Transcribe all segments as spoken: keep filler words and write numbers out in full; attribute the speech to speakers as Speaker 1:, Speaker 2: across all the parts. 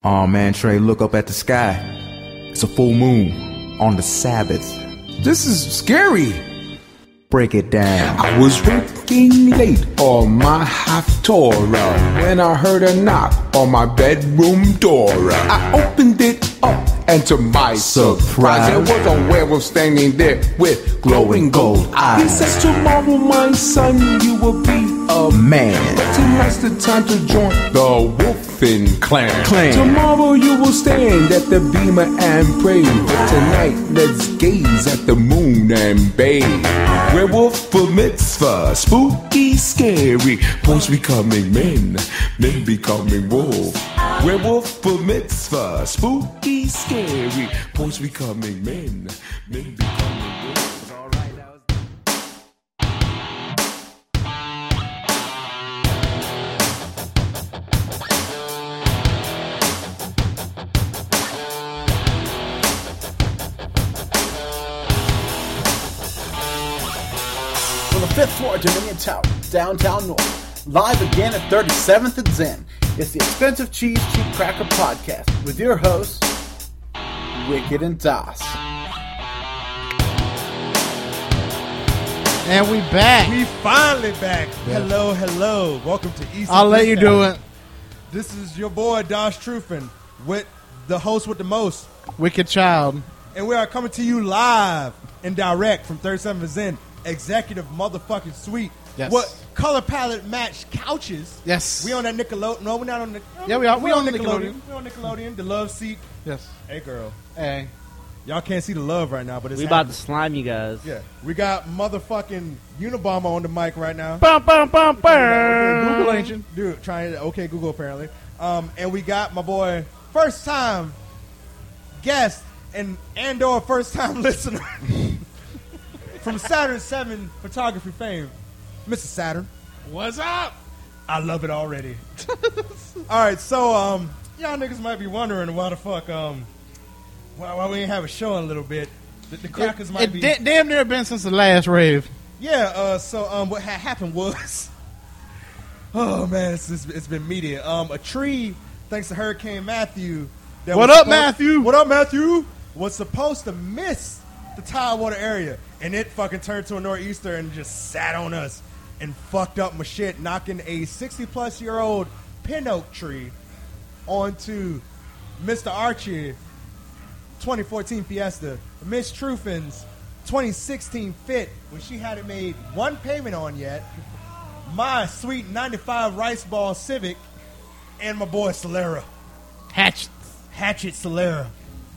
Speaker 1: Oh man, Trey, look up at the sky. It's a full moon on the Sabbath.
Speaker 2: This is scary.
Speaker 1: Break it down.
Speaker 2: I was working late on my Haftorah when I heard a knock on my bedroom door. I opened it up, and to my surprise, there was a werewolf standing there with glowing gold eyes. He says, tomorrow, my son, you will be a man. But tonight's the time to join the Wolfen clan.
Speaker 1: clan.
Speaker 2: Tomorrow you will stand at the beamer and pray. But tonight, let's gaze at the moon and bathe. Werewolf for mitzvah, spooky, scary. Boys becoming men, men becoming wolves. Werewolf for mitzvah, spooky, scary. Boys becoming men, men becoming wolves. All right, that was...
Speaker 3: From the fifth floor of Dominion Tower, downtown North, live again at thirty-seventh and Zen, it's the Expensive Cheese Cheap Cracker Podcast with your hosts, Wicked and Das.
Speaker 4: And we back.
Speaker 5: We finally back. Yeah. Hello, hello. Welcome to East.
Speaker 4: I'll let you do it.
Speaker 5: This is your boy, Dosh Truffin, with the host with the most,
Speaker 4: Wicked Child.
Speaker 5: And we are coming to you live and direct from thirty-seventh Zen, Executive Motherfucking Suite.
Speaker 4: Yes.
Speaker 5: What color palette matched couches?
Speaker 4: Yes.
Speaker 5: We on that Nickelodeon. No, we're not on the.
Speaker 4: Yeah, we are.
Speaker 5: We,
Speaker 4: we
Speaker 5: on
Speaker 4: on
Speaker 5: Nickelodeon.
Speaker 4: Nickelodeon.
Speaker 5: We on Nickelodeon. The love seat.
Speaker 4: Yes.
Speaker 5: Hey, girl.
Speaker 4: Hey.
Speaker 5: Y'all can't see the love right now, but it's
Speaker 6: we
Speaker 5: happening.
Speaker 6: about to slime you guys.
Speaker 5: Yeah. We got motherfucking Unabomber on the mic right now.
Speaker 4: Bum, bum, bum, bum.
Speaker 5: Okay,
Speaker 4: Google ancient.
Speaker 5: Dude, trying to, okay, Google apparently. Um, and we got my boy, first time guest and and or first time listener from Saturn seven photography fame, Mister Saturn.
Speaker 4: What's up?
Speaker 5: I love it already. All right, so um, y'all niggas might be wondering why the fuck um, why, why we ain't have a show in a little bit. The, the crackers
Speaker 4: it,
Speaker 5: might
Speaker 4: it
Speaker 5: be
Speaker 4: da- damn near been since the last rave.
Speaker 5: Yeah. Uh, so um, what had happened was, oh man, it's it's, it's been media. Um, a tree, thanks to Hurricane Matthew. that
Speaker 4: What
Speaker 5: was
Speaker 4: up,
Speaker 5: supposed-
Speaker 4: Matthew?
Speaker 5: What up, Matthew? Was supposed to miss the Tidewater area, and it fucking turned to a nor'easter and just sat on us and fucked up my shit, knocking a sixty-plus-year-old pin oak tree onto Mister Archie twenty fourteen Fiesta, Miss Truffin's twenty sixteen Fit, when she hadn't made one payment on yet, my sweet ninety-five Rice Ball Civic, and my boy Solera.
Speaker 4: Hatchet.
Speaker 5: Hatchet Solera.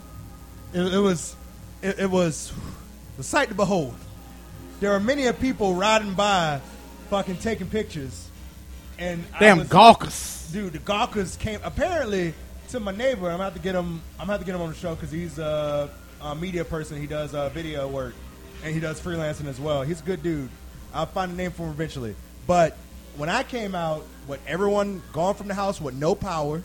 Speaker 5: It, it was, it, it was the sight to behold. There are many of people riding by, fucking taking pictures, and
Speaker 4: Damn
Speaker 5: I was,
Speaker 4: gawkers.
Speaker 5: dude. The gawkers came apparently to my neighbor. I'm gonna have to get him. I'm gonna have to get him on the show because he's a, a media person. He does uh, video work and he does freelancing as well. He's a good dude. I'll find a name for him eventually. But when I came out, with everyone gone from the house with no power,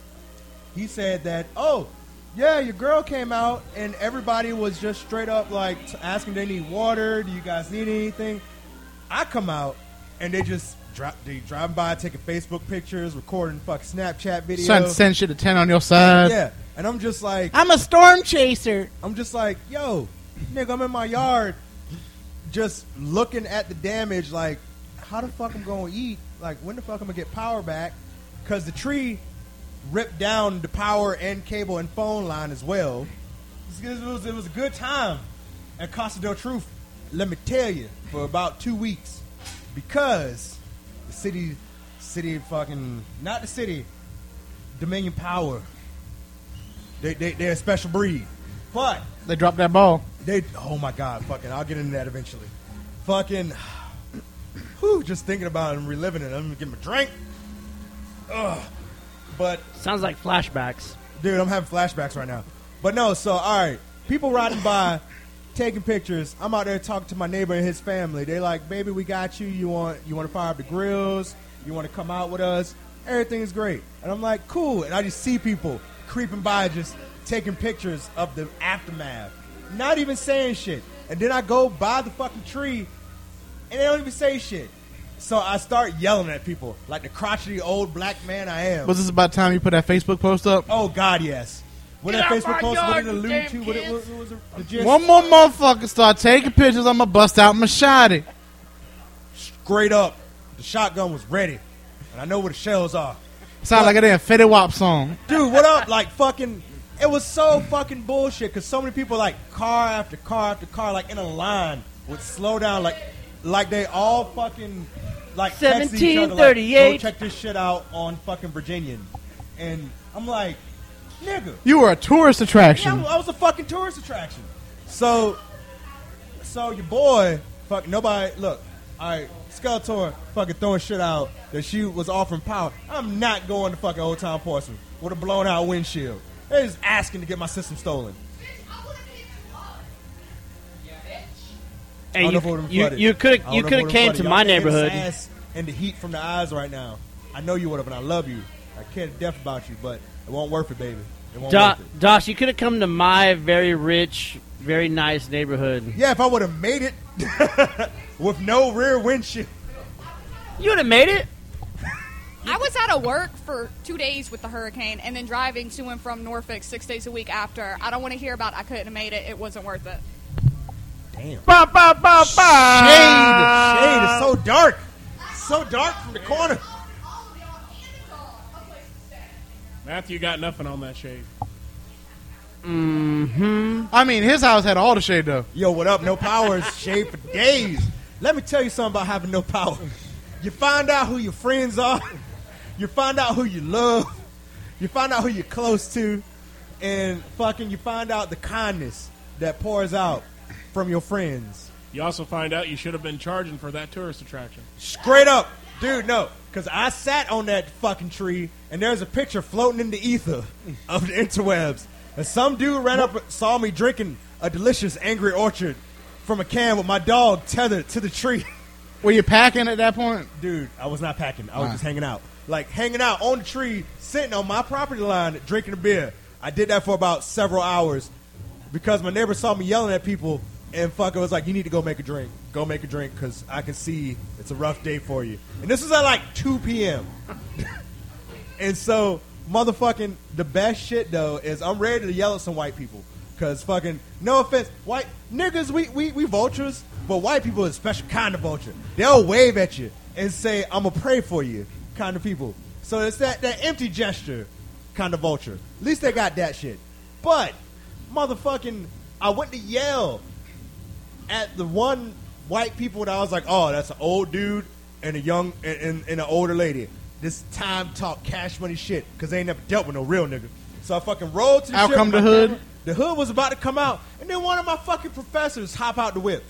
Speaker 5: he said that, oh, yeah, your girl came out and everybody was just straight up like t- asking they need water. Do you guys need anything? I come out and they just drop, they driving by, taking Facebook pictures, recording fucking Snapchat videos.
Speaker 4: Son, send shit to ten on your side.
Speaker 5: Yeah, and I'm just like,
Speaker 4: I'm a storm chaser.
Speaker 5: I'm just like, yo, nigga, I'm in my yard, just looking at the damage. Like, how the fuck I'm gonna eat? Like, when the fuck I'm gonna get power back? Because the tree ripped down the power and cable and phone line as well. It was, it was, it was a good time at Casa del Truth. Let me tell you, for about two weeks, because the city, city fucking, not the city, Dominion Power. They they they're a special breed, but
Speaker 4: They dropped that ball.
Speaker 5: they. Oh my god, fucking! I'll get into that eventually. Fucking, whew, just thinking about it and reliving it. I'm gonna give him a drink. Ugh. But
Speaker 6: Sounds like flashbacks.
Speaker 5: dude, I'm having flashbacks right now. But no, so all right, people riding by, taking pictures. I'm out there talking to my neighbor and his family. They like, baby, we got you. You want you want to fire up the grills? You want to come out with us? Everything is great. And I'm like, cool. And I just see people creeping by, just taking pictures of the aftermath, not even saying shit. And then I go by the fucking tree, and they don't even say shit. So I start yelling at people like the crotchety old black man I am.
Speaker 4: Was this about the time you put that Facebook post up?
Speaker 5: Oh God, yes. What
Speaker 7: Get
Speaker 5: that
Speaker 7: out
Speaker 5: Facebook
Speaker 7: my
Speaker 5: post?
Speaker 7: yard,
Speaker 5: What did it
Speaker 7: you
Speaker 5: allude
Speaker 7: damn
Speaker 5: to? What it
Speaker 7: kids.
Speaker 5: was? What was the, the gist?
Speaker 4: One more motherfucker start taking pictures, I'm gonna bust out my shotty.
Speaker 5: Straight up, the shotgun was ready, and I know where the shells are.
Speaker 4: Sound like a damn Fetty Wap song.
Speaker 5: Dude, what up? Like fucking, it was so fucking bullshit because so many people like car after car after car like in a line would slow down like, like they all fucking like text each other, like,
Speaker 6: seventeen thirty-eight.
Speaker 5: go check this shit out on fucking Virginian, and I'm like, nigga.
Speaker 4: You were a tourist
Speaker 5: Yeah,
Speaker 4: attraction.
Speaker 5: I was a fucking tourist attraction. So, so your boy, fuck nobody. Look, all right, Skeletor, fucking throwing shit out that she was offering power. I'm not going to fucking Old Town Portsmouth with a blown out windshield. They're just asking to get my system stolen. I
Speaker 6: Hey,
Speaker 5: don't know
Speaker 6: you
Speaker 5: if it would've
Speaker 6: you,
Speaker 5: flooded.
Speaker 6: you could
Speaker 5: I
Speaker 6: have
Speaker 5: don't
Speaker 6: you
Speaker 5: know if
Speaker 6: could
Speaker 5: it
Speaker 6: have
Speaker 5: would've
Speaker 6: came
Speaker 5: flooded.
Speaker 6: to
Speaker 5: Y'all
Speaker 6: my
Speaker 5: can't hit his
Speaker 6: neighborhood.
Speaker 5: ass and the heat from the eyes right now. I know you would have, and I love you. I care to death about you, but it won't worth it, baby. It won't
Speaker 6: Do-
Speaker 5: worth it.
Speaker 6: Dosh, you could have come to my very rich, very nice neighborhood.
Speaker 5: Yeah, if I would have made it with no rear windshield.
Speaker 6: You would have made it.
Speaker 7: I was out of work for two days with the hurricane and then driving to and from Norfolk six days a week after. I don't want to hear about I couldn't have made it. It wasn't worth it.
Speaker 5: Damn.
Speaker 4: Ba, ba, ba, ba.
Speaker 5: Shade, shade is so dark, so dark from the corner.
Speaker 8: Matthew got nothing on that shade.
Speaker 4: I mean, his house had all the shade though.
Speaker 5: Yo, what up? No power is shade for days. Let me tell you something about having no power. You find out who your friends are. You find out who you love. You find out who you're close to, and fucking you find out the kindness that pours out from your friends.
Speaker 8: You also find out you should have been charging for that tourist attraction.
Speaker 5: Straight up, dude, no. Because I sat on that fucking tree, and there's a picture floating in the ether of the interwebs. And some dude ran up and saw me drinking a delicious Angry Orchard from a can with my dog tethered to the tree.
Speaker 4: Were you packing at that point?
Speaker 5: Dude, I was not packing. I was
Speaker 4: Wow.
Speaker 5: just hanging out. Like, hanging out on the tree, sitting on my property line, drinking a beer. I did that for about several hours because my neighbor saw me yelling at people, and fucker was like, you need to go make a drink. Go make a drink because I can see it's a rough day for you. And this was at like two p.m. And so, motherfucking, the best shit, though, is I'm ready to yell at some white people. Because fucking, no offense, white niggas, we, we, we vultures, but white people is a special kind of vulture. They'll wave at you and say, I'm going to pray for you kind of people. So it's that, that empty gesture kind of vulture. At least they got that shit. But, motherfucking, I went to yell at the one white people that I was like, oh, that's an old dude and a young and, and, and an older lady. This time talk cash money shit because they ain't never dealt with no real nigga. So I fucking rolled to the
Speaker 4: Out
Speaker 5: shit
Speaker 4: come
Speaker 5: with
Speaker 4: the
Speaker 5: my
Speaker 4: hood.
Speaker 5: camera. The hood was about to come out, and then one of my fucking professors hop out the whip.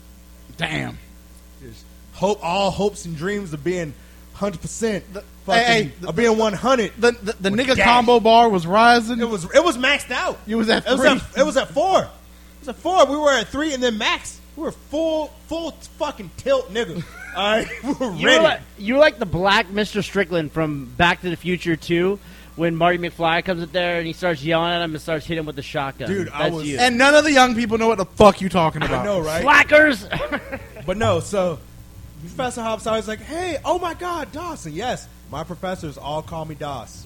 Speaker 4: Damn.
Speaker 5: Just hope all hopes and dreams of being hundred percent,
Speaker 4: hey, hey,
Speaker 5: of being one hundred.
Speaker 4: The the, the
Speaker 5: With
Speaker 4: nigga
Speaker 5: gas.
Speaker 4: combo bar was rising.
Speaker 5: It was it was maxed out.
Speaker 4: You was at
Speaker 5: it was
Speaker 4: three.
Speaker 5: at, it was at four. It was at four. We were at three, and then max. We were full full fucking tilt, nigga. All right, we were
Speaker 6: You were,
Speaker 5: ready.
Speaker 6: like, you were like the black Mister Strickland from Back to the Future two, when Marty McFly comes up there and he starts yelling at him and starts hitting him with the shotgun.
Speaker 5: Dude, I
Speaker 6: That's
Speaker 5: was-
Speaker 6: you.
Speaker 4: And none of the young people know what the fuck you talking about.
Speaker 5: I know, right?
Speaker 6: Slackers!
Speaker 5: But no, so Professor Hobbs, I was like, hey, oh my God, Dawson. Yes, my professors all call me Doss.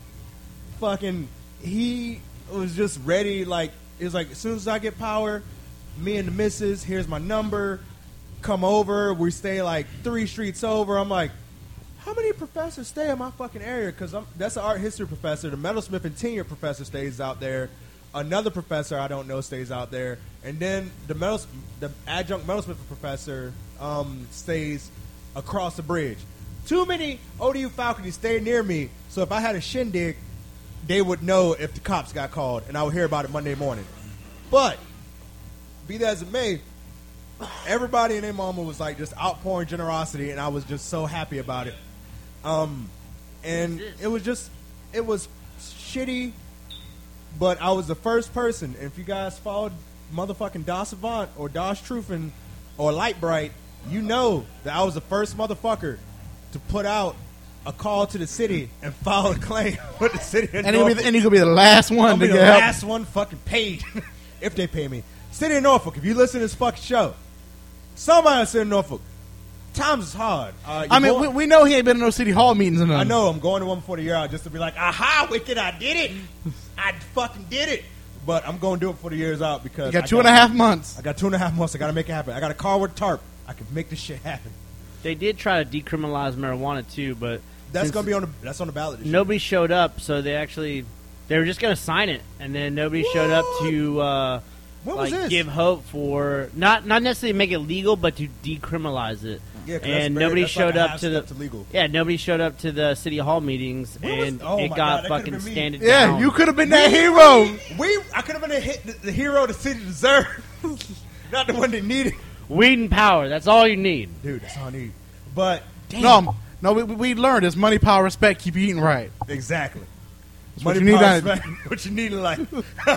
Speaker 5: Fucking, he was just ready. Like, it was like, as soon as I get power, me and the missus, here's my number. Come over. We stay like three streets over. I'm like, how many professors stay in my fucking area? Because that's an art history professor. The metalsmith and tenure professor stays out there. Another professor I don't know stays out there. And then the metals, the adjunct metalsmith professor um, stays across the bridge. Too many O D U faculty stay near me, so if I had a shindig, they would know if the cops got called, and I would hear about it Monday morning. But, be that as it may, everybody and their mama was like just outpouring generosity, and I was just so happy about it. Um, and it was just, it was shitty, but I was the first person. If you guys followed motherfucking Das Savant or Dosh Truffin or Lightbright, you know that I was the first motherfucker to put out a call to the city and file a claim with the city of
Speaker 4: And you'll be
Speaker 5: Norfolk.
Speaker 4: the, and you could be the last one
Speaker 5: I'll
Speaker 4: to
Speaker 5: be the
Speaker 4: get help.
Speaker 5: last one fucking paid if they pay me. City of Norfolk, if you listen to this fucking show, somebody in the City of Norfolk, times is hard. Uh,
Speaker 4: I mean,
Speaker 5: going,
Speaker 4: we, we know he ain't been in no city hall meetings or nothing.
Speaker 5: I know I'm going to one before the year out just to be like, aha, Wicked, I did it. I fucking did it. But I'm going to do it before the year's out because
Speaker 4: You got
Speaker 5: I
Speaker 4: two and a half months.
Speaker 5: I got two and a half months. I got to make it happen. I got a car with a tarp. I can make this shit happen.
Speaker 6: They did try to decriminalize marijuana too, but
Speaker 5: That's
Speaker 6: since
Speaker 5: gonna be on the that's on the ballot. This year.
Speaker 6: nobody showed up, so they actually they were just gonna sign it, and then nobody showed up to uh,
Speaker 5: What was
Speaker 6: like
Speaker 5: this?
Speaker 6: give hope for not not necessarily make it legal, but to decriminalize it.
Speaker 5: Yeah, 'cause that's
Speaker 6: and
Speaker 5: very-
Speaker 6: nobody
Speaker 5: that's like
Speaker 6: showed
Speaker 5: a
Speaker 6: up
Speaker 5: half
Speaker 6: to the
Speaker 5: step to legal.
Speaker 6: yeah nobody showed up to the city hall meetings,
Speaker 5: Where was-
Speaker 6: and
Speaker 5: oh
Speaker 6: it
Speaker 5: my God,
Speaker 6: got
Speaker 5: that
Speaker 6: fucking
Speaker 5: could've been me.
Speaker 6: standed
Speaker 4: Yeah,
Speaker 6: down.
Speaker 4: you could have been that hero.
Speaker 5: We I could have been the, hit, the, the hero the city deserved, not the one that needed.
Speaker 6: Weed and power. That's all you need.
Speaker 5: Dude, that's all I need. But damn,
Speaker 4: No, no, we, we learned is money, power, respect, keep you eating right.
Speaker 5: exactly.
Speaker 4: what
Speaker 5: Money,
Speaker 4: you need
Speaker 5: power,
Speaker 4: out of-
Speaker 5: respect. What you need in life.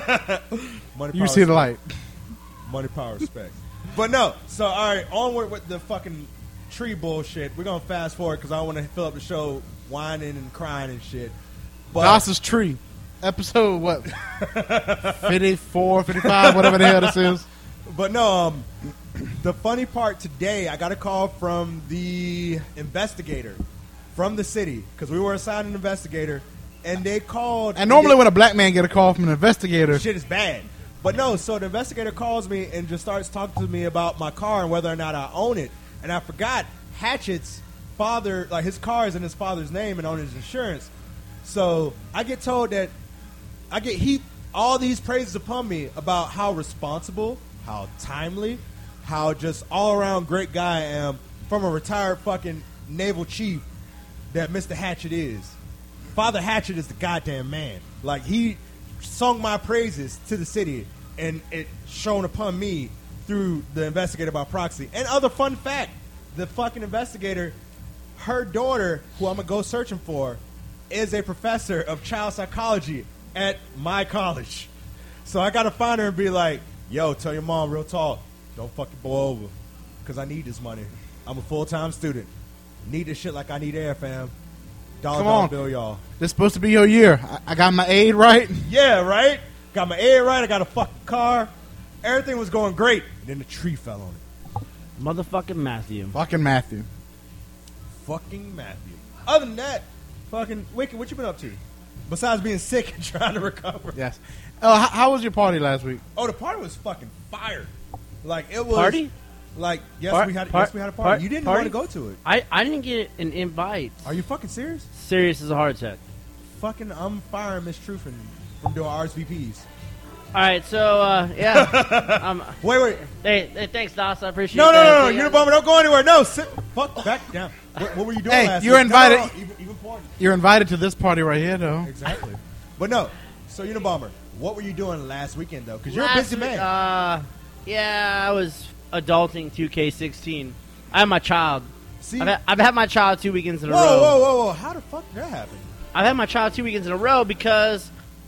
Speaker 5: Money,
Speaker 4: You
Speaker 5: power,
Speaker 4: see the
Speaker 5: respect.
Speaker 4: light.
Speaker 5: Money, power, respect. But no, so all right, onward with the fucking tree bullshit. We're gonna fast forward because I want to fill up the show whining and crying and shit. But
Speaker 4: Doss's Tree. Episode, what? fifty-four, fifty-five, whatever the hell this is.
Speaker 5: But no, um, the funny part today, I got a call from the investigator from the city because we were assigned an investigator, and they called.
Speaker 4: And normally
Speaker 5: they,
Speaker 4: when a black man get a call from an investigator,
Speaker 5: shit is bad. But no, so the investigator calls me and just starts talking to me about my car and whether or not I own it. And I forgot Hatchet's father, like his car is in his father's name and on his insurance. So I get told that I get heaped all these praises upon me about how responsible, how timely, how just all around great guy I am from a retired fucking naval chief that Mister Hatchet is. Father Hatchet is the goddamn man. Like, he sung my praises to the city, and it shone upon me through the investigator by proxy. And other fun fact, the fucking investigator, her daughter, who I'm going to go searching for, is a professor of child psychology at my college. So I got to find her and be like, yo, tell your mom real talk, don't fucking blow over, because I need this money. I'm a full-time student. Need this shit like I need air, fam. Dollar
Speaker 4: Come
Speaker 5: dollar
Speaker 4: on.
Speaker 5: bill, y'all.
Speaker 4: this supposed to be your year. I, I got my aid right.
Speaker 5: Yeah, right? Got my air right. I got a fucking car. Everything was going great. And then the tree fell on it.
Speaker 6: Motherfucking Matthew.
Speaker 4: Fucking Matthew.
Speaker 5: Fucking Matthew. Other than that, fucking Wicked, what you been up to? Besides being sick and trying to recover.
Speaker 4: Yes. Oh, how, how was your party last week?
Speaker 5: Oh, the party was fucking fire. Like, it was.
Speaker 6: Party?
Speaker 5: Like, yes,
Speaker 6: Par-
Speaker 5: we had
Speaker 6: par-
Speaker 5: yes we had a party.
Speaker 6: par-
Speaker 5: you didn't
Speaker 6: party?
Speaker 5: want to go to it.
Speaker 6: I, I didn't get an invite.
Speaker 5: Are you fucking serious?
Speaker 6: Serious as a heart attack.
Speaker 5: Fucking, I'm firing Miss Truffin from doing R S V Ps.
Speaker 6: All right, so uh, yeah. um,
Speaker 5: Wait, wait.
Speaker 6: hey, hey, thanks, Doss. I appreciate.
Speaker 5: No, no,
Speaker 6: that.
Speaker 5: no, no.
Speaker 6: Yeah.
Speaker 5: Unabomber, don't go anywhere. No, sit. Fuck, back down. What, what were you doing
Speaker 4: Hey,
Speaker 5: last
Speaker 4: you're
Speaker 5: week?
Speaker 4: invited-
Speaker 5: No, no, no, even, even porn.
Speaker 4: You're invited to this party right here, though.
Speaker 5: Exactly. But no. So, Unabomber, what were you doing last weekend, though? Because you're a
Speaker 6: Last
Speaker 5: busy
Speaker 6: week,
Speaker 5: man.
Speaker 6: Uh, yeah, I was adulting two K sixteen. I have my child.
Speaker 5: See?
Speaker 6: I've had, I've had my child two weekends in a
Speaker 5: Whoa,
Speaker 6: row.
Speaker 5: whoa, whoa, whoa. How the fuck did that happen?
Speaker 6: I've had my child two weekends in a row because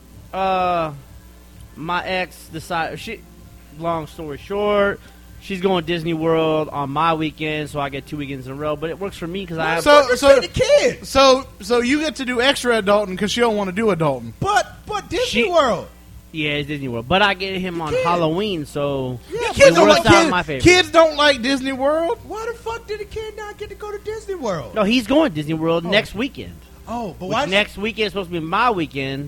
Speaker 6: uh, my ex decided. She, long story short, she's going to Disney World on my weekend, so I get two weekends in a row. But it works for me because I have.
Speaker 4: So, so,
Speaker 5: the kid.
Speaker 4: so, so you get to do extra adulting because she don't want to do adulting.
Speaker 5: But, but Disney
Speaker 6: She-
Speaker 5: World.
Speaker 6: Yeah, it's Disney World, but I get him on
Speaker 5: kid.
Speaker 6: Halloween, so
Speaker 5: Yeah,
Speaker 6: it
Speaker 4: Kids don't,
Speaker 6: works
Speaker 4: like,
Speaker 6: out in
Speaker 4: kids,
Speaker 6: my favor.
Speaker 4: kids don't like Disney World.
Speaker 5: Why the fuck did the kid not get to go to Disney World?
Speaker 6: No, he's going to Disney World
Speaker 5: Oh.
Speaker 6: next weekend.
Speaker 5: Oh, but
Speaker 6: Which
Speaker 5: why?
Speaker 6: next weekend is supposed to be my weekend,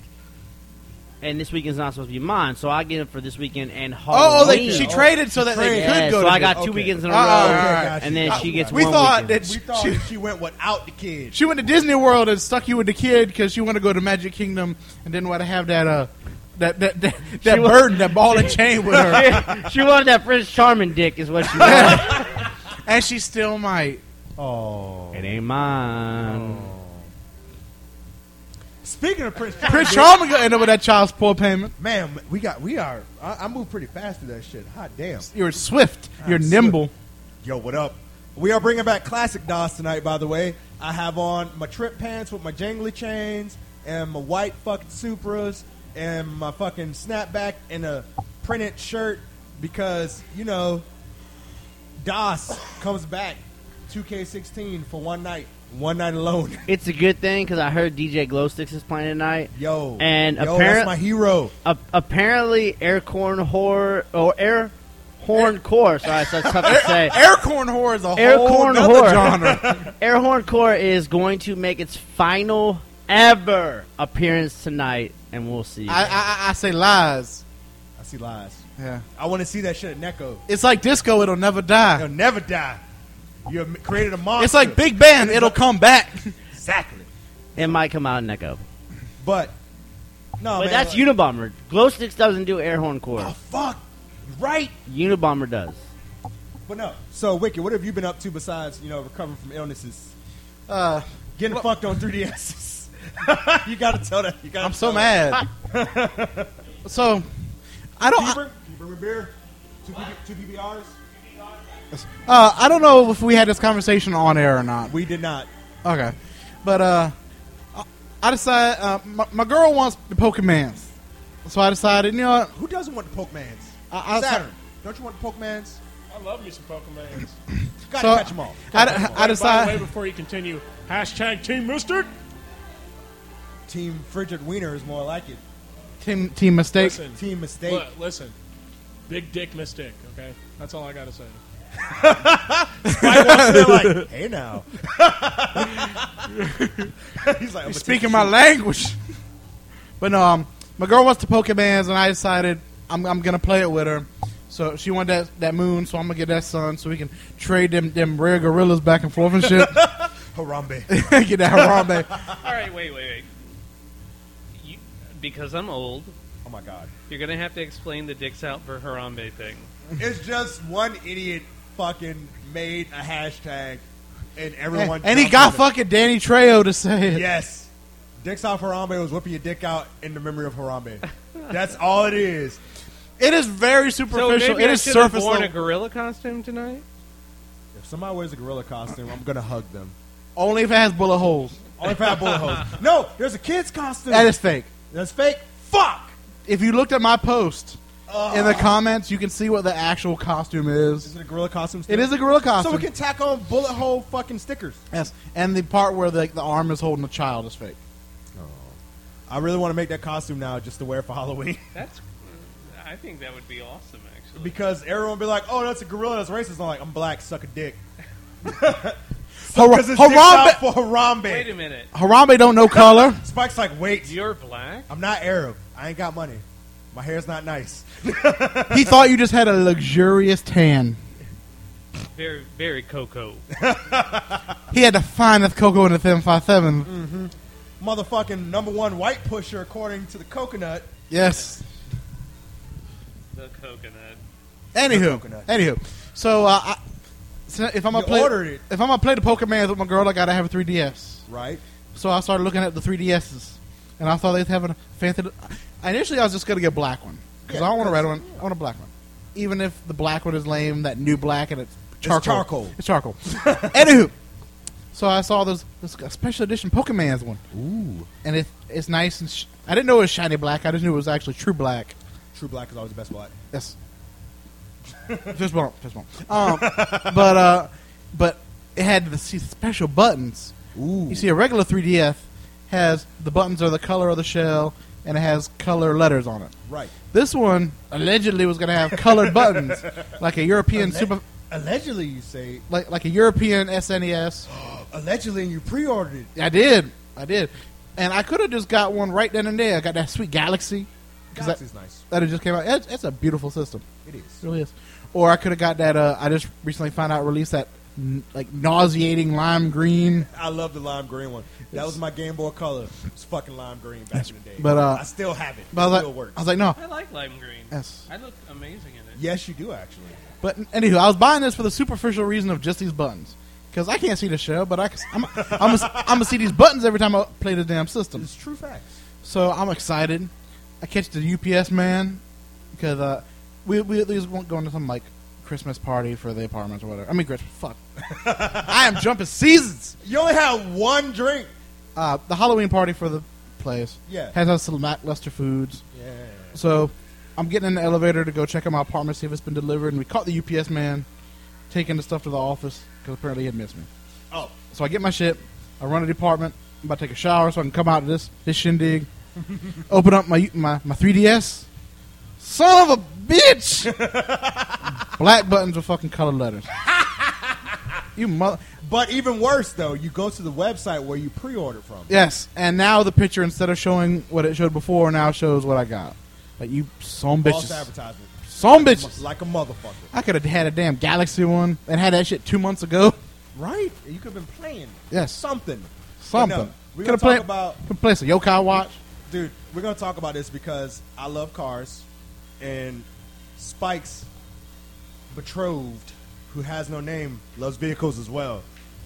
Speaker 6: and this weekend's not supposed to be mine. So I get him for this weekend and Halloween.
Speaker 4: Oh, oh they, she
Speaker 5: Oh.
Speaker 4: traded so that they
Speaker 5: Traded.
Speaker 4: could
Speaker 6: yeah,
Speaker 4: go
Speaker 6: so
Speaker 4: to
Speaker 6: I got
Speaker 4: Disney.
Speaker 6: two
Speaker 5: Okay.
Speaker 6: weekends in a
Speaker 4: Ah,
Speaker 6: row,
Speaker 4: all right,
Speaker 5: got you,
Speaker 6: and then
Speaker 5: got
Speaker 6: she
Speaker 5: you,
Speaker 6: gets
Speaker 5: got
Speaker 4: We
Speaker 6: one
Speaker 4: thought
Speaker 6: weekend.
Speaker 4: that
Speaker 5: We
Speaker 4: she,
Speaker 5: thought
Speaker 4: she,
Speaker 5: she went without the kid.
Speaker 4: she went to Disney World and stuck you with the kid because she wanted to go to Magic Kingdom and didn't want to have that uh that that that, that
Speaker 6: She wa-
Speaker 4: burden, that ball and chain with her.
Speaker 6: she wanted that Prince Charming dick, is what she wanted.
Speaker 4: And she still might.
Speaker 5: Oh.
Speaker 6: It ain't mine.
Speaker 5: Speaking of Prince Charming,
Speaker 4: Prince Charming gonna end up with that child support payment.
Speaker 5: man, we got, we are. I, I move pretty fast through that shit. Hot damn.
Speaker 4: You're swift. You're
Speaker 5: I'm
Speaker 4: nimble.
Speaker 5: Yo, what up? We are bringing back classic DOS tonight, by the way. I have on my trip pants with my jangly chains and my white fucking Supras and my fucking snapback and a printed shirt because, you know, DOS comes back two K sixteen for one night. One night alone.
Speaker 6: It's a good thing because I heard D J Glowsticks is playing tonight.
Speaker 5: Yo.
Speaker 6: And
Speaker 5: yo,
Speaker 6: apparent-
Speaker 5: that's my hero.
Speaker 6: A- apparently, Air Corn Horror or Air horn core. Sorry, so it's tough to say.
Speaker 4: Aircorn whore is a
Speaker 6: Aircorn
Speaker 4: whole nother
Speaker 6: whore.
Speaker 4: genre.
Speaker 6: Air horn core is going to make its final ever appearance tonight, and we'll see.
Speaker 4: I, I I say lies.
Speaker 5: I see lies.
Speaker 4: Yeah,
Speaker 5: I want to see that shit at Necco.
Speaker 4: it's like disco. It'll never
Speaker 5: It'll
Speaker 4: die.
Speaker 5: never die. You have created a monster.
Speaker 4: It's like Big Bang. It'll come back.
Speaker 5: Exactly.
Speaker 6: It might come out in Necco.
Speaker 5: But no,
Speaker 6: But
Speaker 5: man,
Speaker 6: that's
Speaker 5: like,
Speaker 6: Unabomber. Glow Sticks doesn't do air horn core.
Speaker 5: Oh fuck! Right.
Speaker 6: Unabomber does.
Speaker 5: But no. So Wicked, what have you been up to besides you know recovering from illnesses?
Speaker 4: Uh,
Speaker 5: Getting
Speaker 4: Well-
Speaker 5: fucked on three D S's. You gotta tell that. You gotta
Speaker 4: I'm so
Speaker 5: tell that.
Speaker 4: mad. So, I don't.
Speaker 5: Bieber, can you bring me beer? Two, P B, two P B Rs?
Speaker 4: Uh, I don't know if we had this conversation on air or not.
Speaker 5: We did not.
Speaker 4: Okay, but uh, I- I decided uh, my, my girl wants the Pokemans, so I decided, you know what?
Speaker 5: Who doesn't want the Pokemans?
Speaker 4: I- I-
Speaker 5: Saturn. Don't you want the Pokemans?
Speaker 8: I love me some Pokemans.
Speaker 5: Gotta
Speaker 4: So,
Speaker 5: catch them all.
Speaker 4: I,
Speaker 5: Gotta catch 'em all.
Speaker 4: I
Speaker 8: By the way,
Speaker 4: decided.
Speaker 8: before you continue, hashtag Team Mustard.
Speaker 5: Team Frigid Wiener is more like it.
Speaker 4: Team team mistake.
Speaker 8: Listen,
Speaker 5: Team Mistake.
Speaker 8: li- listen. Big dick mistake, okay? That's all I got to say.
Speaker 5: Spike walks in like, hey now. He's like, I'm
Speaker 4: Speaking my language. But no, um, my girl wants the Pokemans, and I decided I'm I'm gonna play it with her. So she wanted that, that moon, so I'm gonna get that sun, so we can trade them them rare gorillas back and forth and shit.
Speaker 5: Harambe.
Speaker 4: Get that Harambe.
Speaker 9: All right, wait, wait, wait. You, because I'm old,
Speaker 5: Oh my god.
Speaker 9: you're gonna have to explain the dicks out for Harambe thing.
Speaker 5: It's just one idiot fucking made a hashtag and
Speaker 4: And,
Speaker 5: everyone
Speaker 4: and he
Speaker 5: jumped
Speaker 4: got
Speaker 5: on it.
Speaker 4: fucking Danny Trejo to say it.
Speaker 5: Yes. Dicks out Harambe was whipping your dick out in the memory of Harambe. That's all it is.
Speaker 4: It is very
Speaker 9: So
Speaker 4: superficial.
Speaker 9: maybe
Speaker 4: it
Speaker 9: I
Speaker 4: is
Speaker 9: should have
Speaker 4: surface
Speaker 9: worn a
Speaker 4: level.
Speaker 9: gorilla costume tonight.
Speaker 5: If somebody wears a gorilla costume, I'm gonna hug them.
Speaker 4: Only if it has bullet holes.
Speaker 5: Only if I have bullet holes. No, there's a kid's costume.
Speaker 4: That is fake.
Speaker 5: That's fake. Fuck.
Speaker 4: If you looked at my post
Speaker 5: Uh,
Speaker 4: in the comments, you can see what the actual costume is.
Speaker 5: Is it a gorilla costume?
Speaker 4: It is a gorilla
Speaker 5: So
Speaker 4: costume.
Speaker 5: we can tack on bullet hole fucking stickers.
Speaker 4: Yes, and the part where the, the arm is holding the child is fake.
Speaker 5: I really want to make that costume now just to wear for Halloween.
Speaker 9: That's. I think that would be awesome, actually.
Speaker 5: Because everyone will be like, oh, that's a gorilla, that's racist. I'm like, I'm black, suck a dick.
Speaker 4: Hara-
Speaker 5: Because it's
Speaker 4: Harambe,
Speaker 5: out for Harambe.
Speaker 9: Wait a minute.
Speaker 4: Harambe don't know color.
Speaker 5: Spike's like, wait,
Speaker 9: You're black?
Speaker 5: I'm not Arab. I ain't got money. My hair's not nice.
Speaker 4: He thought you just had a luxurious tan.
Speaker 9: Very, very cocoa.
Speaker 4: He had the finest cocoa in the seven five seven.
Speaker 5: Motherfucking number one white pusher according to the coconut.
Speaker 4: Yes.
Speaker 9: The coconut.
Speaker 4: Anywho,
Speaker 5: coconut.
Speaker 4: anywho. So, uh, I, so if I'm gonna
Speaker 5: You
Speaker 4: play,
Speaker 5: ordered it.
Speaker 4: if I'm gonna play the Pokemon with my girl, I gotta have a three D S.
Speaker 5: Right?
Speaker 4: So I started looking at the three D S's, and I thought they'd have a fancy. Initially, I was just gonna get a black one because
Speaker 5: Yeah,
Speaker 4: I don't want a red
Speaker 5: because-
Speaker 4: one. I want a black one, even if the black one is lame. That new black and it's charcoal.
Speaker 5: charcoal.
Speaker 4: It's charcoal. Anywho, so I saw this this special edition Pokemon's one.
Speaker 5: Ooh.
Speaker 4: And it, it's nice and sh- I didn't know it was shiny black. I just knew it was actually true black.
Speaker 5: True black is always the best black.
Speaker 4: Yes. Fist bump, fist bump. Um, but uh, but it had the see, special buttons.
Speaker 5: Ooh.
Speaker 4: You see, a regular three D S has the buttons are the color of the shell, and it has color letters on it.
Speaker 5: Right.
Speaker 4: This one allegedly was going to have colored buttons, like a European
Speaker 5: Alle-
Speaker 4: super,
Speaker 5: Allegedly, you say.
Speaker 4: like like a European S N E S.
Speaker 5: Allegedly, you pre-ordered it.
Speaker 4: I did, I did, and I could have just got one right then and there. I got that sweet Galaxy. 'Cause that-
Speaker 5: Galaxy's nice.
Speaker 4: That it just came out. It's, it's a beautiful system.
Speaker 5: It is.
Speaker 4: It really is. Or I could have got that. Uh, I just recently found out released that n- like nauseating lime green.
Speaker 5: I love the lime green one. That was my Game Boy Color. It's fucking lime green back in the day.
Speaker 4: But, uh,
Speaker 5: I still have it.
Speaker 4: But I
Speaker 5: It
Speaker 4: was,
Speaker 5: still
Speaker 4: like,
Speaker 5: works.
Speaker 4: I was like, no.
Speaker 9: I like lime green.
Speaker 4: Yes.
Speaker 9: I look amazing in it.
Speaker 5: Yes, you do actually.
Speaker 4: But anywho, I was buying this for the superficial reason of just these buttons. Because I can't see the show, but I can, I'm, I'm going to see these buttons every time I play the damn system.
Speaker 5: It's true facts.
Speaker 4: So I'm excited. I catch the U P S man because uh, we, we at least won't go into some like Christmas party for the apartments or whatever. I mean, Christmas. Fuck. I am jumping seasons.
Speaker 5: You only have one drink.
Speaker 4: Uh, the Halloween party for the place
Speaker 5: Yeah.
Speaker 4: has us some lackluster foods.
Speaker 5: Yeah.
Speaker 4: So I'm getting in the elevator to go check out my apartment, see if it's been delivered. And we caught the U P S man taking the stuff to the office because apparently he had missed me.
Speaker 5: Oh.
Speaker 4: So I get my shit. I run to the apartment. I'm about to take a shower so I can come out of this this shindig. Open up my my my three D S. Son of a bitch! Black buttons with fucking colored letters. You mother.
Speaker 5: But even worse, though, you go to the website where you pre-ordered from.
Speaker 4: Yes, and now the picture, instead of showing what it showed before, now shows what I got. Like, you some
Speaker 5: False
Speaker 4: bitches.
Speaker 5: advertisement.
Speaker 4: Some bitches.
Speaker 5: Like a motherfucker.
Speaker 4: I could have had a damn Galaxy one and had that shit two months ago.
Speaker 5: Right? You could have been playing.
Speaker 4: Yes.
Speaker 5: Something.
Speaker 4: Something.
Speaker 5: No, we're
Speaker 4: Could
Speaker 5: going
Speaker 4: have
Speaker 5: to talk
Speaker 4: played,
Speaker 5: about...
Speaker 4: could play some Yokai Watch.
Speaker 5: Dude, we're going to talk about this because I love cars, and Spike's betrothed, who has no name, loves vehicles as well.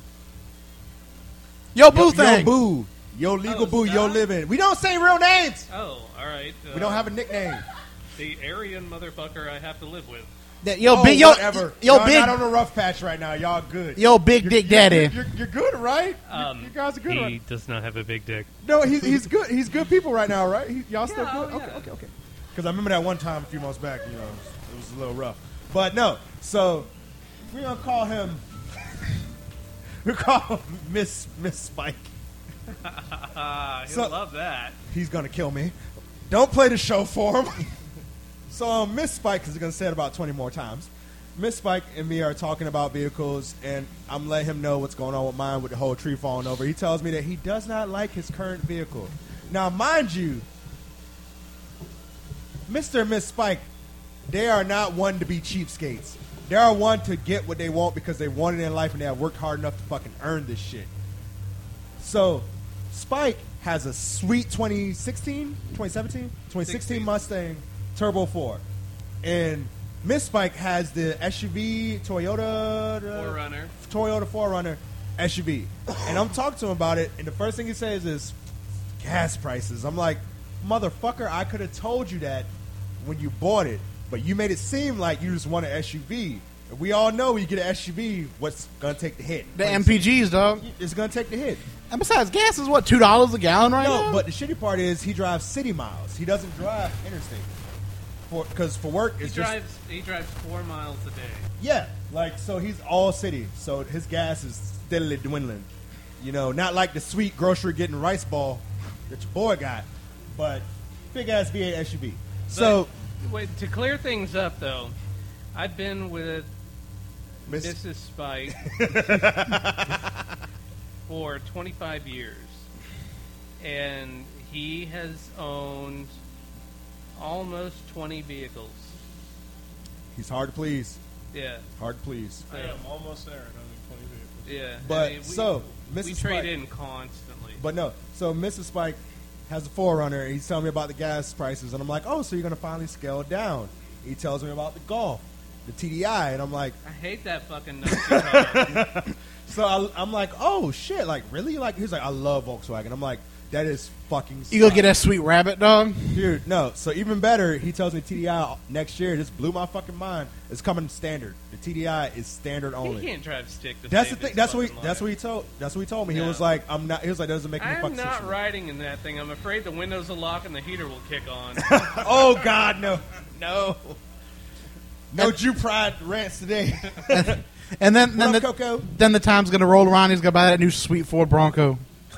Speaker 4: Yo, Boo
Speaker 5: yo,
Speaker 4: thing.
Speaker 5: Yo, Boo. Yo, legal
Speaker 9: Oh,
Speaker 5: Boo, yo,
Speaker 9: Scott?
Speaker 5: living. We don't say real names.
Speaker 9: Oh, all right. Uh,
Speaker 5: We don't have a nickname.
Speaker 9: the Aryan motherfucker I have to live with.
Speaker 4: That, yo,
Speaker 5: oh,
Speaker 4: big, yo,
Speaker 5: whatever.
Speaker 4: yo,
Speaker 5: Y'all
Speaker 4: big,
Speaker 5: not on a rough patch right now. Y'all good.
Speaker 4: yo, big
Speaker 5: You're-
Speaker 4: dick
Speaker 5: you're-
Speaker 4: daddy.
Speaker 5: You're, you're good, right?
Speaker 9: Um,
Speaker 5: you, you guys are good,
Speaker 9: he
Speaker 5: right?
Speaker 9: does not have a big dick.
Speaker 5: No, he's he's good. He's good people right now, right? He, y'all still
Speaker 9: Yeah,
Speaker 5: good?
Speaker 9: oh,
Speaker 5: Okay,
Speaker 9: yeah.
Speaker 5: okay, okay. Because I remember that one time a few months back, you know, it was, it was a little rough. But no, so we're gonna call him. we call him Miss Miss Spike.
Speaker 9: Uh, he'll
Speaker 5: So-
Speaker 9: love that.
Speaker 5: He's gonna kill me. Don't play the show for him. So um, Miss Spike is gonna say it about twenty more times. Miss Spike and me are talking about vehicles, and I'm letting him know what's going on with mine with the whole tree falling over. He tells me that he does not like his current vehicle. Now, mind you, Mister and Miss Spike, they are not one to be cheapskates. They are one to get what they want because they want it in life and they have worked hard enough to fucking earn this shit. So, Spike has a sweet twenty sixteen, twenty seventeen, twenty sixteen
Speaker 9: sixteen.
Speaker 5: Mustang Turbo four. And Miss Spike has the S U V Toyota uh,
Speaker 9: four runner.
Speaker 5: Toyota four runner S U V. And I'm talking to him about it, and the first thing he says is gas prices. I'm like, motherfucker, I could have told you that when you bought it, but you made it seem like you just want an S U V. And we all know when you get an S U V, what's going to take the hit?
Speaker 4: The M P Gs, dog.
Speaker 5: It's going to take the hit.
Speaker 4: And besides, gas is what, two dollars a gallon right
Speaker 5: No,
Speaker 4: now?
Speaker 5: but the shitty part is he drives city miles. He doesn't drive interstate. Because for, for work,
Speaker 9: He
Speaker 5: it's just...
Speaker 9: drives. He drives four miles a day.
Speaker 5: Yeah, like, so he's all city. So his gas is steadily dwindling. You know, not like the sweet grocery getting rice ball that your boy got, but big-ass V eight S U V. So,
Speaker 9: But, wait, to clear things up, though, I've been with
Speaker 5: Miss...
Speaker 9: Missus Spike for twenty-five years, and he has owned almost twenty vehicles.
Speaker 5: He's hard to please.
Speaker 9: Yeah,
Speaker 5: Hard to please.
Speaker 8: I am almost there. Another twenty vehicles.
Speaker 9: yeah.
Speaker 5: But,
Speaker 9: I mean, we,
Speaker 5: so,
Speaker 9: we
Speaker 5: Missus
Speaker 9: trade
Speaker 5: Spike...
Speaker 9: in constantly.
Speaker 5: But no, so Missus Spike has a four runner. He's telling me about the gas prices, and I'm like, oh, so you're going to finally scale down. He tells me about the Golf, the T D I, and I'm like...
Speaker 9: I hate that fucking Nazi car.
Speaker 5: So I, I'm like, oh, shit, like, really? Like, he's like, I love Volkswagen. I'm like, that is fucking
Speaker 4: You gonna get
Speaker 5: solid.
Speaker 4: that sweet rabbit, dog?
Speaker 5: Dude, no. So even better, he tells me T D I next year. It just blew my fucking mind. It's coming standard. The T D I is standard
Speaker 9: He
Speaker 5: only.
Speaker 9: can't drive stick. To
Speaker 5: That's the
Speaker 9: save
Speaker 5: thing.
Speaker 9: his
Speaker 5: That's what he.
Speaker 9: fucking
Speaker 5: That's
Speaker 9: life.
Speaker 5: what he told. That's what he told me. He
Speaker 9: No.
Speaker 5: was like, I'm not. He was like, that doesn't make any
Speaker 9: I'm
Speaker 5: fucking
Speaker 9: not
Speaker 5: sense.
Speaker 9: riding in that thing. I'm afraid the windows will lock and the heater will kick on.
Speaker 5: Oh God, no, no, no Jew pride rants today.
Speaker 4: And then, then,
Speaker 5: What up,
Speaker 4: the,
Speaker 5: Coco?
Speaker 4: then the time's gonna roll around. He's gonna buy that new sweet Ford Bronco.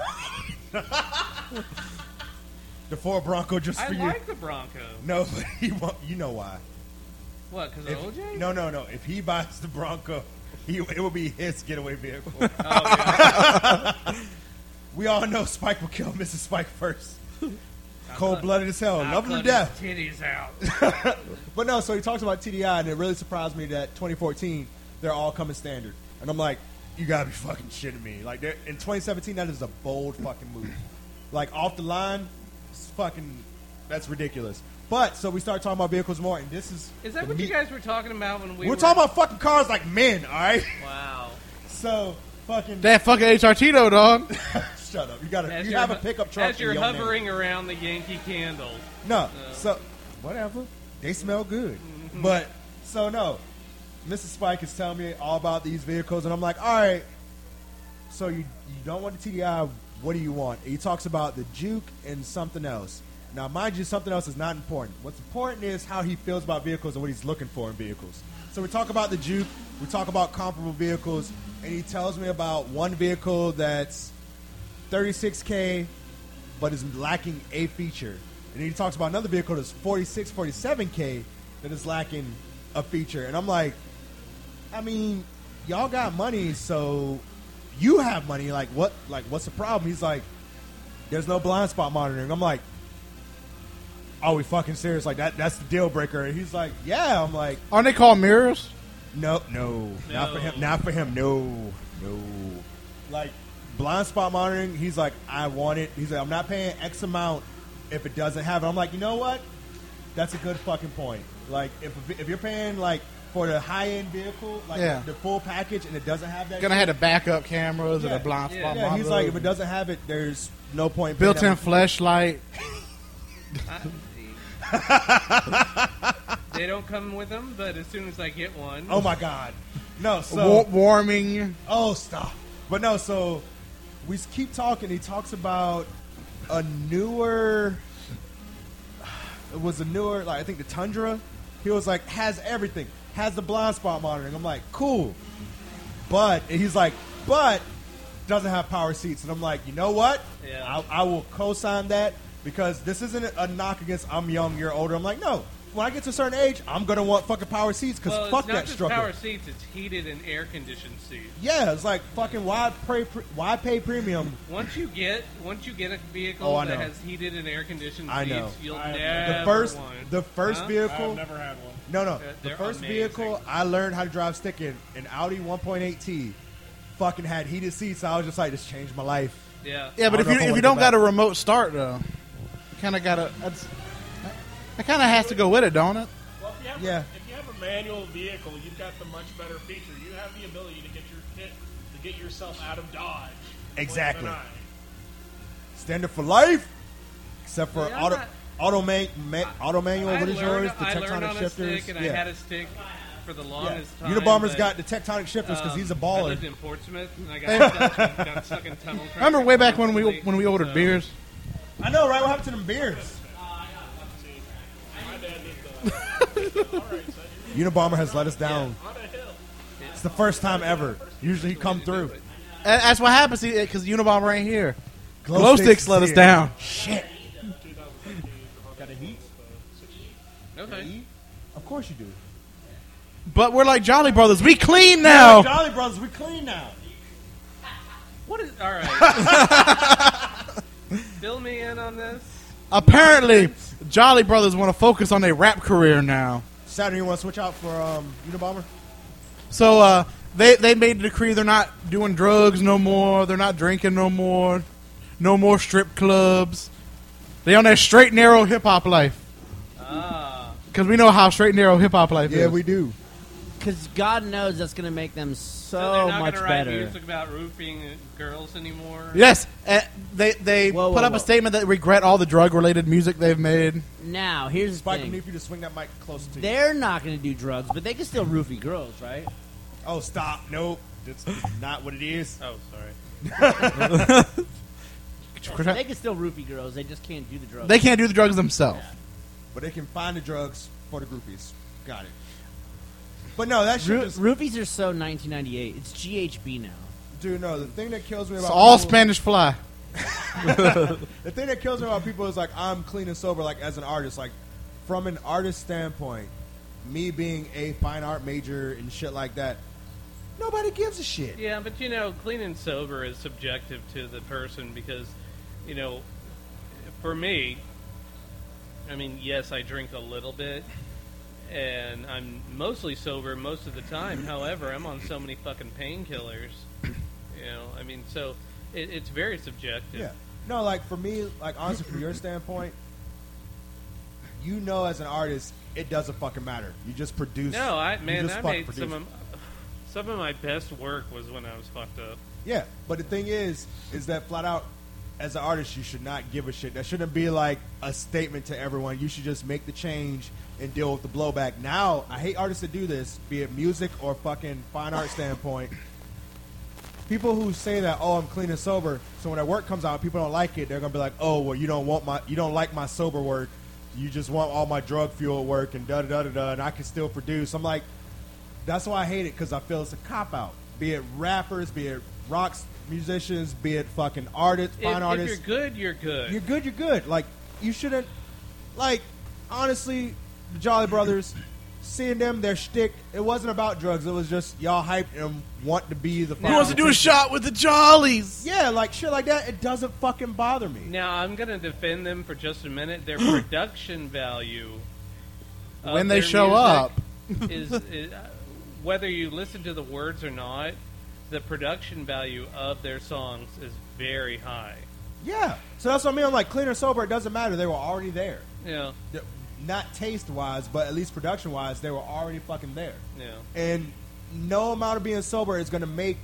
Speaker 5: The Ford Bronco just
Speaker 9: I
Speaker 5: for you.
Speaker 9: like the Bronco.
Speaker 5: No, but he won't. You know why?
Speaker 9: What? Because
Speaker 5: If-
Speaker 9: of O J?
Speaker 5: no, no, no. If he buys the Bronco, he, it will be his getaway vehicle.
Speaker 9: Oh, yeah.
Speaker 5: We all know Spike will kill Missus Spike first. Cold blooded as hell,
Speaker 9: I'll
Speaker 5: love him to
Speaker 9: cut
Speaker 5: death.
Speaker 9: his titties out.
Speaker 5: But no, so he talks about T D I, and it really surprised me that twenty fourteen they're all coming standard, and I'm like, you gotta be fucking shitting me. Like they're- in twenty seventeen, that is a bold fucking move. Like off the line, it's fucking that's ridiculous. But so we start talking about vehicles more, and this is
Speaker 9: Is that
Speaker 5: the
Speaker 9: what you
Speaker 5: meat-
Speaker 9: guys were talking about when we
Speaker 5: We're
Speaker 9: were
Speaker 5: talking about fucking cars like men, all right?
Speaker 9: Wow.
Speaker 5: So fucking
Speaker 4: That fucking H R T though, dog.
Speaker 5: shut up. You got to
Speaker 9: As
Speaker 5: you
Speaker 9: you're
Speaker 5: have a
Speaker 9: hu-
Speaker 5: pickup truck.
Speaker 9: As you're
Speaker 5: in your name.
Speaker 9: hovering around the Yankee Candle.
Speaker 5: No, so whatever. They smell good, but so no. Missus Spike is telling me all about these vehicles, and I'm like, all right. So you you don't want the T D I? What do you want? He talks about the Juke and something else. Now, mind you, something else is not important. What's important is how he feels about vehicles and what he's looking for in vehicles. So we talk about the Juke, we talk about comparable vehicles, and he tells me about one vehicle that's thirty-six K, but is lacking a feature. And he talks about another vehicle that's forty-six, forty-seven K that is lacking a feature, and I'm like, I mean, y'all got money, so you have money. Like what? Like what's the problem? He's like, there's no blind spot monitoring. I'm like, are we fucking serious? Like that? That's the deal breaker. And he's like, yeah. I'm like,
Speaker 4: aren't they called mirrors?
Speaker 5: No, no,
Speaker 9: No.
Speaker 5: not for him. Not for him. No, no. Like blind spot monitoring. He's like, I want it. He's like, I'm not paying X amount if it doesn't have it. I'm like, you know what? That's a good fucking point. Like if if you're paying like for the high end vehicle, like
Speaker 4: Yeah.
Speaker 5: the full package, and it doesn't have that,
Speaker 4: Gonna
Speaker 5: shit,
Speaker 4: have the backup cameras
Speaker 5: Yeah.
Speaker 4: and the blind
Speaker 9: Yeah.
Speaker 4: spot
Speaker 5: yeah, he's
Speaker 4: monitors.
Speaker 5: like, if it doesn't have it, there's no point. in paying
Speaker 4: built-in
Speaker 5: that
Speaker 4: flashlight.
Speaker 9: They don't come with them, but as soon as I get one,
Speaker 5: much. Oh my god, no. So
Speaker 4: Wa- warming.
Speaker 5: Oh, stop. But no, so we keep talking. He talks about a newer, it was a newer, like I think the Tundra. He was like, has everything, has the blind spot monitoring. I'm like, cool. But, and he's like, but doesn't have power seats. And I'm like, you know what?
Speaker 9: Yeah.
Speaker 5: I, I will co-sign that because this isn't a knock against I'm young, you're older. I'm like, no. When I get to a certain age, I'm going to want fucking power seats because
Speaker 9: well,
Speaker 5: fuck
Speaker 9: it's not
Speaker 5: that
Speaker 9: just
Speaker 5: struggle.
Speaker 9: power seats; it's heated and air conditioned seats.
Speaker 5: Yeah, it's like fucking why pay, why pay premium?
Speaker 9: Once you get once you get a vehicle
Speaker 5: Oh, I
Speaker 9: that
Speaker 5: know.
Speaker 9: has heated and air conditioned
Speaker 5: I
Speaker 9: seats,
Speaker 5: know.
Speaker 9: you'll
Speaker 8: I- the
Speaker 9: never
Speaker 5: The first,
Speaker 9: want.
Speaker 5: the first
Speaker 9: Huh?
Speaker 5: vehicle.
Speaker 8: I've never had one.
Speaker 5: No, no.
Speaker 9: They're-
Speaker 5: The
Speaker 9: they're
Speaker 5: first
Speaker 9: amazing.
Speaker 5: vehicle I learned how to drive stick in, an Audi one point eight T, fucking had heated seats. I was just like, this changed my life.
Speaker 9: Yeah.
Speaker 4: Yeah, but
Speaker 5: I
Speaker 4: if
Speaker 5: don't
Speaker 4: you
Speaker 5: know if I
Speaker 4: if
Speaker 5: wanna
Speaker 4: you
Speaker 5: go
Speaker 4: don't got
Speaker 5: back.
Speaker 4: a remote start though, kind of got to. That's that kind of has to go with it, don't it?
Speaker 8: Well, if you have
Speaker 5: Yeah.
Speaker 8: a, if you have a manual vehicle, you've got the much better feature. You have the ability to get your hit, to get yourself out of Dodge.
Speaker 5: Exactly.
Speaker 8: Blink of an eye.
Speaker 5: Standard for life, except for
Speaker 9: Yeah, I'm
Speaker 5: auto
Speaker 9: not-
Speaker 5: auto man, ma- auto manual.
Speaker 9: I
Speaker 5: What is
Speaker 9: learned,
Speaker 5: yours? The
Speaker 9: I learned
Speaker 5: tectonic
Speaker 9: on a
Speaker 5: shifters.
Speaker 9: stick, and
Speaker 5: yeah.
Speaker 9: I had a stick for the
Speaker 5: yeah.
Speaker 9: longest time.
Speaker 5: Unabomber's
Speaker 9: but,
Speaker 5: got the tectonic shifters because
Speaker 9: um,
Speaker 5: he's a
Speaker 9: I
Speaker 5: baller.
Speaker 9: lived in Portsmouth, and I got, stuck, got stuck in tunnel traffic.
Speaker 4: Remember way back when we
Speaker 9: constantly,
Speaker 4: when we ordered
Speaker 9: so-
Speaker 4: beers.
Speaker 5: I know, right? What happened to them beers?
Speaker 8: My dad did the. All right, son.
Speaker 5: Unabomber has let us down.
Speaker 8: On a hill.
Speaker 5: It's the first time ever. Usually he come through.
Speaker 4: And that's what happens because Unabomber ain't here.
Speaker 5: Glow
Speaker 4: Glow
Speaker 5: sticks
Speaker 4: sticks let
Speaker 5: is
Speaker 4: us
Speaker 5: here.
Speaker 4: down.
Speaker 5: Shit. Got a heat?
Speaker 9: Okay.
Speaker 5: Of course you do.
Speaker 4: But we're like Jolly Brothers. We clean now.
Speaker 5: Yeah, Jolly Brothers, we clean now.
Speaker 9: What is all right? Fill me in on this.
Speaker 4: Apparently, Jolly Brothers want to focus on their rap career now.
Speaker 5: Saturday, you want to switch out for um, Unabomber?
Speaker 4: So uh, they they made the decree they're not doing drugs no more. They're not drinking no more. No more strip clubs. They on that straight and narrow hip hop life.
Speaker 9: Ah.
Speaker 4: Because we know how straight and narrow hip hop life
Speaker 5: Yeah,
Speaker 4: is.
Speaker 5: we do.
Speaker 6: Because God knows that's going to make them
Speaker 9: So
Speaker 6: so,
Speaker 9: they're not
Speaker 6: much
Speaker 9: gonna write
Speaker 6: better.
Speaker 9: music about roofing girls anymore.
Speaker 4: Yes, uh, they they
Speaker 6: Whoa,
Speaker 4: put
Speaker 6: whoa,
Speaker 4: up
Speaker 6: whoa.
Speaker 4: a statement that regret all the drug related music they've made.
Speaker 6: Now, here's the
Speaker 5: Spike, I
Speaker 6: thing.
Speaker 5: need for you to swing that mic closer to you.
Speaker 6: They're not going to do drugs, but they can still roofie girls, right?
Speaker 5: Oh, stop. Nope. That's not what it is.
Speaker 9: Oh, sorry.
Speaker 6: They can still roofie girls. They just can't do the drugs.
Speaker 4: They can't do the drugs themselves.
Speaker 5: But they can find the drugs for the groupies. Got it. But no, that shit
Speaker 6: Ro-
Speaker 5: is...
Speaker 6: roofies are so nineteen ninety-eight. It's G H B now.
Speaker 5: Dude, no, the thing that kills me about
Speaker 4: It's all
Speaker 5: people,
Speaker 4: Spanish fly.
Speaker 5: the thing that kills me about people is like I'm clean and sober, like as an artist, like from an artist standpoint, me being a fine art major and shit like that, nobody gives a shit.
Speaker 9: Yeah, but you know, clean and sober is subjective to the person because, you know, for me, I mean, yes, I drink a little bit, and I'm mostly sober most of the time. However, I'm on so many fucking painkillers. You know, I mean, so it, it's very subjective.
Speaker 5: Yeah. No, like for me, like honestly, from your standpoint, you know, as an artist, it doesn't fucking matter. You just produce.
Speaker 9: No, I
Speaker 5: you
Speaker 9: man,
Speaker 5: just
Speaker 9: I
Speaker 5: fuck
Speaker 9: made
Speaker 5: produce.
Speaker 9: some of some of my best work was when I was fucked up.
Speaker 5: Yeah, but the thing is, is that flat out, as an artist, you should not give a shit. That shouldn't be like a statement to everyone. You should just make the change and deal with the blowback. Now, I hate artists that do this, be it music or fucking fine art standpoint. People who say that, oh, I'm clean and sober, so when their work comes out, people don't like it. They're gonna be like, oh, well, you don't want my, you don't like my sober work. You just want all my drug fueled work and da da da da da, and I can still produce. I'm like, that's why I hate it, because I feel it's a cop out. Be it rappers, be it rock musicians, be it fucking artists,
Speaker 9: If,
Speaker 5: fine
Speaker 9: if
Speaker 5: artists.
Speaker 9: you're good, you're good.
Speaker 5: You're good, you're good. Like, you shouldn't, like, honestly, the Jolly Brothers, seeing them, their shtick, it wasn't about drugs. It was just y'all hyped and want to be the.
Speaker 4: Who wants to do a shot with the Jollies?
Speaker 5: Yeah, like shit like that. It doesn't fucking bother me.
Speaker 9: Now I'm gonna defend them for just a minute. Their production value of
Speaker 4: When they
Speaker 9: their
Speaker 4: show
Speaker 9: music
Speaker 4: up.
Speaker 9: is, is uh, whether you listen to the words or not. The production value of their songs is very high.
Speaker 5: Yeah, so that's what I mean. I'm like, clean or sober, it doesn't matter. They were already there.
Speaker 9: Yeah,
Speaker 5: They're- not taste wise, but at least production wise, they were already fucking there.
Speaker 9: yeah.
Speaker 5: And no amount of being sober is going to make.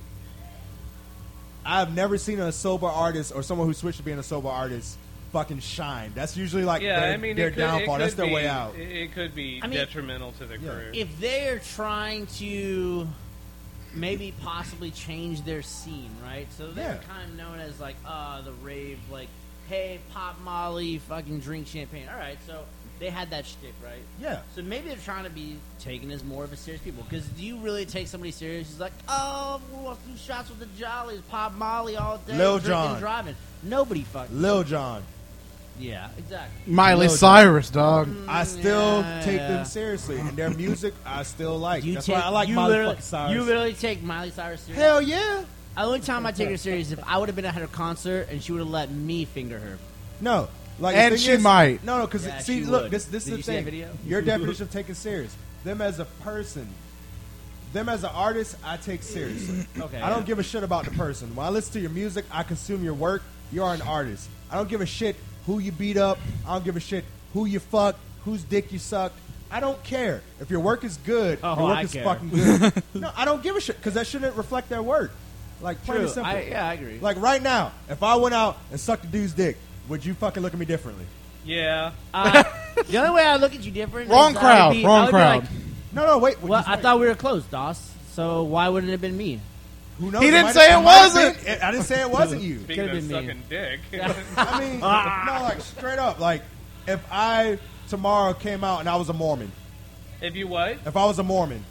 Speaker 5: I've never seen a sober artist or someone who switched to being a sober artist fucking shine. That's usually like
Speaker 9: Yeah,
Speaker 5: their,
Speaker 9: I mean,
Speaker 5: their
Speaker 9: it could,
Speaker 5: downfall.
Speaker 9: It
Speaker 5: That's
Speaker 9: could
Speaker 5: their
Speaker 9: be,
Speaker 5: way out.
Speaker 9: It, it could be
Speaker 6: I mean,
Speaker 9: detrimental to their
Speaker 5: yeah.
Speaker 9: career.
Speaker 6: If they're trying to maybe possibly change their scene, right? So they're
Speaker 5: Yeah.
Speaker 6: kind of known as like, uh, the rave, like, hey, pop Molly, fucking drink champagne. All right, so they had that shtick, right?
Speaker 5: Yeah.
Speaker 6: So maybe they're trying to be taken as more of a serious people. Because do you really take somebody serious? Who's like, oh, we'll do shots with the Jollies, pop Molly all day,
Speaker 5: Lil
Speaker 6: drinking,
Speaker 5: Jon.
Speaker 6: driving. Nobody fucking.
Speaker 5: Lil Jon.
Speaker 6: Yeah, exactly.
Speaker 4: Miley
Speaker 5: Lil Jon.
Speaker 4: Cyrus, dog.
Speaker 5: I still
Speaker 6: Yeah,
Speaker 5: take
Speaker 6: yeah.
Speaker 5: them seriously, and their music I still like.
Speaker 6: You
Speaker 5: That's
Speaker 6: take,
Speaker 5: why I like
Speaker 6: you
Speaker 5: Miley
Speaker 6: literally,
Speaker 5: fucking Cyrus.
Speaker 6: You literally take Miley Cyrus serious?
Speaker 5: Hell yeah.
Speaker 6: The only time I take her serious is if I would have been at her concert and she would have let me finger her.
Speaker 5: No. Like,
Speaker 4: And
Speaker 5: the thing
Speaker 4: she
Speaker 5: is-
Speaker 4: might.
Speaker 5: No, no, because
Speaker 6: Yeah,
Speaker 5: see,
Speaker 6: she
Speaker 5: look,
Speaker 6: would.
Speaker 5: this this
Speaker 6: Did
Speaker 5: is
Speaker 6: you
Speaker 5: the
Speaker 6: see that
Speaker 5: thing.
Speaker 6: video?
Speaker 5: Your definition of taking serious. Them as a person, them as an artist, I take seriously.
Speaker 6: Okay.
Speaker 5: I don't give a shit about the person. When I listen to your music, I consume your work. You are an artist. I don't give a shit who you beat up. I don't give a shit who you fuck, whose dick you sucked. I don't care. If your work is good,
Speaker 6: Oh,
Speaker 5: your work
Speaker 6: I
Speaker 5: is
Speaker 6: care.
Speaker 5: fucking good. No, I don't give a shit because that shouldn't reflect their work. Like, plain
Speaker 6: True.
Speaker 5: and simple.
Speaker 6: I, yeah, I agree.
Speaker 5: Like, right now, if I went out and sucked a dude's dick, would you fucking look at me differently?
Speaker 9: Yeah.
Speaker 6: Uh, the only way I look at you different.
Speaker 4: Wrong
Speaker 6: is I
Speaker 4: crowd,
Speaker 6: would be-
Speaker 4: wrong
Speaker 6: I would be
Speaker 4: crowd.
Speaker 6: like,
Speaker 5: No, no, wait.
Speaker 6: well,
Speaker 5: just
Speaker 6: I
Speaker 5: wait.
Speaker 6: thought we were close, Doss. So why wouldn't it have been me?
Speaker 5: Who knows?
Speaker 4: He didn't
Speaker 5: might-
Speaker 4: say it
Speaker 5: might have
Speaker 4: wasn't.
Speaker 5: been- I didn't say it wasn't you.
Speaker 9: Speaking
Speaker 6: Could've
Speaker 9: of
Speaker 6: been me.
Speaker 9: sucking dick.
Speaker 5: I mean, no, like straight up. Like, if I tomorrow came out and I was a Mormon,
Speaker 9: if you what?
Speaker 5: if I was a Mormon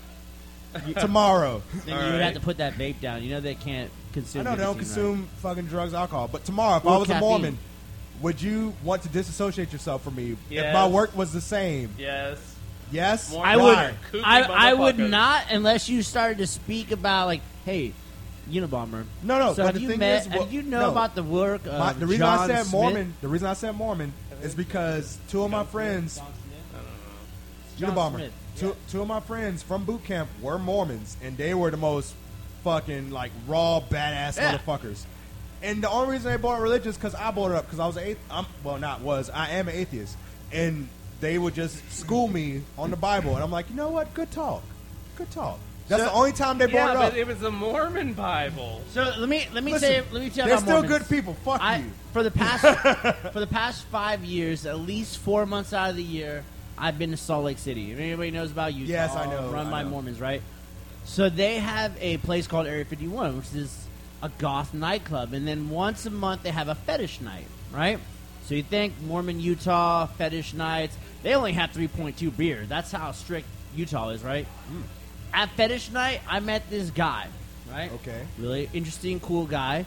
Speaker 5: tomorrow,
Speaker 6: Then
Speaker 9: All
Speaker 6: you would
Speaker 9: right.
Speaker 6: have to put that vape down. You know they can't consume.
Speaker 5: I know they don't
Speaker 6: nicotine,
Speaker 5: consume fucking drugs, alcohol. But tomorrow, if
Speaker 6: Or
Speaker 5: I was
Speaker 6: caffeine.
Speaker 5: a Mormon, would you want to disassociate yourself from me if
Speaker 9: Yes.
Speaker 5: my work was the same?
Speaker 9: Yes.
Speaker 5: Yes.
Speaker 9: More
Speaker 6: I
Speaker 9: Why?
Speaker 6: would.
Speaker 9: Kooky
Speaker 6: I, I would
Speaker 9: motherfuckers.
Speaker 6: not unless you started to speak about like, hey, Unabomber.
Speaker 5: No, no.
Speaker 6: So
Speaker 5: but
Speaker 6: have
Speaker 5: the
Speaker 6: you
Speaker 5: thing
Speaker 6: met?
Speaker 5: is, well,
Speaker 6: have you know
Speaker 5: no.
Speaker 6: about the work of
Speaker 5: My, the reason
Speaker 6: John
Speaker 5: I said
Speaker 6: Smith?
Speaker 5: Mormon, the reason I said Mormon is because two of my friends,
Speaker 6: John
Speaker 5: Unabomber,
Speaker 6: Smith.
Speaker 5: two two of my friends from boot camp were Mormons, and they were the most fucking like raw badass
Speaker 6: Yeah.
Speaker 5: motherfuckers. And the only reason they brought religion is because I brought it up because I was an atheist. I'm, well, not was I am an atheist, and they would just school me on the Bible, and I'm like, you know what? Good talk, good talk. That's
Speaker 6: So-
Speaker 5: the only time they brought
Speaker 9: Yeah,
Speaker 5: it up.
Speaker 9: but it was the Mormon Bible.
Speaker 6: So let me let me
Speaker 5: Listen,
Speaker 6: say let me tell you
Speaker 5: they're
Speaker 6: about
Speaker 5: still
Speaker 6: Mormons.
Speaker 5: good people. Fuck
Speaker 6: I,
Speaker 5: you.
Speaker 6: for the past for the past five years, at least four months out of the year, I've been to Salt Lake City. Everybody knows about Utah.
Speaker 5: Yes, I know,
Speaker 6: Run
Speaker 5: I
Speaker 6: by
Speaker 5: know.
Speaker 6: Mormons, right? So they have a place called Area fifty-one, which is a goth nightclub, and then once a month they have a fetish night, right? So you think Mormon Utah fetish nights? They only have three point two beer. That's how strict Utah is, right? At fetish night, I met this guy, right?
Speaker 5: Okay.
Speaker 6: Really interesting, cool guy.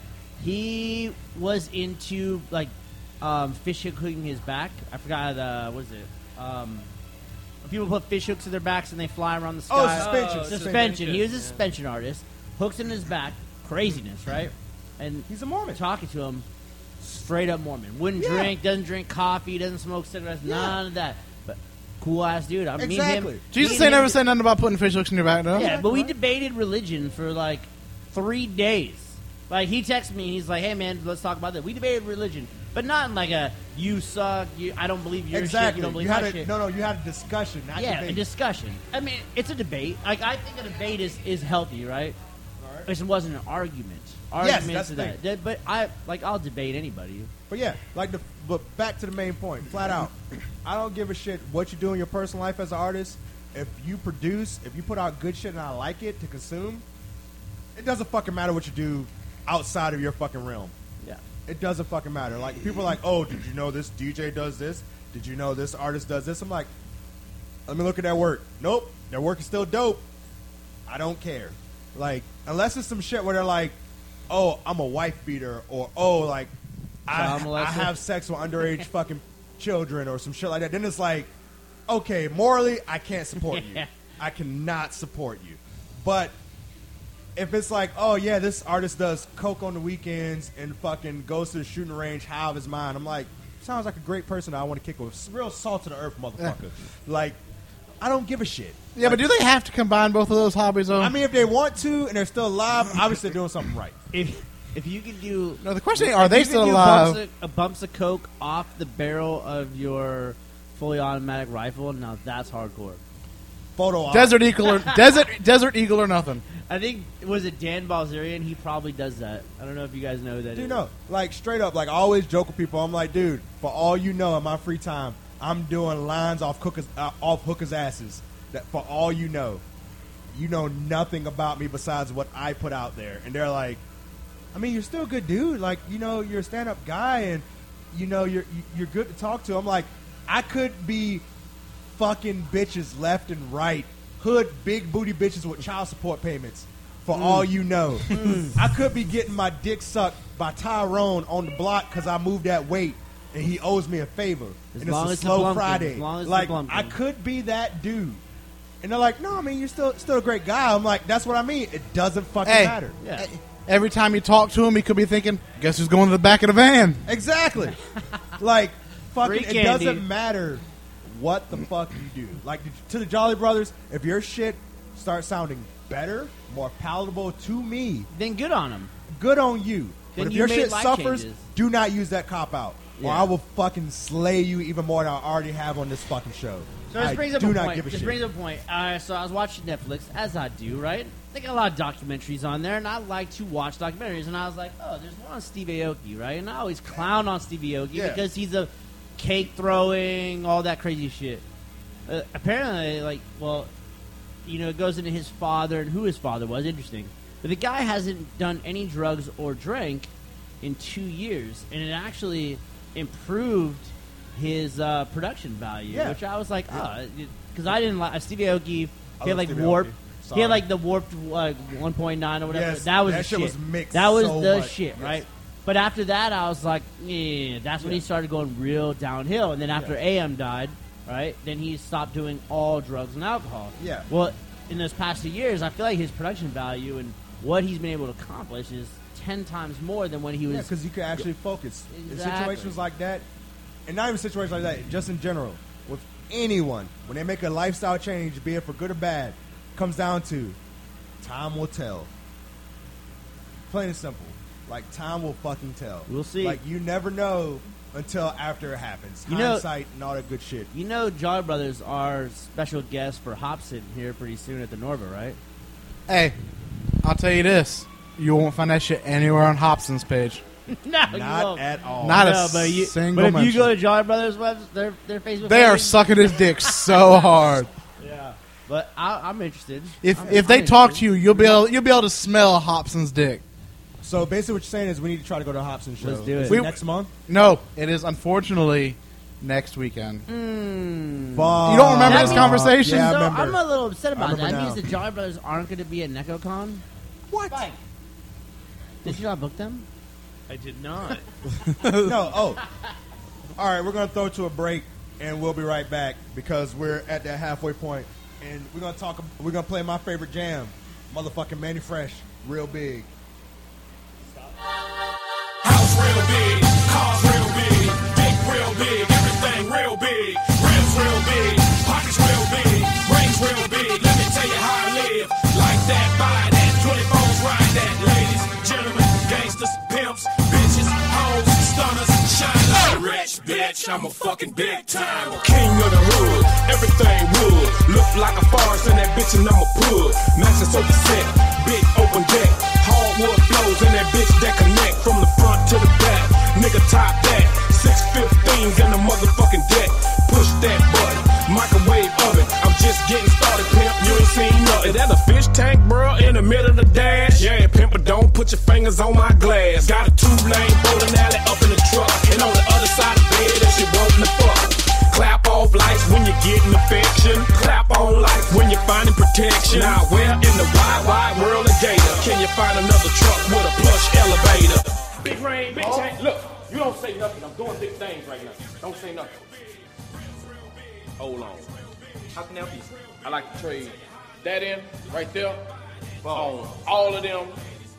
Speaker 6: He was into like um, fish hooking his back. I forgot uh, what is it? Um, when people put fish hooks in their backs and they fly around the
Speaker 5: Oh,
Speaker 6: sky.
Speaker 5: suspension.
Speaker 9: Oh,
Speaker 6: suspension.
Speaker 9: suspension,
Speaker 6: He was a
Speaker 9: yeah.
Speaker 6: suspension artist. Hooks in his back. Craziness, right? And
Speaker 5: He's a Mormon.
Speaker 6: talking to him, straight up Mormon. Wouldn't
Speaker 5: Yeah.
Speaker 6: drink, doesn't drink coffee, doesn't smoke cigarettes,
Speaker 5: Yeah.
Speaker 6: none of that. But cool ass dude. I mean
Speaker 5: Exactly.
Speaker 6: him.
Speaker 4: Jesus
Speaker 6: me
Speaker 4: ain't
Speaker 6: and him
Speaker 4: never said nothing about putting fish hooks in your back, though.
Speaker 6: yeah, but we
Speaker 5: right.
Speaker 6: debated religion for like three days. Like he texted me, he's like, "Hey man, let's talk about this." We debated religion, but not in like a "you suck," you, "I don't believe your shit,"
Speaker 5: Exactly.
Speaker 6: "you don't believe
Speaker 5: had
Speaker 6: my
Speaker 5: a,
Speaker 6: shit."
Speaker 5: No, no, you had a discussion, not
Speaker 6: yeah,
Speaker 5: debate.
Speaker 6: a discussion. I mean, it's a debate. Like I think a debate is, is healthy, right? It wasn't an argument. Arguments
Speaker 5: that's
Speaker 6: to
Speaker 5: the
Speaker 6: that. That- But I like I'll debate anybody.
Speaker 5: But yeah, like the but back to the main point, flat out. I don't give a shit what you do in your personal life as an artist. If you produce, if you put out good shit and I like it to consume, it doesn't fucking matter what you do outside of your fucking realm.
Speaker 6: Yeah.
Speaker 5: It doesn't fucking matter. Like people are like, oh, did you know this D J does this? Did you know this artist does this? I'm like, let me look at their work. Nope, their work is still dope. I don't care. Like unless it's some shit where they're like, oh, I'm a wife beater, or oh, like I,
Speaker 6: Child
Speaker 5: I
Speaker 6: molester.
Speaker 5: have sex with underage fucking children or some shit like that. Then it's like, okay, morally, I can't support
Speaker 6: Yeah.
Speaker 5: you. I cannot support you. But if it's like, oh, yeah, this artist does coke on the weekends and fucking goes to the shooting range high of his mind, I'm like, sounds like a great person I want to kick with. Real salt to the earth motherfucker. Like, I don't give a shit.
Speaker 4: Yeah,
Speaker 5: Like,
Speaker 4: but do they have to combine both of those hobbies, though?
Speaker 5: I mean, if they want to and they're still alive, obviously they're doing something right.
Speaker 6: If if you can do
Speaker 4: no, the question is, are
Speaker 6: if
Speaker 4: they
Speaker 6: you can
Speaker 4: still
Speaker 6: do
Speaker 4: alive?
Speaker 6: Bumps of, uh, bumps of coke off the barrel of your fully automatic rifle. Now that's hardcore.
Speaker 5: Photo op.
Speaker 4: Desert Eagle or Desert Desert Eagle or nothing.
Speaker 6: I think was it Dan Balzerian? He probably does that. I don't know if you guys know who that.
Speaker 5: Dude,
Speaker 6: is.
Speaker 5: no. Like, straight up, like, I always joke with people. I'm like, dude, for all you know, in my free time, I'm doing lines off hookers, uh, off hookers' asses. That for all you know, you know nothing about me besides what I put out there. And they're like, I mean, you're still a good dude. Like, you know, you're a stand-up guy, and, you know, you're you're good to talk to. I'm like, I could be fucking bitches left and right. Hood, big booty bitches with child support payments. For
Speaker 6: Mm.
Speaker 5: all you know. I could be getting my dick sucked by Tyrone on the block because I moved that weight and he owes me a favor.
Speaker 6: As
Speaker 5: and
Speaker 6: long
Speaker 5: it's
Speaker 6: as
Speaker 5: a
Speaker 6: the
Speaker 5: slow
Speaker 6: Blumpkin,
Speaker 5: Friday.
Speaker 6: as long as the
Speaker 5: like,
Speaker 6: Blumpkin.
Speaker 5: I could be that dude. And they're like, no, I mean, you're still still a great guy. I'm like, that's what I mean. It doesn't fucking
Speaker 4: Hey.
Speaker 5: matter.
Speaker 6: Yeah.
Speaker 4: Every time you talk to him, he could be thinking, "Guess who's going to the back of the van?"
Speaker 5: Exactly. Like, fucking,
Speaker 6: Free
Speaker 5: it
Speaker 6: candy.
Speaker 5: doesn't matter what the fuck you do. Like, to the Jolly Brothers, if your shit starts sounding better, more palatable to me,
Speaker 6: Then good on him.
Speaker 5: good on you.
Speaker 6: Then
Speaker 5: But if
Speaker 6: you
Speaker 5: your
Speaker 6: made
Speaker 5: shit
Speaker 6: life
Speaker 5: suffers,
Speaker 6: changes.
Speaker 5: do not use that cop out. Or
Speaker 6: Yeah.
Speaker 5: I will fucking slay you even more than I already have on this fucking show.
Speaker 6: So this
Speaker 5: I
Speaker 6: brings up
Speaker 5: do
Speaker 6: a
Speaker 5: not
Speaker 6: point.
Speaker 5: give a
Speaker 6: this
Speaker 5: shit.
Speaker 6: brings up a point. Uh, so I was watching Netflix, as I do, right? They got a lot of documentaries on there, and I like to watch documentaries. And I was like, oh, there's one on Steve Aoki, right? And I always clown on Steve Aoki
Speaker 5: Yeah.
Speaker 6: because he's a cake throwing, all that crazy shit. Uh, apparently, like, well, you know, it goes into his father and who his father was. Interesting. But the guy hasn't done any drugs or drank in two years, and it actually improved his uh, production value,
Speaker 5: Yeah.
Speaker 6: which I was like, oh, because I didn't like Steve Aoki.
Speaker 5: I
Speaker 6: He had
Speaker 5: love
Speaker 6: like
Speaker 5: Steve
Speaker 6: warp.
Speaker 5: Aoki.
Speaker 6: He
Speaker 5: Sorry.
Speaker 6: had like the warped uh, one point nine or whatever.
Speaker 5: Yes,
Speaker 6: that was
Speaker 5: that
Speaker 6: the
Speaker 5: shit
Speaker 6: shit.
Speaker 5: was mixed
Speaker 6: that was
Speaker 5: so
Speaker 6: the
Speaker 5: much.
Speaker 6: shit,
Speaker 5: Yes.
Speaker 6: right? But after that, I was like, yeah, that's when
Speaker 5: Yeah.
Speaker 6: he started going real downhill. And then after A M died, right, then he stopped doing all drugs and alcohol.
Speaker 5: Yeah.
Speaker 6: Well, in those past two years, I feel like his production value and what he's been able to accomplish is ten times more than when he was.
Speaker 5: Yeah, because you can actually focus. In
Speaker 6: Exactly.
Speaker 5: situations like that, and not even situations like that, just in general, with anyone, when they make a lifestyle change, be it for good or bad, comes down to time will tell. Plain and simple. Like, time will fucking tell.
Speaker 6: We'll see.
Speaker 5: Like, you never know until after it happens.
Speaker 6: You know-
Speaker 5: Hindsight and all that good shit.
Speaker 6: You know, Jolly Brothers are special guests for Hobson here pretty soon at the Norva, right?
Speaker 4: Hey, I'll tell you this: you won't find that shit anywhere on Hobson's page.
Speaker 6: no, you
Speaker 5: Not
Speaker 6: won't.
Speaker 5: at all.
Speaker 4: Not a
Speaker 6: No, but, you,
Speaker 4: single
Speaker 6: but if you
Speaker 4: mention.
Speaker 6: go to Jolly Brothers' web, their their Facebook,
Speaker 4: They are
Speaker 6: page-
Speaker 4: sucking his dick so hard.
Speaker 6: Yeah, but I, I'm interested.
Speaker 4: If
Speaker 6: I'm,
Speaker 4: if
Speaker 6: I'm
Speaker 4: they talk
Speaker 6: interested.
Speaker 4: to you, you'll be able you'll be able to smell Hobson's dick.
Speaker 5: So basically what you're saying is we need to try to go to a Hobson show.
Speaker 6: Let's do
Speaker 5: Is
Speaker 6: it.
Speaker 4: We-
Speaker 5: next month?
Speaker 4: No, it is unfortunately next weekend.
Speaker 6: Mm.
Speaker 5: Fuck.
Speaker 4: You don't remember
Speaker 6: That
Speaker 4: this
Speaker 6: means-
Speaker 4: conversation?
Speaker 5: Yeah, I
Speaker 6: so
Speaker 5: remember.
Speaker 6: I'm a little upset about
Speaker 5: I
Speaker 6: that. That
Speaker 5: remember
Speaker 6: means
Speaker 5: now.
Speaker 6: the Jolly Brothers aren't going to be at NecoCon.
Speaker 5: What?
Speaker 6: Did you not book them?
Speaker 9: I did not.
Speaker 5: No, oh. All right, we're going to throw it to a break, and we'll be right back because we're at that halfway point, and we're going to talk. We're going to play my favorite jam, motherfucking Manny Fresh, Real Big.
Speaker 10: House real big, cars real big, dick real big, everything real big, rims real big, pockets real big, rings real big. Let me tell you how I live. Like that, buy that, twenty-fours ride that. Ladies, gentlemen, gangsters, pimps, bitches, hoes, stunners, shiners. Rich bitch, I'm a fucking big time king of the hood. Everything wood, look like a forest in that bitch and I'm a pud. Master sofa set, big open deck. Hardwood flows in that bitch that connect from the front to the back. Nigga top that, six fifteens in the motherfucking deck. Push that button, microwave oven. I'm just getting started, pimp. You ain't seen nothing. Is that a fish tank, bro, in the middle of the dash? Yeah, pimp, but don't put your fingers on my glass. Got a two-lane bowling alley up in the truck, and on the other side of the bed, that shit wantin' to fuck. Clap off lights when you're getting affection. Clap on lights when you're finding protection. Now, where in the wide, wide world of Gator can you find another truck with a plush elevator? Big rain, big tank. Look, you don't say nothing. I'm doing big things right now. Don't say nothing. Hold on. How can I help you? I like to trade that in right there on all of them.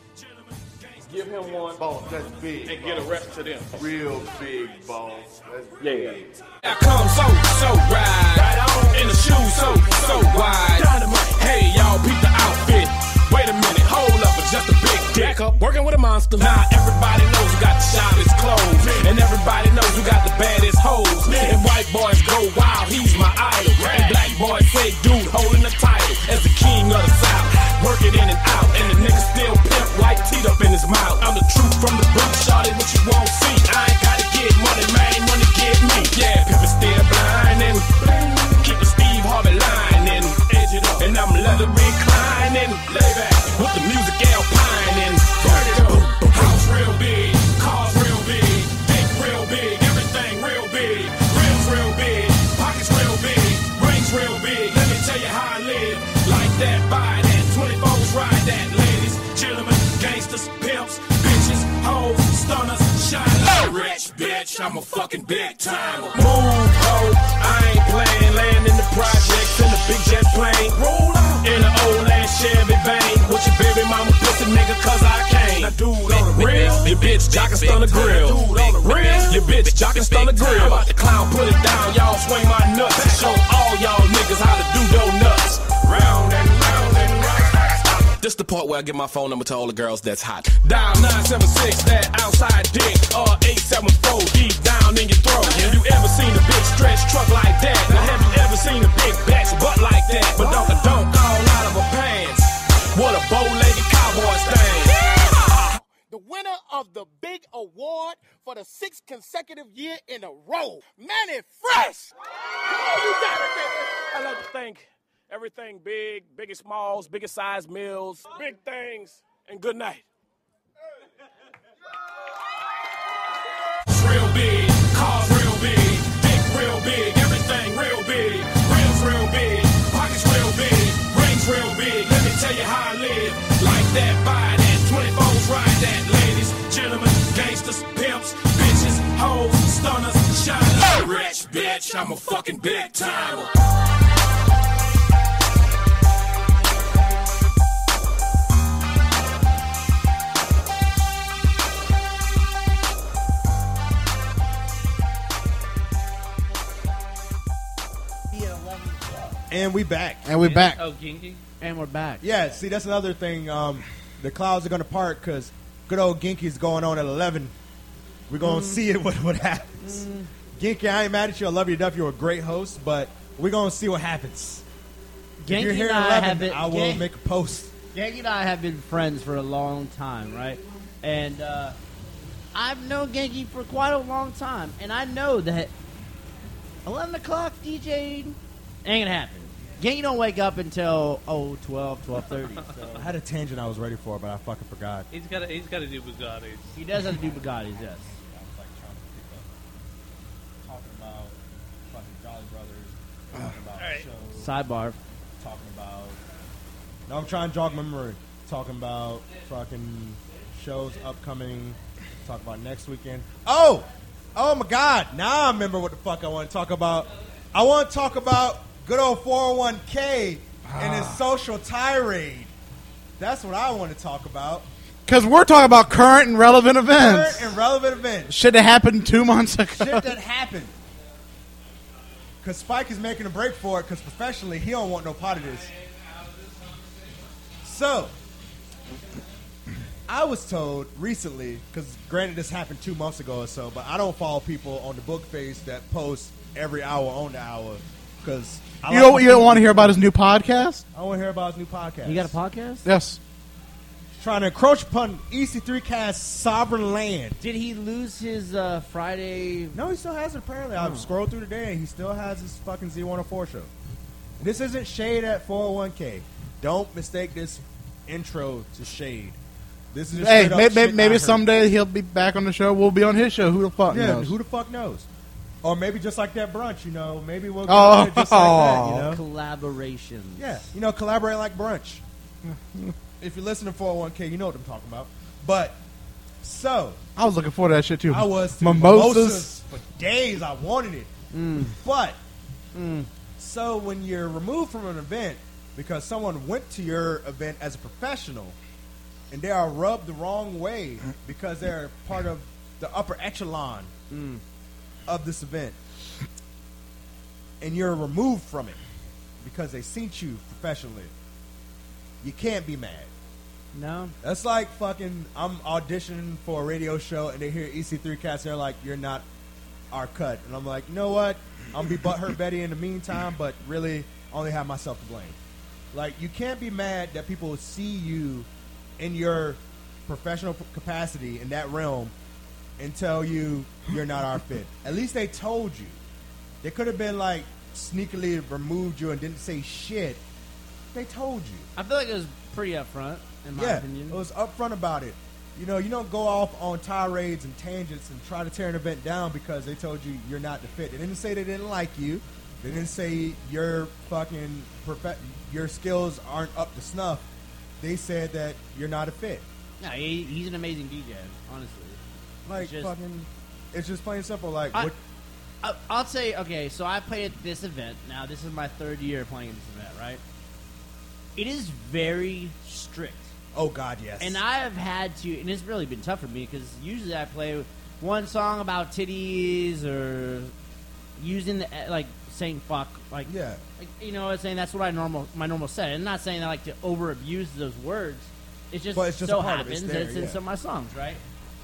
Speaker 10: Give him one.
Speaker 11: Boss, that's big.
Speaker 10: And get a rest to them.
Speaker 11: Real big, boss. That's
Speaker 10: Yeah.
Speaker 11: big.
Speaker 10: I come so, so ride. Right on. In the shoes so, so wide. Dynamite. Hey, y'all, peep the outfit. Wait a minute, hold up, it's just a big dick. Up, working with a monster. Now everybody knows who got the shyest clothes. And everybody knows who got the baddest hoes. And white boys go wild, he's my idol. And black boys say, dude, holding the title as the king of the South. Work it in and out, and the nigga still pimp like teeth up in his mouth. I'm the truth from the boot, shawty, what you won't see. I ain't gotta get money, man, money get me. Yeah, pimpin' still blindin'. Keep the Steve Harvey lining. Edge it up, and I'm leather reclining. Lay back, with the music alpining. Turn it up, house real big, cars real big, dick real big, everything real big. Rims real big, pockets real big, rings real big. Let me tell you how I live. Like that, buy that, twenty-fours ride that. Ladies, gentlemen, gangsters, pimps, bitches, hoes, stunners, shine like rich, bitch. I'm a fucking big timer. Move, ho, I ain't playing. Land in the projects in a big jet plane. Roll out in an old ass Chevy vein. With your baby mama pussy nigga, cause I came. Now, dude, on the real, your bitch jockin' stun the grill. Dude, on the real, your bitch jockin' stun the grill. I'm about to clown, put it down, y'all swing my nuts. And show all y'all niggas how to do donuts. Round and round and round. This the part where I give my phone number to all the girls that's hot. Dial nine seven six, that outside dick, or eight seven four, deep down in your throat. Have you ever seen a big stretch truck like that? Now have you ever seen a big back butt like that? But don't don't all out of her pants. What a bow-legged cowboy stand.
Speaker 12: Yeah! The winner of the big award for the sixth consecutive year in a row, Manny Fresh. You got it, baby.
Speaker 10: I like to thank everything big, biggest smalls, biggest size meals, big things, and good night. Real big, cars real big, dick real big, everything real big, rims real big, pockets real big, rings real big. Let me tell you how I live. Like that, buy that, twenty-fours ride that. Ladies, gentlemen, gangsters, pimps, bitches, hoes, stunners, shine like rich, bitch. I'm a fucking big timer.
Speaker 5: And we back.
Speaker 4: And we back.
Speaker 9: Oh, Ginky?
Speaker 6: And we're back.
Speaker 5: Yeah, see, that's another thing. Um, the clouds are going to part because good old Ginky's going on at eleven. We're going to mm. see it, what, what happens. Mm. Ginky, I ain't mad at you. I love you to death. You're a great host, but we're going to see what happens.
Speaker 6: Genki
Speaker 5: if you're here
Speaker 6: and
Speaker 5: at
Speaker 6: I
Speaker 5: eleven,
Speaker 6: have been,
Speaker 5: I will
Speaker 6: Gen-
Speaker 5: make a post.
Speaker 6: Genki and I have been friends for a long time, right? And uh, I've known Genki for quite a long time, and I know that eleven o'clock D J ain't going to happen. Genki don't wake up until, oh, twelve, twelve thirty. So.
Speaker 5: I had a tangent I was ready for, but I fucking forgot.
Speaker 9: He's got to he's got to do Bugattis.
Speaker 6: He does have to do Bugattis, yes.
Speaker 5: Talking about fucking Jolly Brothers, talking about
Speaker 9: right.
Speaker 5: shows,
Speaker 6: Sidebar.
Speaker 5: talking about. No, I'm trying to jog my memory. Talking about fucking shows upcoming. Talk about next weekend. Oh, oh my God! Now I remember what the fuck I want to talk about. I want to talk about good old four oh one k and his social tirade. That's what I want to talk about.
Speaker 4: Because we're talking about current and relevant events.
Speaker 5: Current and relevant events.
Speaker 4: Shit that happened two months ago.
Speaker 5: Shit that happened. Because Spike is making a break for it because professionally he don't want no part of this. So, I was told recently, because granted this happened two months ago or so, but I don't follow people on the book face that post every hour on the hour. Because
Speaker 4: You don't, you don't want to hear about his new podcast?
Speaker 5: I want to hear about his new podcast.
Speaker 6: You got a podcast?
Speaker 4: Yes.
Speaker 5: Trying to encroach upon E C three Cast sovereign land.
Speaker 6: Did he lose his uh, Friday?
Speaker 5: No, he still has it apparently. I've scrolled through today and he still has his fucking Z one oh four show. This isn't shade at four oh one k. Don't mistake this intro to shade. This is just
Speaker 4: Hey,
Speaker 5: straight up
Speaker 4: maybe,
Speaker 5: shit I
Speaker 4: maybe
Speaker 5: heard.
Speaker 4: someday he'll be back on the show. We'll be on his show. Who the fuck
Speaker 5: Yeah,
Speaker 4: knows?
Speaker 5: who the fuck knows? Or maybe just like that brunch, you know. Maybe we'll get
Speaker 4: Oh.
Speaker 5: it just like that, you know.
Speaker 6: Collaborations.
Speaker 5: Yeah, you know, collaborate like brunch. If you listen to four oh one k, you know what I'm talking about. But, so.
Speaker 4: I was looking forward to that shit too.
Speaker 5: I was too.
Speaker 4: Mimosas.
Speaker 5: Mimosas. For days, I wanted it.
Speaker 6: Mm.
Speaker 5: But,
Speaker 6: Mm.
Speaker 5: So when you're removed from an event because someone went to your event as a professional and they are rubbed the wrong way because they're part of the upper echelon
Speaker 6: Mm.
Speaker 5: of this event, and you're removed from it because they seen you professionally, you can't be mad.
Speaker 6: No.
Speaker 5: That's like fucking, I'm auditioning for a radio show and they hear E C three Cats and they're like, you're not our cut. And I'm like, you know what? I'm going to be butthurt Betty in the meantime, but really only have myself to blame. Like, you can't be mad that people see you in your professional p- capacity in that realm and tell you you're not our fit. At least they told you. They could have been like sneakily removed you and didn't say shit. They told you.
Speaker 6: I feel like it was pretty upfront, in my
Speaker 5: yeah,
Speaker 6: opinion.
Speaker 5: it was upfront about it. You know, you don't go off on tirades and tangents and try to tear an event down because they told you you're not the fit. They didn't say they didn't like you. They didn't say your fucking profe- your skills aren't up to snuff. They said that you're not a fit.
Speaker 6: No, he, he's an amazing D J, honestly.
Speaker 5: Like
Speaker 6: It's just-
Speaker 5: fucking, it's just plain simple. Like
Speaker 6: I-
Speaker 5: what?
Speaker 6: I, I'll say, okay, so I played at this event. Now, this is my third year playing at this event, right? It is very strict.
Speaker 5: Oh, God, yes.
Speaker 6: And I have had to, and it's really been tough for me because usually I play one song about titties or using the, like, saying fuck. Like,
Speaker 5: yeah.
Speaker 6: like, you know, saying that's what I normal my normal set. And I'm not saying I like to over abuse those words. It's just,
Speaker 5: But it's just
Speaker 6: so
Speaker 5: a part of it.
Speaker 6: happens
Speaker 5: It's
Speaker 6: that
Speaker 5: there,
Speaker 6: it's in
Speaker 5: yeah.
Speaker 6: some of my songs, right?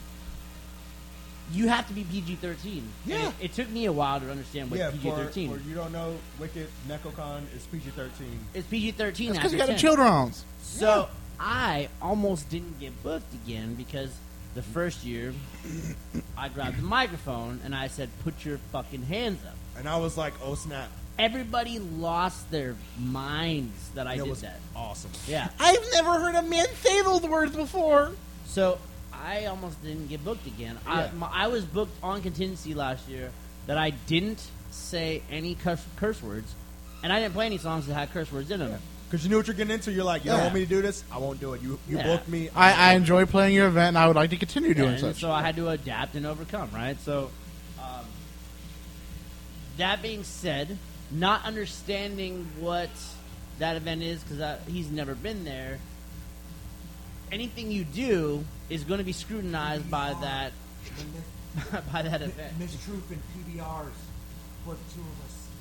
Speaker 6: You have to be P G thirteen.
Speaker 5: Yeah.
Speaker 6: It, it took me a while to understand what
Speaker 5: Yeah,
Speaker 6: P G thirteen.
Speaker 5: for, for you don't know, Wicked NecoCon is P G thirteen.
Speaker 6: It's P G thirteen.
Speaker 4: That's 'cause you
Speaker 6: after
Speaker 4: got the
Speaker 6: ten.
Speaker 4: children's.
Speaker 6: So I almost didn't get booked again because the first year I grabbed the microphone and I said, "Put your fucking hands up."
Speaker 5: And I was like, "Oh snap!"
Speaker 6: Everybody lost their minds that I
Speaker 5: And it
Speaker 6: did
Speaker 5: was
Speaker 6: that.
Speaker 5: awesome.
Speaker 6: Yeah.
Speaker 4: I've never heard a man say those words before.
Speaker 6: So I almost didn't get booked again. I,
Speaker 5: Yeah.
Speaker 6: my, I was booked on contingency last year that I didn't say any curse, curse words, and I didn't play any songs that had curse words in them.
Speaker 5: Because you knew what you're getting into. You're like, you
Speaker 4: Yeah.
Speaker 5: don't want me to do this? I won't do it. You you
Speaker 6: Yeah.
Speaker 5: booked me.
Speaker 4: I, I enjoy playing your event, and I would like to continue doing
Speaker 6: Yeah, and
Speaker 4: such.
Speaker 6: so I had to adapt and overcome, right? So, um, that being said, not understanding what that event is because he's never been there, anything you do is going to be scrutinized by that by that event.
Speaker 13: Miss Troop and P B Rs for the two of us.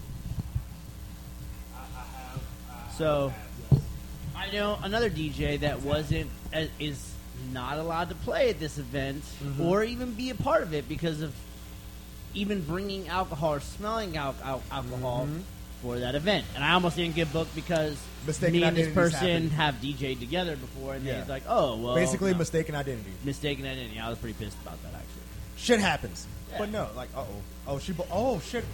Speaker 13: I, I have. Uh,
Speaker 6: So,
Speaker 13: I have, yes.
Speaker 6: I know another D J that wasn't uh, is not allowed to play at this event
Speaker 5: Mm-hmm.
Speaker 6: or even be a part of it because of even bringing alcohol or smelling al- al- alcohol
Speaker 5: Mhm.
Speaker 6: for that event. And I almost didn't get booked because
Speaker 5: Mistaken
Speaker 6: me and this
Speaker 5: identities
Speaker 6: person
Speaker 5: happen.
Speaker 6: have D J'd together before, and
Speaker 5: Yeah.
Speaker 6: they're like, "Oh, well."
Speaker 5: Basically,
Speaker 6: no.
Speaker 5: mistaken identity.
Speaker 6: mistaken identity. I was pretty pissed about that actually.
Speaker 5: Shit happens.
Speaker 6: Yeah.
Speaker 5: But no, like, uh oh. Oh, she. Bo- oh, shit.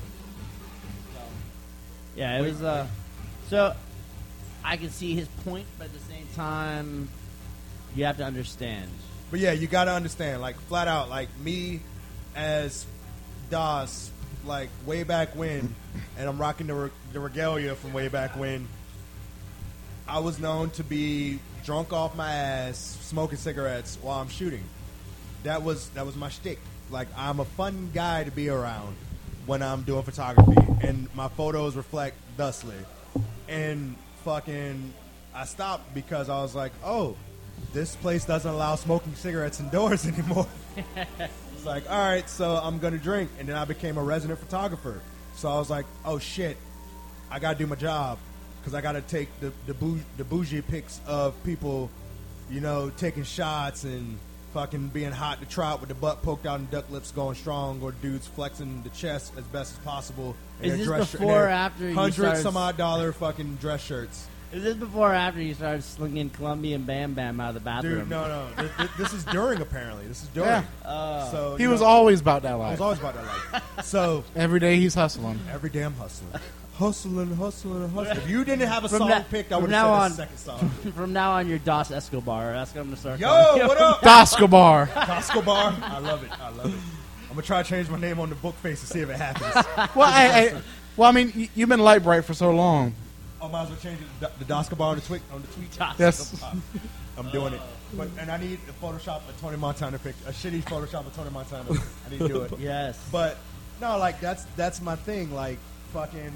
Speaker 6: Yeah, it
Speaker 5: Wait,
Speaker 6: was. Uh, so I can see his point, but at the same time, you have to understand.
Speaker 5: But yeah, you got to understand, like, flat out, like, me as Das, like, way back when, and I'm rocking the, re- the regalia from way back when, I was known to be drunk off my ass, smoking cigarettes while I'm shooting. That was that was my shtick. Like, I'm a fun guy to be around when I'm doing photography, and my photos reflect thusly. And fucking, I stopped because I was like, oh, this place doesn't allow smoking cigarettes indoors anymore. It's like, all right, so I'm going to drink. And then I became a resident photographer. So I was like, oh, shit, I got to do my job because I got to take the, the, bou- the bougie pics of people, you know, taking shots and fucking being hot to trot with the butt poked out and duck lips going strong, or dudes flexing the chest as best as possible. in
Speaker 6: Is
Speaker 5: their
Speaker 6: this
Speaker 5: dress
Speaker 6: before
Speaker 5: in their
Speaker 6: or after you
Speaker 5: hundred
Speaker 6: started-
Speaker 5: some odd dollar fucking dress shirts?
Speaker 6: Is this before or after you started slinging Colombian Bam Bam out of the bathroom?
Speaker 5: Dude, no, no. Th- th- this is during, apparently. This is during.
Speaker 4: Yeah.
Speaker 6: Uh,
Speaker 5: so
Speaker 4: He
Speaker 5: you
Speaker 4: was
Speaker 5: know,
Speaker 4: always about that
Speaker 5: I
Speaker 4: life.
Speaker 5: was always about that life. So
Speaker 4: Every day he's hustling.
Speaker 5: every damn hustling, hustling, hustling, hustling. If you didn't have a
Speaker 6: From
Speaker 5: song
Speaker 6: that-
Speaker 5: picked, I
Speaker 6: from
Speaker 5: would
Speaker 6: now
Speaker 5: have
Speaker 6: on-
Speaker 5: said a second song.
Speaker 6: From now on, you're Das Escobar. That's what I'm gonna start.
Speaker 5: Yo,
Speaker 6: calling you.
Speaker 5: what up?
Speaker 4: Dascobar.
Speaker 5: Toscobar. I love it. I love it. I'm gonna try to change my name on the book face to see if it happens.
Speaker 4: Well, I, I, well, I mean, y- you've been light bright for so long.
Speaker 5: I might as well change it to the Doscobar on the tweet on the tweet.
Speaker 4: Yes.
Speaker 5: I'm doing it. But and I need a Photoshop a Tony Montana picture, a shitty Photoshop of Tony Montana. I need to do it.
Speaker 6: Yes.
Speaker 5: But no, like that's that's my thing. Like fucking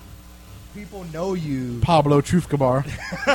Speaker 5: people know you.
Speaker 4: Pablo Truthkabar.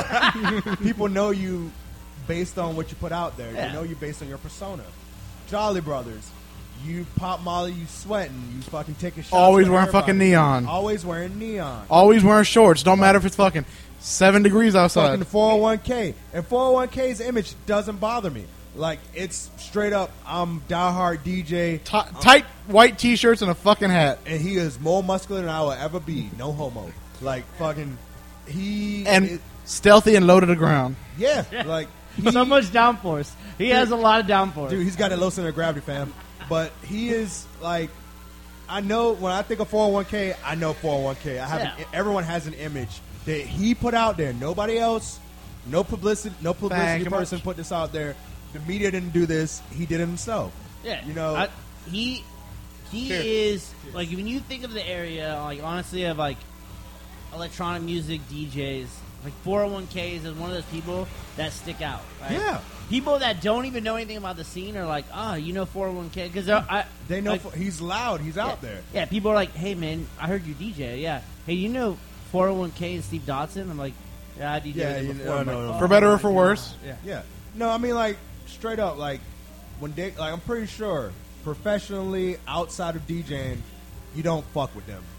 Speaker 5: People know you based on what you put out there.
Speaker 6: Yeah.
Speaker 5: They know you based on your persona. Jolly Brothers, you pop Molly, you sweating, you fucking taking shots.
Speaker 4: Always
Speaker 5: with
Speaker 4: wearing
Speaker 5: everybody.
Speaker 4: fucking neon.
Speaker 5: Always wearing neon.
Speaker 4: Always wearing shorts. Don't matter if it's fucking seven degrees outside.
Speaker 5: Fucking four oh one k. And four oh one k's image doesn't bother me. Like, it's straight up, I'm diehard D J.
Speaker 4: T- tight white t-shirts and a fucking hat.
Speaker 5: And he is more muscular than I will ever be. No homo. Like, fucking, he...
Speaker 4: And
Speaker 5: is,
Speaker 4: stealthy and low to the ground.
Speaker 5: yeah, like...
Speaker 6: so much downforce. He
Speaker 5: Dude,
Speaker 6: has a lot of downforce.
Speaker 5: Dude, he's got that low center of gravity, fam. But he is, like... I know, when I think of four oh one k, I know four oh one k. I have
Speaker 6: Yeah.
Speaker 5: an, everyone has an image that he put out there. Nobody else, no publicity, no publicity
Speaker 4: Thank you
Speaker 5: person
Speaker 4: much.
Speaker 5: put this out there. The media didn't do this. He did it himself.
Speaker 6: Yeah,
Speaker 5: You know...
Speaker 6: I, he he
Speaker 5: Cheers.
Speaker 6: is like when you think of the area, like honestly, of like electronic music D Js, like four oh one k's is one of those people that stick out. Right?
Speaker 5: Yeah.
Speaker 6: People that don't even know anything about the scene are like, oh, you know four oh one k because I
Speaker 5: They know
Speaker 6: like,
Speaker 5: for, he's loud. He's out
Speaker 6: yeah,
Speaker 5: there.
Speaker 6: Yeah, people are like, hey man, I heard you D J. Yeah, hey, you know four oh one k and Steve Dodson? I'm like, yeah, I D J
Speaker 5: Yeah,
Speaker 6: with
Speaker 5: you
Speaker 6: him
Speaker 5: know,
Speaker 6: before. I'm
Speaker 5: no,
Speaker 6: like,
Speaker 5: no,
Speaker 6: oh,
Speaker 4: For better or
Speaker 6: my
Speaker 4: for
Speaker 6: God.
Speaker 4: worse.
Speaker 6: Yeah.
Speaker 5: Yeah. No, I mean, like, straight up, like, when they, like, I'm pretty sure, professionally, outside of DJing, you don't fuck with them.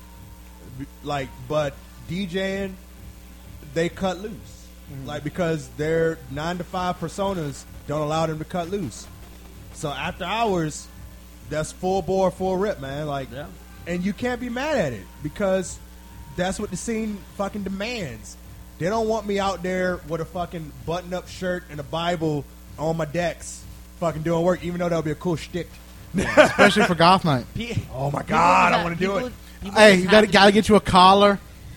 Speaker 5: B- Like, but DJing, they cut loose.
Speaker 6: Mm-hmm.
Speaker 5: Like, because their nine to five personas don't allow them to cut loose. So after hours, that's full bore, full rip, man. Like,
Speaker 6: Yeah.
Speaker 5: and you can't be mad at it because that's what the scene fucking demands. They don't want me out there with a fucking button-up shirt and a Bible on my decks, fucking doing work, even though that would be a cool shtick.
Speaker 4: Especially for goth night.
Speaker 6: Pe-
Speaker 5: Oh my
Speaker 6: people
Speaker 5: God,
Speaker 6: just
Speaker 5: I
Speaker 6: have-
Speaker 5: want to do
Speaker 6: people-
Speaker 5: it.
Speaker 6: people
Speaker 4: Hey,
Speaker 6: just
Speaker 4: you
Speaker 6: have
Speaker 4: gotta,
Speaker 6: to-
Speaker 4: gotta get you a collar.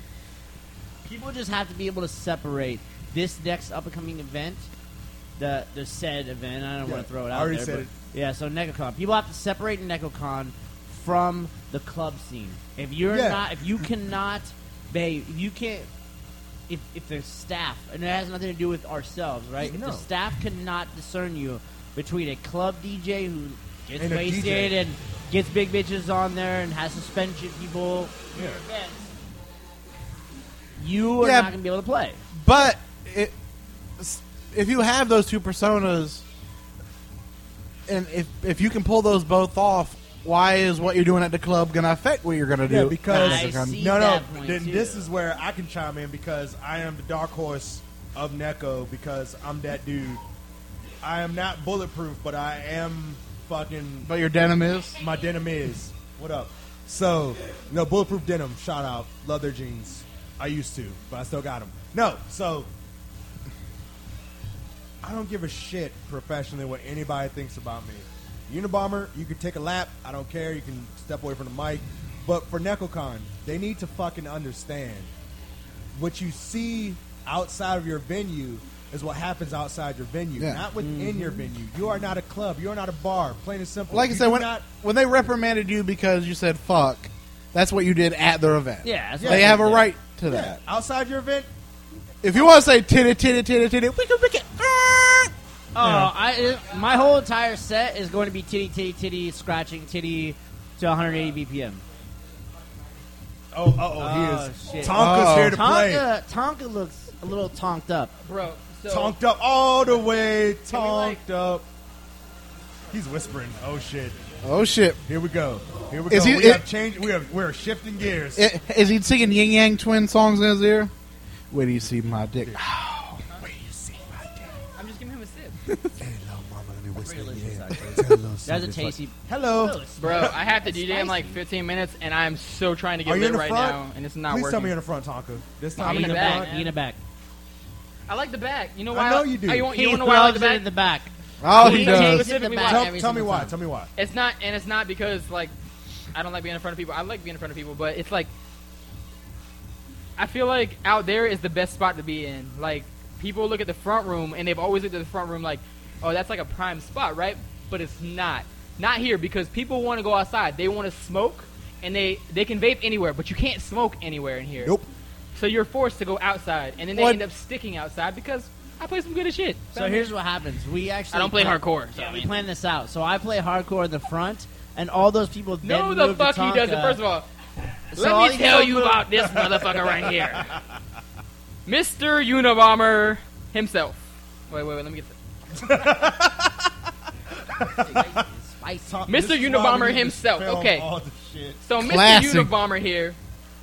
Speaker 6: People just have to be able to separate this next up and coming event, the the said event. I don't
Speaker 5: Yeah,
Speaker 6: want to throw it
Speaker 5: I
Speaker 6: out
Speaker 5: already
Speaker 6: there,
Speaker 5: said
Speaker 6: but
Speaker 5: it.
Speaker 6: yeah. So NecoCon, people have to separate NecoCon from the club scene. If you're
Speaker 5: Yeah.
Speaker 6: not, if you cannot, babe, if you can't, if if there's staff, and it has nothing to do with ourselves, right? If
Speaker 5: No.
Speaker 6: the staff cannot discern you between a club D J who gets
Speaker 5: And a
Speaker 6: wasted
Speaker 5: D J.
Speaker 6: and gets big bitches on there and has suspension people,
Speaker 5: Yeah.
Speaker 6: events, you are
Speaker 4: Yeah.
Speaker 6: not gonna be able to play.
Speaker 4: But it, if you have those two personas, and if if you can pull those both off, why is what you're doing at the club going to affect what you're going to do?
Speaker 5: Yeah, because
Speaker 6: I see
Speaker 5: no, no.
Speaker 6: that point,
Speaker 5: Then
Speaker 6: too.
Speaker 5: this is where I can chime in because I am the dark horse of Neko because I'm that dude. I am not bulletproof, but I am fucking.
Speaker 4: But your denim is?
Speaker 5: My denim is. What up? So, no, bulletproof denim. Shout out. Love their jeans. I used to, but I still got them. No, so I don't give a shit professionally what anybody thinks about me. Unabomber, you can take a lap. I don't care. You can step away from the mic. But for NecoCon, they need to fucking understand what you see outside of your venue is what happens outside your venue,
Speaker 4: Yeah.
Speaker 5: not within your venue. You are not a club. You are not a bar. Plain and simple.
Speaker 4: Like I
Speaker 5: You
Speaker 4: said,
Speaker 5: do
Speaker 4: when,
Speaker 5: not,
Speaker 4: when they reprimanded you because you said fuck, that's what you did at their event.
Speaker 6: Yeah, that's
Speaker 4: They
Speaker 6: what
Speaker 4: have a
Speaker 6: I did.
Speaker 4: right to
Speaker 5: yeah,
Speaker 4: that.
Speaker 5: outside your event,
Speaker 4: If you want to say titty, titty, titty, titty, wicka, wicka, ah,
Speaker 6: Oh, I it, my whole entire set is going to be titty, titty, titty, scratching titty to one hundred eighty B P M.
Speaker 5: oh, uh oh, he
Speaker 6: Oh,
Speaker 5: is.
Speaker 6: shit.
Speaker 5: Tonka's
Speaker 4: Oh.
Speaker 5: here to play.
Speaker 6: Tonka, Tonka looks a little tonked up.
Speaker 14: Bro, so
Speaker 5: Tonked up all the way.
Speaker 14: Can we, like-
Speaker 5: Tonked up. He's whispering. Oh shit.
Speaker 4: oh shit.
Speaker 5: Here we go. Here we
Speaker 4: Is
Speaker 5: go.
Speaker 4: he-
Speaker 5: we
Speaker 4: it-
Speaker 5: have changed. We have. We're shifting gears.
Speaker 4: I- Is he singing Yin Yang Twin songs in his ear? Where do you see my dick? Oh,
Speaker 5: Where you see my dick?
Speaker 14: I'm just giving him a sip.
Speaker 5: Hello, mama. Let me whisper in your
Speaker 6: Delicious,
Speaker 5: ear.
Speaker 6: actually.
Speaker 5: Hello,
Speaker 6: That's a
Speaker 5: sweetie.
Speaker 6: tasty.
Speaker 5: Hello.
Speaker 14: Bro, I have to
Speaker 6: That's
Speaker 14: D J in like
Speaker 6: spicy.
Speaker 14: fifteen minutes, and I'm so trying to
Speaker 5: Are
Speaker 14: get
Speaker 5: you in
Speaker 14: lit
Speaker 5: the
Speaker 14: right
Speaker 5: front?
Speaker 14: now, and it's not
Speaker 5: Please
Speaker 14: working.
Speaker 5: tell me you're in the front, Tonka. This time
Speaker 14: I'm in
Speaker 5: you're
Speaker 14: the
Speaker 5: in
Speaker 14: back,
Speaker 5: front.
Speaker 14: man.
Speaker 6: He in the back.
Speaker 14: I like the back. You know
Speaker 5: I
Speaker 14: why?
Speaker 5: know you do.
Speaker 14: Oh, you want,
Speaker 6: He
Speaker 14: you want to know why I like
Speaker 6: loves
Speaker 14: the
Speaker 6: it
Speaker 14: back?
Speaker 6: in the back.
Speaker 4: Oh,
Speaker 14: He
Speaker 4: he
Speaker 14: takes
Speaker 4: does.
Speaker 14: it Specifically why?
Speaker 5: Tell,
Speaker 6: Every
Speaker 5: tell me
Speaker 6: single
Speaker 5: why.
Speaker 6: time.
Speaker 5: Tell me why.
Speaker 14: It's not, and it's not because like I don't like being in front of people. I like being in front of people, but it's like I feel like out there is the best spot to be in. Like people look at the front room, and they've always looked at the front room like, oh, that's like a prime spot, right? But it's not. Not here because people want to go outside. They want to smoke, and they they can vape anywhere, but you can't smoke anywhere in here.
Speaker 5: Nope.
Speaker 14: So you're forced to go outside, and then they
Speaker 4: What?
Speaker 14: end up sticking outside because I play some good as shit.
Speaker 6: So here's what happens. We actually
Speaker 14: I don't play
Speaker 6: plan-
Speaker 14: hardcore, so
Speaker 6: Yeah,
Speaker 14: I
Speaker 6: we
Speaker 14: mean-
Speaker 6: plan this out. So I play hardcore in the front, and all those people.
Speaker 14: No,
Speaker 6: then
Speaker 14: the
Speaker 6: move to
Speaker 14: fuck he doesn't.
Speaker 6: Tonka.
Speaker 14: First of all, Let
Speaker 15: all
Speaker 14: me
Speaker 15: you
Speaker 14: tell
Speaker 15: know
Speaker 14: you
Speaker 15: about-
Speaker 14: about this motherfucker right here. Mister Unabomber himself. Wait, wait, wait, let me get this.
Speaker 15: Spicy.
Speaker 14: Mister Unabomber himself. Okay.
Speaker 5: All the shit.
Speaker 14: So Mister
Speaker 4: Classic.
Speaker 14: Unabomber here.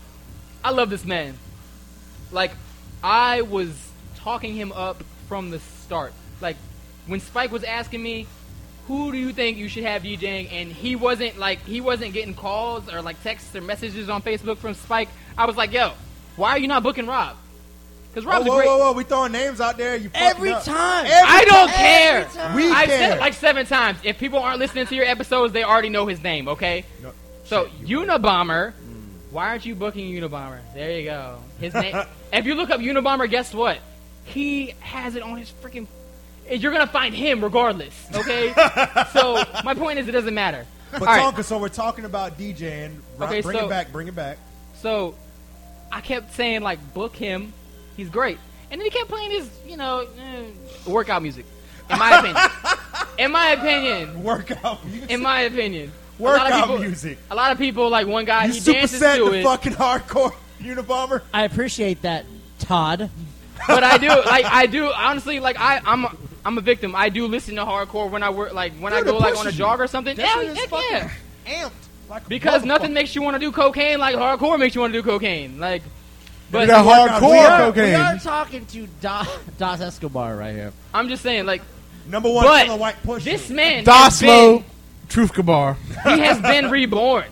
Speaker 14: I love this man. Like, I was talking him up from the start. Like, when Spike was asking me, who do you think you should have DJing? And he wasn't like he wasn't getting calls or like texts or messages on Facebook from Spike. I was like, yo, why are you not booking Rob? Because Rob's
Speaker 5: whoa,
Speaker 14: a great.
Speaker 5: whoa, whoa, we throwing names out there. You fucking
Speaker 15: Every
Speaker 5: up.
Speaker 15: time.
Speaker 5: Every
Speaker 14: I don't
Speaker 5: time.
Speaker 14: care.
Speaker 15: Every time.
Speaker 5: We
Speaker 14: I've said
Speaker 5: care.
Speaker 14: it like seven times. If people aren't listening to your episodes, they already know his name. Okay.
Speaker 5: No,
Speaker 14: So
Speaker 5: shit, you
Speaker 14: Unabomber, why aren't you booking Unabomber? There you go. His name. If you look up Unabomber, guess what? He has it on his freaking. You're gonna find him regardless. Okay. So my point is, it doesn't matter.
Speaker 5: But
Speaker 14: All right.
Speaker 5: Tonka, so we're talking about DJing. Ro-
Speaker 14: Okay,
Speaker 5: bring
Speaker 14: so-
Speaker 5: it back. Bring it back.
Speaker 14: So I kept saying like, book him. He's great. And then he kept playing his, you know, eh, workout music. In my opinion. In my opinion.
Speaker 5: Workout music.
Speaker 14: In my opinion. A lot of
Speaker 5: Workout
Speaker 14: people-
Speaker 5: music.
Speaker 14: A lot of people, like one guy,
Speaker 5: You
Speaker 14: he dances
Speaker 5: superset
Speaker 14: to
Speaker 5: the
Speaker 14: it.
Speaker 5: fucking hardcore Unabomber.
Speaker 15: I appreciate that, Todd.
Speaker 14: But I do, like, I do, honestly, like, I, I'm, a, I'm a victim. I do listen to hardcore when I work, like, when
Speaker 5: Dude,
Speaker 14: I go,
Speaker 5: it
Speaker 14: like, on a
Speaker 5: pushes
Speaker 14: jog
Speaker 5: you.
Speaker 14: or something.
Speaker 5: That
Speaker 14: Yeah,
Speaker 5: shit is
Speaker 14: heck
Speaker 5: fucking
Speaker 14: yeah.
Speaker 5: amped. Like a
Speaker 14: Because
Speaker 5: motherfucker.
Speaker 14: nothing makes you want to do cocaine like hardcore makes you want to do cocaine. Like, but
Speaker 4: got hardcore
Speaker 15: we are,
Speaker 4: cocaine.
Speaker 15: We are talking to Do- Das Escobar right here.
Speaker 14: I'm just saying, like,
Speaker 5: Number one
Speaker 14: but
Speaker 5: killer white push.
Speaker 14: this man has been,
Speaker 4: Daslo, Truth Kabar.
Speaker 14: he has been reborn.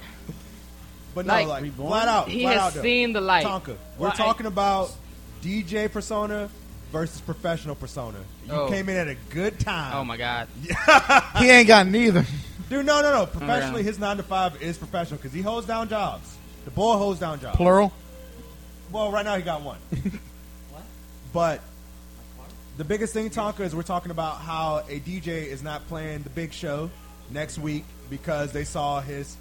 Speaker 5: But no,
Speaker 14: like,
Speaker 5: like,
Speaker 15: reborn?
Speaker 5: flat out.
Speaker 14: He
Speaker 5: flat
Speaker 14: has
Speaker 5: out though.
Speaker 14: seen the light.
Speaker 5: Tonka, we're
Speaker 14: Well, I-
Speaker 5: talking about D J persona versus professional persona. You
Speaker 14: Oh.
Speaker 5: came in at a good time.
Speaker 14: Oh my God.
Speaker 4: He ain't got neither.
Speaker 5: Dude, no, no, no. Professionally,
Speaker 14: yeah.
Speaker 5: his nine to five is professional because he holds down jobs. The boy holds down jobs.
Speaker 4: Plural.
Speaker 5: Well, right now he got one.
Speaker 15: What?
Speaker 5: But the biggest thing, Tonka, is we're talking about how a D J is not playing the big show next week because they saw his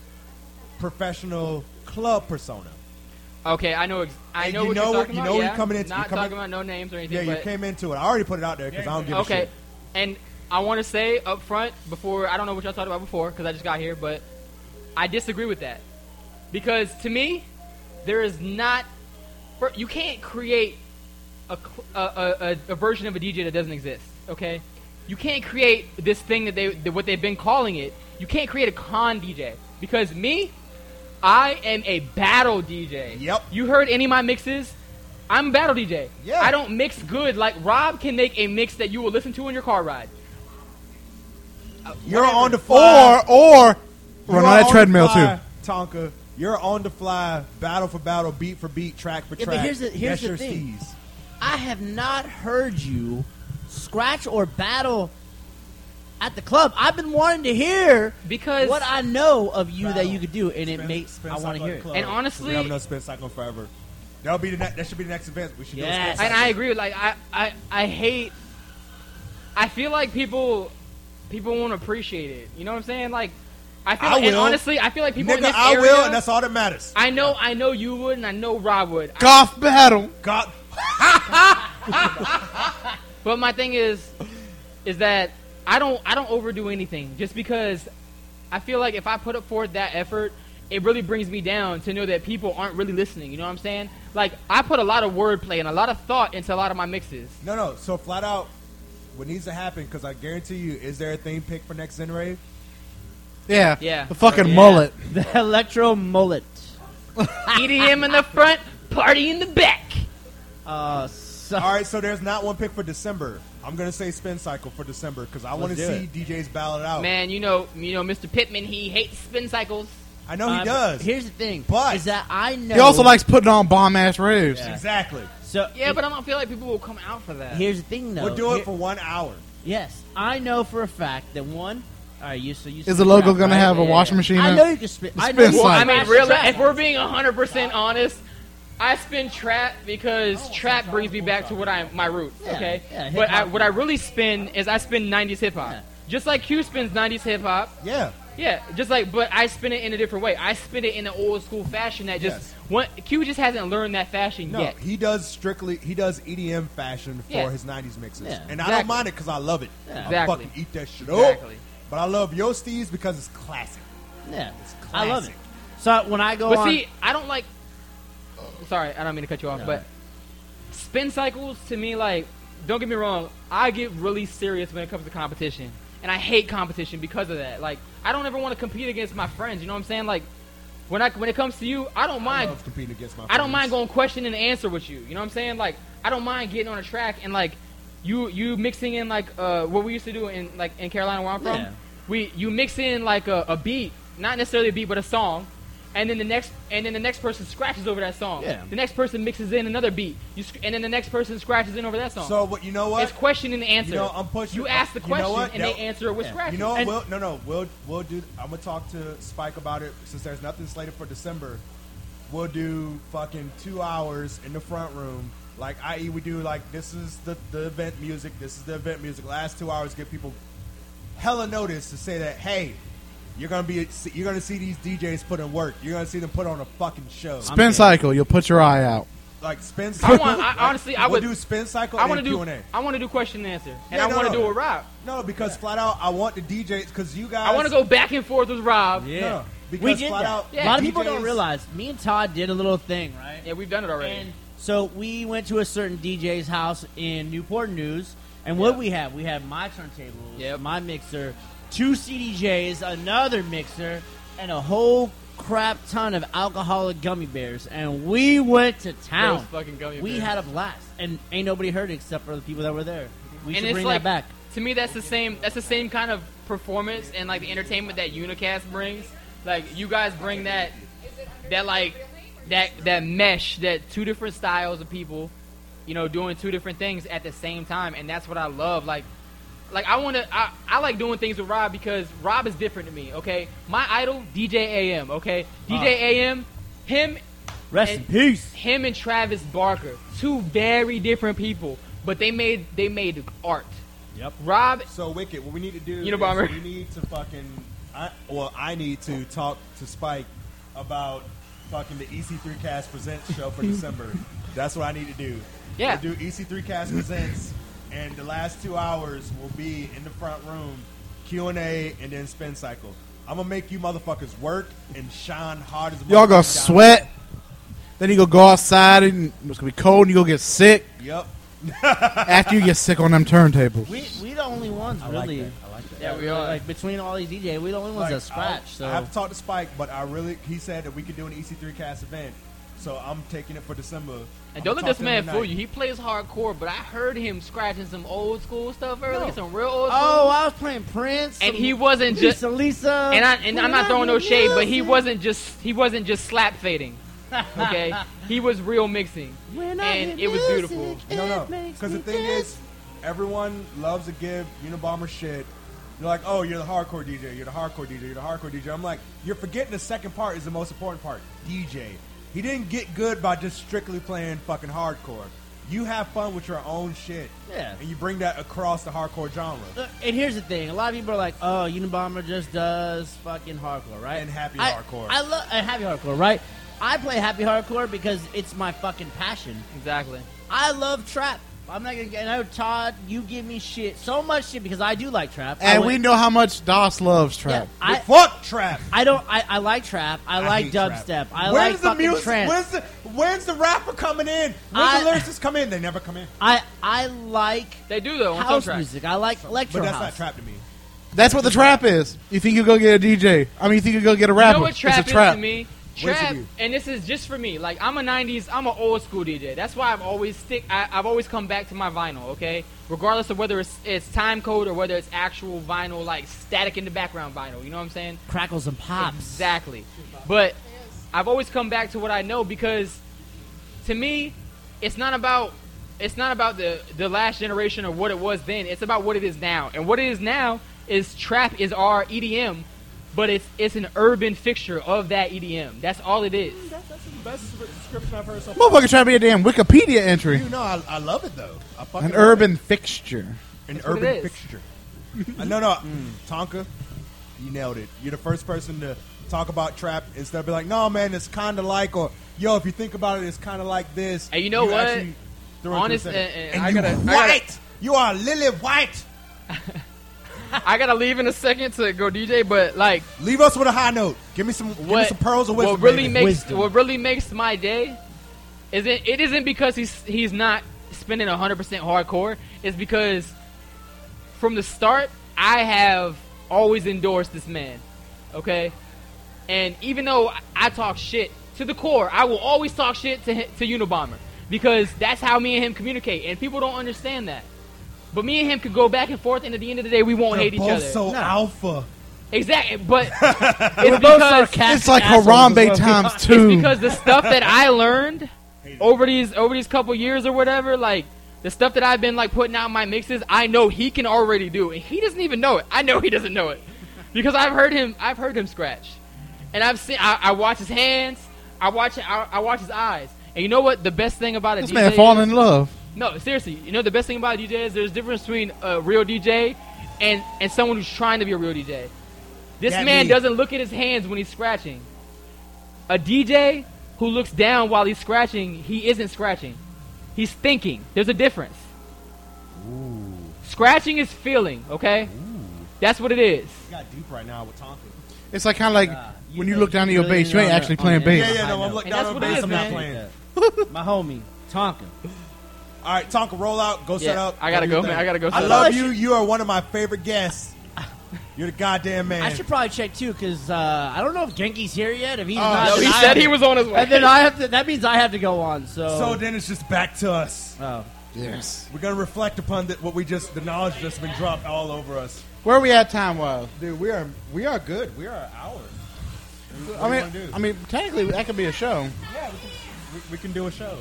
Speaker 5: professional club persona.
Speaker 14: Okay, I know. Ex- I
Speaker 5: And
Speaker 14: know
Speaker 5: you
Speaker 14: what
Speaker 5: know
Speaker 14: you're
Speaker 5: what-
Speaker 14: talking
Speaker 5: you
Speaker 14: about.
Speaker 5: know what
Speaker 14: yeah.
Speaker 5: you're coming into.
Speaker 14: Not
Speaker 5: You're coming-
Speaker 14: talking about no names or anything.
Speaker 5: Yeah, you
Speaker 14: but
Speaker 5: came into it. I already put it out there because I don't give a
Speaker 14: okay,
Speaker 5: shit.
Speaker 14: and I want to say up front before I don't know what y'all talked about before because I just got here, but I disagree with that because to me there is not for, you can't create a, cl- a, a, a, a version of a D J that doesn't exist. Okay, you can't create this thing that they that what they've been calling it. You can't create a con D J because me, I am a battle D J.
Speaker 5: Yep.
Speaker 14: You heard any of my mixes? I'm a battle D J.
Speaker 5: Yeah.
Speaker 14: I don't mix good. Like Rob can make a mix that you will listen to in your car ride.
Speaker 5: You're on the fly.
Speaker 4: Or or
Speaker 5: You're
Speaker 4: run on that
Speaker 5: the
Speaker 4: treadmill
Speaker 5: fly,
Speaker 4: too.
Speaker 5: Tonka. You're on the fly, battle for battle, beat for beat, track for
Speaker 15: Yeah,
Speaker 5: track.
Speaker 15: but here's the here's
Speaker 5: That's
Speaker 15: the
Speaker 5: your
Speaker 15: thing.
Speaker 5: steez.
Speaker 15: I have not heard you scratch or battle at the club. I've been wanting to hear
Speaker 14: because
Speaker 15: what I know of you
Speaker 5: Battle.
Speaker 15: that you could do, and it
Speaker 5: Spin-
Speaker 15: makes
Speaker 5: spin
Speaker 15: I want to
Speaker 5: cycle
Speaker 15: hear
Speaker 5: at
Speaker 15: it.
Speaker 5: the club.
Speaker 14: And honestly-
Speaker 5: we have enough spin cycle forever. That'll be the ne- that should be the next event. We should
Speaker 15: Yes.
Speaker 5: do a spin
Speaker 14: And
Speaker 5: cycle.
Speaker 14: I agree with like I, I I hate I feel like people people won't appreciate it. You know what I'm saying? Like I feel
Speaker 5: I
Speaker 14: like, and
Speaker 5: will.
Speaker 14: honestly I feel like people in
Speaker 5: Nigga,
Speaker 14: this
Speaker 5: I
Speaker 14: area
Speaker 5: will, and that's all that matters.
Speaker 14: I know I know you would and I know Rob would. I-
Speaker 4: Golf battle.
Speaker 5: God,
Speaker 14: but my thing is is that I don't I don't overdo anything just because I feel like if I put up forth that effort it really brings me down to know that people aren't really listening. You know what I'm saying? Like I put a lot of wordplay and a lot of thought into a lot of my mixes.
Speaker 5: no, no. So flat out, what needs to happen? Because I guarantee you, is there a theme pick for next Zen Rave?
Speaker 4: Yeah.
Speaker 14: Yeah.
Speaker 4: The fucking
Speaker 15: Yeah.
Speaker 4: mullet.
Speaker 15: The electro mullet.
Speaker 14: E D M in the front, party in the back.
Speaker 15: Uh, so,
Speaker 5: All right, so there's not one pick for December. I'm gonna say spin cycle for December because I want to
Speaker 15: do
Speaker 5: see
Speaker 15: it.
Speaker 5: D Js battle it out.
Speaker 14: Man, you know, you know, Mister Pittman, he hates spin cycles.
Speaker 5: I know he
Speaker 15: uh,
Speaker 5: does.
Speaker 15: Here's the thing,
Speaker 5: But-
Speaker 15: is that I know
Speaker 4: He also likes putting on bomb ass raves.
Speaker 15: Yeah.
Speaker 5: Exactly.
Speaker 15: So
Speaker 14: Yeah, but I don't feel like people will come out for that.
Speaker 15: here's the thing, though.
Speaker 5: We'll do it
Speaker 15: Here-
Speaker 5: for one hour.
Speaker 15: Yes, I know for a fact that one. All right, you so you.
Speaker 4: Is the
Speaker 15: spin
Speaker 4: logo
Speaker 15: trap,
Speaker 4: gonna
Speaker 15: right?
Speaker 4: have a
Speaker 15: Yeah,
Speaker 4: washing
Speaker 15: yeah.
Speaker 4: machine
Speaker 15: I
Speaker 4: in
Speaker 15: know
Speaker 4: it?
Speaker 15: you can spin.
Speaker 4: The
Speaker 15: I
Speaker 4: spin
Speaker 15: know you
Speaker 14: Well, I
Speaker 15: can
Speaker 14: mean,
Speaker 15: crash
Speaker 14: really,
Speaker 15: trap.
Speaker 14: if we're being one hundred percent honest, I spin trap because trap brings me back to what I my roots.
Speaker 15: Yeah,
Speaker 14: Okay,
Speaker 15: yeah,
Speaker 14: but I,
Speaker 15: hip-hop.
Speaker 14: what I really spin is I spin nineties hip hop,
Speaker 15: Yeah.
Speaker 14: just like Q spins nineties hip hop.
Speaker 5: Yeah.
Speaker 14: Yeah, just like, but I spin it in a different way. I spin it in an old school fashion that just
Speaker 5: Yes.
Speaker 14: one, Q just hasn't learned that fashion
Speaker 5: No,
Speaker 14: yet.
Speaker 5: he does strictly. He does E D M fashion for
Speaker 14: Yeah.
Speaker 5: his nineties mixes,
Speaker 15: Yeah,
Speaker 5: and I
Speaker 14: exactly.
Speaker 5: don't mind it because I love it.
Speaker 15: Yeah.
Speaker 5: I
Speaker 14: Exactly.
Speaker 5: fucking eat that shit
Speaker 14: Exactly.
Speaker 5: up. But I love Yo Steez because it's classic.
Speaker 15: Yeah,
Speaker 5: It's
Speaker 15: I love
Speaker 5: classic.
Speaker 15: it. So when I go
Speaker 14: But
Speaker 15: on,
Speaker 14: see, I don't like. Sorry, I don't mean to cut you off,
Speaker 15: No.
Speaker 14: but spin cycles to me, like, don't get me wrong, I get really serious when it comes to competition, and I hate competition because of that. Like, I don't ever want to compete against my friends. You know what I'm saying? Like, when I when it comes to you, I don't mind.
Speaker 5: I love competing against my
Speaker 14: I don't
Speaker 5: friends.
Speaker 14: mind going question and answer with you. You know what I'm saying? Like, I don't mind getting on a track and like you you mixing in like uh, what we used to do in like in Carolina where I'm from.
Speaker 15: Yeah.
Speaker 14: We you mix in like a, a beat, not necessarily a beat, but a song. And then the next, and then the next person scratches over that song.
Speaker 15: Yeah.
Speaker 14: The next person mixes in another beat. You sc- and then the next person scratches in over that song.
Speaker 5: So, what you know what?
Speaker 14: It's question and answer.
Speaker 5: You know, I'm pushing.
Speaker 14: You ask the
Speaker 5: you know
Speaker 14: question
Speaker 5: what?
Speaker 14: and
Speaker 5: That-
Speaker 14: they answer it with
Speaker 5: yeah.
Speaker 14: scratches.
Speaker 5: You know what?
Speaker 14: And-
Speaker 5: We'll, no, no. We'll we'll do. I'm gonna talk to Spike about it since there's nothing slated for December. We'll do fucking two hours in the front room. Like, that is, we do like this is the the event music. This is the event music. Last two hours, give people hella notice to say that hey. You're gonna be. You're gonna see these D Js put in work. You're gonna see them put on a fucking show.
Speaker 4: Spin cycle. You'll put your eye out.
Speaker 5: Like spin
Speaker 14: I
Speaker 5: cycle.
Speaker 14: want, I, honestly, I
Speaker 5: we'll
Speaker 14: would
Speaker 5: do spin cycle.
Speaker 14: I
Speaker 5: and
Speaker 14: want to do.
Speaker 5: Q and A.
Speaker 14: I want to do question and answer, and
Speaker 5: Yeah,
Speaker 14: I
Speaker 5: no,
Speaker 14: want to
Speaker 5: no.
Speaker 14: do it with Rob.
Speaker 5: No, because flat out, I want the D Js because you guys.
Speaker 14: I want to go back and forth with Rob.
Speaker 15: yeah,
Speaker 5: No, because
Speaker 15: we did
Speaker 5: flat
Speaker 15: that.
Speaker 5: out,
Speaker 15: a lot of
Speaker 5: D
Speaker 15: people
Speaker 5: Js
Speaker 15: don't realize. Me and Todd did a little thing, right?
Speaker 14: Yeah, we've done it already.
Speaker 15: And so we went to a certain D J's house in Newport News, and what
Speaker 14: Yeah.
Speaker 15: we have? We have my turntables,
Speaker 14: Yep.
Speaker 15: my mixer, two C D Js, another mixer, and a whole crap ton of alcoholic gummy bears. And we went to town.
Speaker 14: Those fucking gummy
Speaker 15: we
Speaker 14: bears.
Speaker 15: had a blast, and ain't nobody heard it except for the people that were there. We
Speaker 14: and
Speaker 15: should
Speaker 14: it's
Speaker 15: bring
Speaker 14: like,
Speaker 15: that back.
Speaker 14: To me, that's the same. That's the same kind of performance and like the entertainment that Unicast brings. Like you guys bring that, that like, that that mesh, that two different styles of people, you know, doing two different things at the same time, and that's what I love. Like, like I want to. I, I like doing things with Rob because Rob is different to me. Okay, my idol, D J A M. Okay, D J A M, him.
Speaker 15: Rest
Speaker 14: and,
Speaker 15: in peace.
Speaker 14: Him and Travis Barker, two very different people, but they made they made art.
Speaker 15: Yep.
Speaker 14: Rob.
Speaker 5: So Wicked, what we need to do
Speaker 14: Unabomber.
Speaker 5: is we need to fucking. I, well, I need to talk to Spike about fucking the E C three Cast Presents show for December. That's what I need to do.
Speaker 14: Yeah.
Speaker 5: We'll do E C three Cast Presents, and the last two hours will be in the front room, Q and A, and then spin cycle. I'm gonna make you motherfuckers work and shine hard as a
Speaker 4: Y'all gonna
Speaker 5: motherfucker down
Speaker 4: sweat. Then you go go outside and it's gonna be cold and you go get sick.
Speaker 5: there. Yep.
Speaker 4: After you get sick on them turntables.
Speaker 15: We we the only ones
Speaker 5: I like
Speaker 15: really.
Speaker 5: that. I like that.
Speaker 14: Yeah, we are.
Speaker 15: Like between all these D Js, we the only ones
Speaker 5: Like,
Speaker 15: that scratch.
Speaker 5: I,
Speaker 15: So
Speaker 5: I have to talk to Spike, but I really he said that we could do an E C three Cast event, so I'm taking it for December.
Speaker 14: And
Speaker 5: I'm
Speaker 14: don't
Speaker 5: gonna
Speaker 14: let
Speaker 5: talk
Speaker 14: this
Speaker 5: to him
Speaker 14: man
Speaker 5: tonight.
Speaker 14: fool you. He plays hardcore, but I heard him scratching some old school stuff earlier,
Speaker 15: No.
Speaker 14: some real old school.
Speaker 15: Oh, I was playing Prince,
Speaker 14: and
Speaker 15: some
Speaker 14: he wasn't just
Speaker 15: Lisa, Lisa,
Speaker 14: and I and I'm not throwing no shade, but he
Speaker 15: Music.
Speaker 14: wasn't just he wasn't just slap fading. Okay, he was real mixing,
Speaker 15: When I
Speaker 14: and
Speaker 15: hear
Speaker 14: it was
Speaker 15: music,
Speaker 14: beautiful.
Speaker 15: it
Speaker 5: No, no,
Speaker 15: makes
Speaker 5: because the
Speaker 15: me
Speaker 5: thing
Speaker 15: dance.
Speaker 5: is, everyone loves to give Unabomber shit. You're like, oh, you're the hardcore D J, you're the hardcore D J, you're the hardcore D J. I'm like, you're forgetting the second part is the most important part, D J. He didn't get good by just strictly playing fucking hardcore. You have fun with your own shit.
Speaker 15: Yeah.
Speaker 5: And you bring that across the hardcore genre.
Speaker 15: Look, and here's the thing: a lot of people are like, "Oh, Unabomber just does fucking hardcore, right?"
Speaker 5: And happy
Speaker 15: I-
Speaker 5: hardcore.
Speaker 15: I love and happy hardcore, right? I play happy hardcore because it's my fucking passion.
Speaker 14: Exactly.
Speaker 15: I love trap. I'm not gonna get. I know Todd, you give me shit, so much shit because I do like trap. I
Speaker 4: And
Speaker 15: went-
Speaker 4: we know how much Das loves
Speaker 15: Yeah,
Speaker 4: trap.
Speaker 15: I,
Speaker 5: Fuck trap.
Speaker 15: I don't. I, I like trap. I,
Speaker 5: I
Speaker 15: like
Speaker 5: hate trap.
Speaker 15: dubstep. I
Speaker 5: When's
Speaker 15: like
Speaker 5: the
Speaker 15: fucking
Speaker 5: music?
Speaker 15: trance.
Speaker 5: When's the when's the rapper coming in? When's
Speaker 15: I-
Speaker 5: the lyricist come in? They never come in.
Speaker 15: I I like
Speaker 14: They do though on some
Speaker 15: house
Speaker 14: tracks.
Speaker 15: music. I like electro
Speaker 5: But that's
Speaker 15: house.
Speaker 5: not trap to me.
Speaker 4: That's what the trap is. You think you go get a D J? I mean, you think you go get a
Speaker 14: You
Speaker 4: rapper?
Speaker 14: know what trap
Speaker 4: it's a trap.
Speaker 14: is to me?
Speaker 5: Where's
Speaker 14: Trap,
Speaker 5: it you?
Speaker 14: and this is just for me. Like I'm a nineties, I'm an old school D J. That's why I've always stick. I, I've always come back to my vinyl. Okay, regardless of whether it's it's time code or whether it's actual vinyl, like static in the background vinyl. You know what I'm saying?
Speaker 15: Crackles and pops.
Speaker 14: Exactly. But I've always come back to what I know because, to me, it's not about it's not about the the last generation or what it was then. It's about what it is now. And what it is now is trap is our E D M, but it's it's an urban fixture of that E D M. That's all it is.
Speaker 5: That's, that's the best description I've heard so far.
Speaker 4: Motherfucker trying to be a damn Wikipedia entry.
Speaker 5: You know, I, I love it though. I fucking
Speaker 4: An
Speaker 5: love
Speaker 4: urban
Speaker 5: it.
Speaker 4: fixture.
Speaker 5: An
Speaker 14: That's what
Speaker 5: urban
Speaker 14: it is.
Speaker 5: fixture. uh, no, no, mm, Tonka, you nailed it. You're the first person to talk about trap instead of be like, no, man, it's kind of like, or yo, if you think about it, it's kind of like this.
Speaker 14: And you know what?
Speaker 5: actually threw it to
Speaker 14: Honest,
Speaker 5: the
Speaker 14: and,
Speaker 5: center.
Speaker 14: and
Speaker 5: and
Speaker 14: I
Speaker 5: you
Speaker 14: gotta, I
Speaker 5: white.
Speaker 14: gotta,
Speaker 5: You are Lily White.
Speaker 14: I gotta leave in a second to go D J, but like,
Speaker 5: Leave us with a high note. Give me some, give me
Speaker 14: what,
Speaker 5: some pearls of wisdom.
Speaker 14: what really
Speaker 5: baby.
Speaker 14: makes
Speaker 15: Wisdom.
Speaker 14: what really makes my day isn't it isn't because he's he's not spending one hundred percent hardcore. It's because from the start I have always endorsed this man. Okay, and even though I talk shit to the core, I will always talk shit to hi- to Unabomber because that's how me and him communicate, and people don't understand that. But me and him could go back and forth, and at the end of the day, we won't
Speaker 5: They're
Speaker 14: hate each
Speaker 5: both
Speaker 14: other.
Speaker 5: so alpha.
Speaker 14: Exactly, but it's
Speaker 15: both
Speaker 14: because
Speaker 15: sarcastic
Speaker 4: It's like
Speaker 15: assholes
Speaker 4: Harambe
Speaker 15: as well.
Speaker 4: times
Speaker 14: it's
Speaker 4: two.
Speaker 14: because the stuff that I learned over these over these couple years or whatever, like the stuff that I've been like putting out in my mixes, I know he can already do, and he doesn't even know it. I know he doesn't know it because I've heard him. I've heard him scratch, and I've seen. I, I watch his hands. I watch. I, I watch his eyes. And you know what? The best thing about a
Speaker 4: This
Speaker 14: D J
Speaker 4: man falling
Speaker 14: is-
Speaker 4: in love.
Speaker 14: No, seriously. You know the best thing about a D J is there's a difference between a real D J and and someone who's trying to be a real D J. This
Speaker 5: That
Speaker 14: man
Speaker 5: me.
Speaker 14: doesn't look at his hands when he's scratching. A D J who looks down while he's scratching, he isn't scratching. He's thinking. There's a difference.
Speaker 5: Ooh.
Speaker 14: Scratching is feeling, okay?
Speaker 5: Ooh.
Speaker 14: That's what it is.
Speaker 5: You got deep right now with talking.
Speaker 4: It's like kind of like
Speaker 15: Uh, you
Speaker 4: when you
Speaker 15: know,
Speaker 4: look down at your
Speaker 15: really
Speaker 4: bass, you ain't
Speaker 15: on the-
Speaker 4: actually
Speaker 15: on
Speaker 4: playing
Speaker 15: the
Speaker 4: bass.
Speaker 5: Yeah, yeah,
Speaker 15: I
Speaker 5: no,
Speaker 15: know.
Speaker 5: I'm looking
Speaker 14: And
Speaker 5: down
Speaker 14: that's
Speaker 5: on
Speaker 14: what it
Speaker 5: bass.
Speaker 14: is,
Speaker 5: I'm not
Speaker 14: man.
Speaker 5: playing.
Speaker 15: My homie, Tonka.
Speaker 5: All right, Tonka, roll out. Go
Speaker 14: Yeah,
Speaker 5: set up.
Speaker 14: I gotta
Speaker 5: do
Speaker 14: go,
Speaker 5: your
Speaker 14: man.
Speaker 5: thing.
Speaker 14: I gotta go
Speaker 5: I
Speaker 14: set
Speaker 5: love
Speaker 15: up.
Speaker 5: you. You are one of my favorite guests. You're the goddamn man.
Speaker 15: I should probably check too, because uh, I don't know if Genki's here yet. If he's
Speaker 5: Oh,
Speaker 15: not,
Speaker 14: No,
Speaker 15: then
Speaker 14: he
Speaker 15: I
Speaker 14: said
Speaker 15: have
Speaker 14: he
Speaker 15: to-
Speaker 14: was on his way.
Speaker 15: And then I have to. That means I have to go on. So.
Speaker 5: So then it's just back to us.
Speaker 15: Oh.
Speaker 4: Yes.
Speaker 5: We're gonna reflect upon the, what we just, the knowledge that's been dropped all over us.
Speaker 4: Where are we at time wise?
Speaker 5: Dude, we are we are good. We are an hour. What
Speaker 4: I
Speaker 5: do you
Speaker 4: mean,
Speaker 5: wanna do?
Speaker 4: I mean, technically that could be a show.
Speaker 5: yeah, we can, we, we can do a show.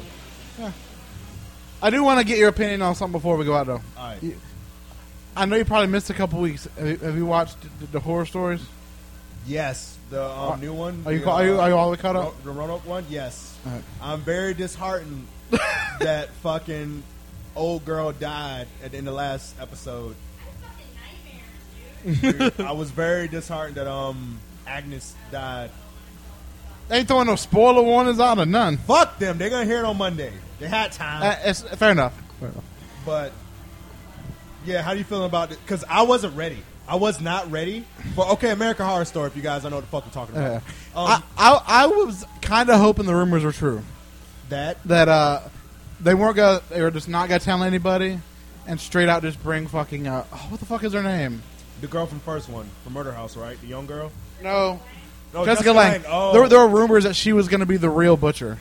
Speaker 4: I do want to get your opinion on something before we go out, though.
Speaker 5: All right.
Speaker 4: You- I know you probably missed a couple weeks. Have you, have you watched the, the horror stories?
Speaker 5: Yes, the um,
Speaker 4: Are-
Speaker 5: new one.
Speaker 4: Are you
Speaker 5: the,
Speaker 4: ca- are you
Speaker 5: uh,
Speaker 4: are you all the way caught
Speaker 5: Ro-
Speaker 4: up?
Speaker 5: The Roanoke one. Yes.
Speaker 4: All right.
Speaker 5: I'm very disheartened that fucking old girl died at, in the last episode. Dude, I was very disheartened that um Agnes died.
Speaker 4: They ain't throwing no spoiler warnings out or none.
Speaker 5: Fuck them. They're gonna hear it on Monday. They had time.
Speaker 4: Uh, it's, fair enough. Fair enough.
Speaker 5: But yeah, how do you feel about it? Because I wasn't ready. I was not ready for okay, American Horror Story. If you guys don't know what the fuck I'm talking about,
Speaker 4: Yeah.
Speaker 5: um,
Speaker 4: I, I I was kind of hoping the rumors were true.
Speaker 5: that
Speaker 4: That uh, they weren't gonna, they were just not gonna tell anybody, and straight out just bring fucking uh, oh, what the fuck is her name?
Speaker 5: the girl from the first one from Murder House, right? The young girl.
Speaker 4: No,
Speaker 5: No,
Speaker 4: Jessica Lange.
Speaker 5: Oh,
Speaker 4: There, there were rumors that she was gonna be the real Butcher.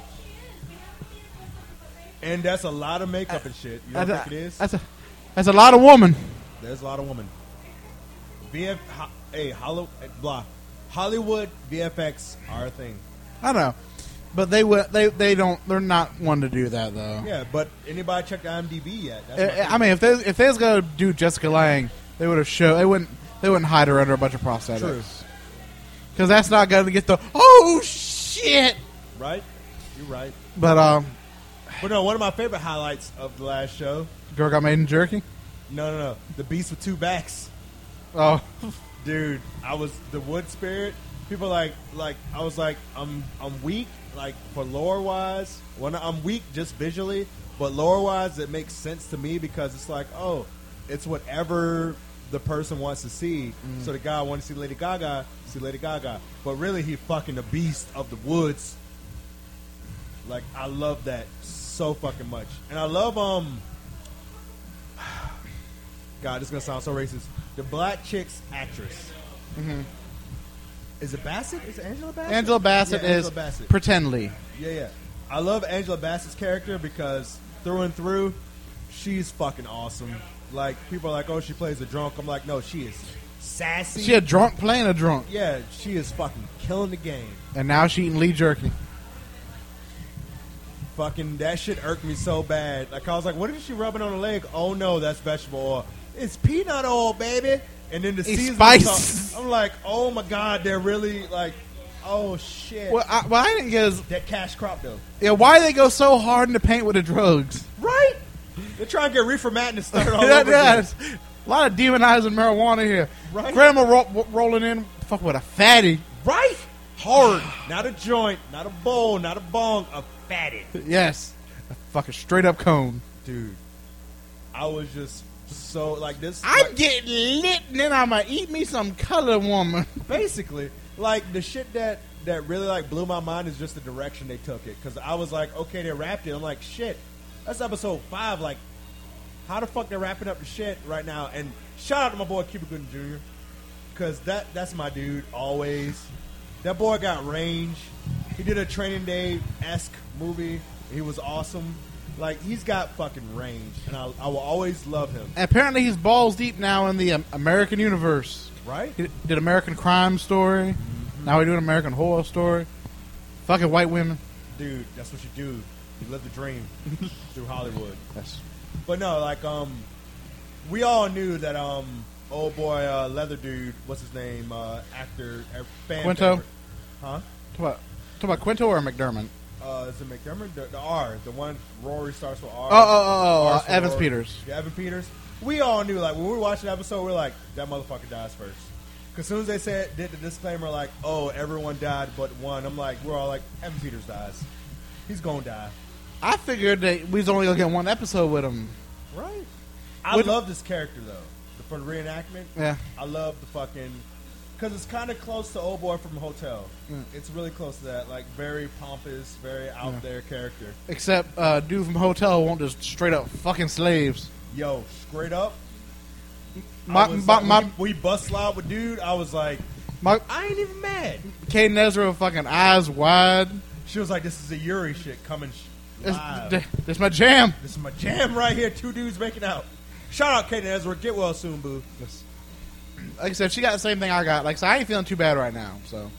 Speaker 5: and that's a lot of makeup and shit. You don't
Speaker 4: That's
Speaker 5: think
Speaker 4: a,
Speaker 5: it is?
Speaker 4: that's a that's a lot of woman.
Speaker 5: There's a lot of women. V F, ho, hey, Hollywood, blah, Hollywood V F X are a thing.
Speaker 4: I know, but they would they they don't they're not one to do that though.
Speaker 5: Yeah, but anybody checked the I M D B yet? That's my
Speaker 4: I,
Speaker 5: thing.
Speaker 4: I mean, if they if they was gonna do Jessica Lange, they would have show they wouldn't they wouldn't hide her under a bunch of prosthetics.
Speaker 5: True.
Speaker 4: Because that's not gonna get the oh shit.
Speaker 5: right? You're right.
Speaker 4: But um,
Speaker 5: But no, one of my favorite highlights of the last show.
Speaker 4: girl got made in jerky.
Speaker 5: No, no, no. The beast with two backs.
Speaker 4: Oh,
Speaker 5: Dude, I was the wood spirit. People like like I was like I'm I'm weak like for lore wise. When I'm weak just visually, but lore wise it makes sense to me because it's like oh, it's whatever the person wants to see.
Speaker 4: Mm.
Speaker 5: So the guy wants to see Lady Gaga, see Lady Gaga, but really he fucking the beast of the woods. Like I love that so fucking much, and I love um. God, this is gonna sound so racist. The black chick's actress.
Speaker 4: Mhm.
Speaker 5: Is it Bassett? Is it Angela Bassett?
Speaker 4: Angela Bassett
Speaker 5: Yeah,
Speaker 4: is
Speaker 5: Angela Bassett.
Speaker 4: pretendly.
Speaker 5: Yeah, yeah. I love Angela Bassett's character because through and through, she's fucking awesome. Like people are like, "Oh, she plays a drunk." I'm like, "No, she is sassy."
Speaker 4: She a drunk playing a drunk,
Speaker 5: Yeah, she is fucking killing the game.
Speaker 4: and now she eating Lee jerky.
Speaker 5: Fucking that shit irked me so bad. Like I was like, "What is she rubbing on her leg?" Oh no, that's vegetable oil. It's peanut oil, baby. And then the
Speaker 4: It's
Speaker 5: seasoning
Speaker 4: spice.
Speaker 5: salt. I'm like, "Oh my god, they're really like, oh shit."
Speaker 4: Well, I, well, I didn't get as,
Speaker 5: that cash crop though.
Speaker 4: yeah. Why they go so hard in the paint with the drugs?
Speaker 5: Right? They're trying to get reefer madness started all
Speaker 4: Yeah,
Speaker 5: over
Speaker 4: yeah,
Speaker 5: again.
Speaker 4: it's a lot of demonizing marijuana here.
Speaker 5: Right.
Speaker 4: Grandma ro- rolling in, fuck with a fatty.
Speaker 5: Right? Hard. Not a joint, not a bowl, not a bong, a fatty.
Speaker 4: Yes, a fucking straight up cone.
Speaker 5: Dude, I was just so like this.
Speaker 4: I'm
Speaker 5: like,
Speaker 4: getting lit, and then I'ma eat me some color woman.
Speaker 5: basically, like the shit that that really like blew my mind is just the direction they took it. Because I was like, okay, they wrapped it. I'm like, shit, that's episode five. Like, how the fuck they're wrapping up the shit right now? And shout out to my boy Cuba Gooding Junior Because that that's my dude always. That boy got range. He did a Training Day-esque movie. He was awesome. Like, he's got fucking range, and I, I will always love him.
Speaker 4: And apparently he's balls deep now in the um, American universe.
Speaker 5: Right?
Speaker 4: He did American Crime Story. Mm-hmm. Now we're doing American Horror Story. Fucking white women.
Speaker 5: Dude, that's what you do. You live the dream through Hollywood.
Speaker 4: Yes.
Speaker 5: But no, like, um, we all knew that, um, old boy, uh, leather dude, what's his name, uh, actor, uh, fan
Speaker 4: Quinto?
Speaker 5: favorite. Huh?
Speaker 4: Talk about, talk about Quinto or McDermott?
Speaker 5: Uh, is it McDermott? The, the R, the one Rory starts with R.
Speaker 4: Oh, oh, oh, oh,
Speaker 5: R
Speaker 4: uh,
Speaker 5: for
Speaker 4: Evans
Speaker 5: Rory.
Speaker 4: Peters.
Speaker 5: Yeah, Evan Peters. We all knew, like, when we were watching the episode, we were like, that motherfucker dies first. Because as soon as they said, did the disclaimer, like, oh, everyone died but one, I'm like, we're all like, Evan Peters dies. He's gonna die.
Speaker 4: I figured that we was only going to get one episode with him.
Speaker 5: Right. I
Speaker 4: With-
Speaker 5: love this character, though. The, for the reenactment.
Speaker 4: Yeah.
Speaker 5: I love the fucking... Because it's kind of close to Old Boy from Hotel.
Speaker 4: Mm.
Speaker 5: It's really close to that. Like, very pompous, very out
Speaker 4: Yeah.
Speaker 5: there character.
Speaker 4: Except uh, dude from Hotel won't just straight up fucking slaves.
Speaker 5: Yo, straight up.
Speaker 4: My-
Speaker 5: I was
Speaker 4: my-
Speaker 5: like,
Speaker 4: my-
Speaker 5: when we bust slide with dude, I was like,
Speaker 4: My,
Speaker 5: I ain't even mad.
Speaker 4: Caden Ezra fucking eyes wide.
Speaker 5: She was like, this is a Yuri shit coming sh-
Speaker 4: This,
Speaker 5: live.
Speaker 4: th- this my jam.
Speaker 5: This is my jam right here. Two dudes making out. Shout out Kaden Ezra. Get well soon, boo.
Speaker 4: Like I said, she got the same thing I got. Like, so I ain't feeling too bad right now. So,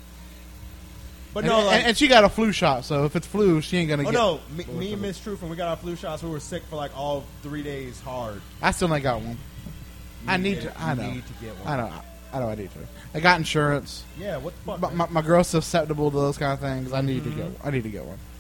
Speaker 5: But
Speaker 4: and,
Speaker 5: no, like,
Speaker 4: and, and she got a flu shot. So if it's flu, she ain't gonna
Speaker 5: oh
Speaker 4: get.
Speaker 5: no, me, me and Miss Truth, when we got our flu shots, we were sick for like all three days hard.
Speaker 4: I still ain't got one. I
Speaker 5: You
Speaker 4: need
Speaker 5: get-
Speaker 4: to. I
Speaker 5: you
Speaker 4: know.
Speaker 5: need to get one.
Speaker 4: I know. I know. I need to. I got insurance.
Speaker 5: Yeah, what the fuck?
Speaker 4: My,
Speaker 5: man?
Speaker 4: my, my girl's susceptible to those kind of things. I need
Speaker 5: Mhm.
Speaker 4: to get. I need to get one.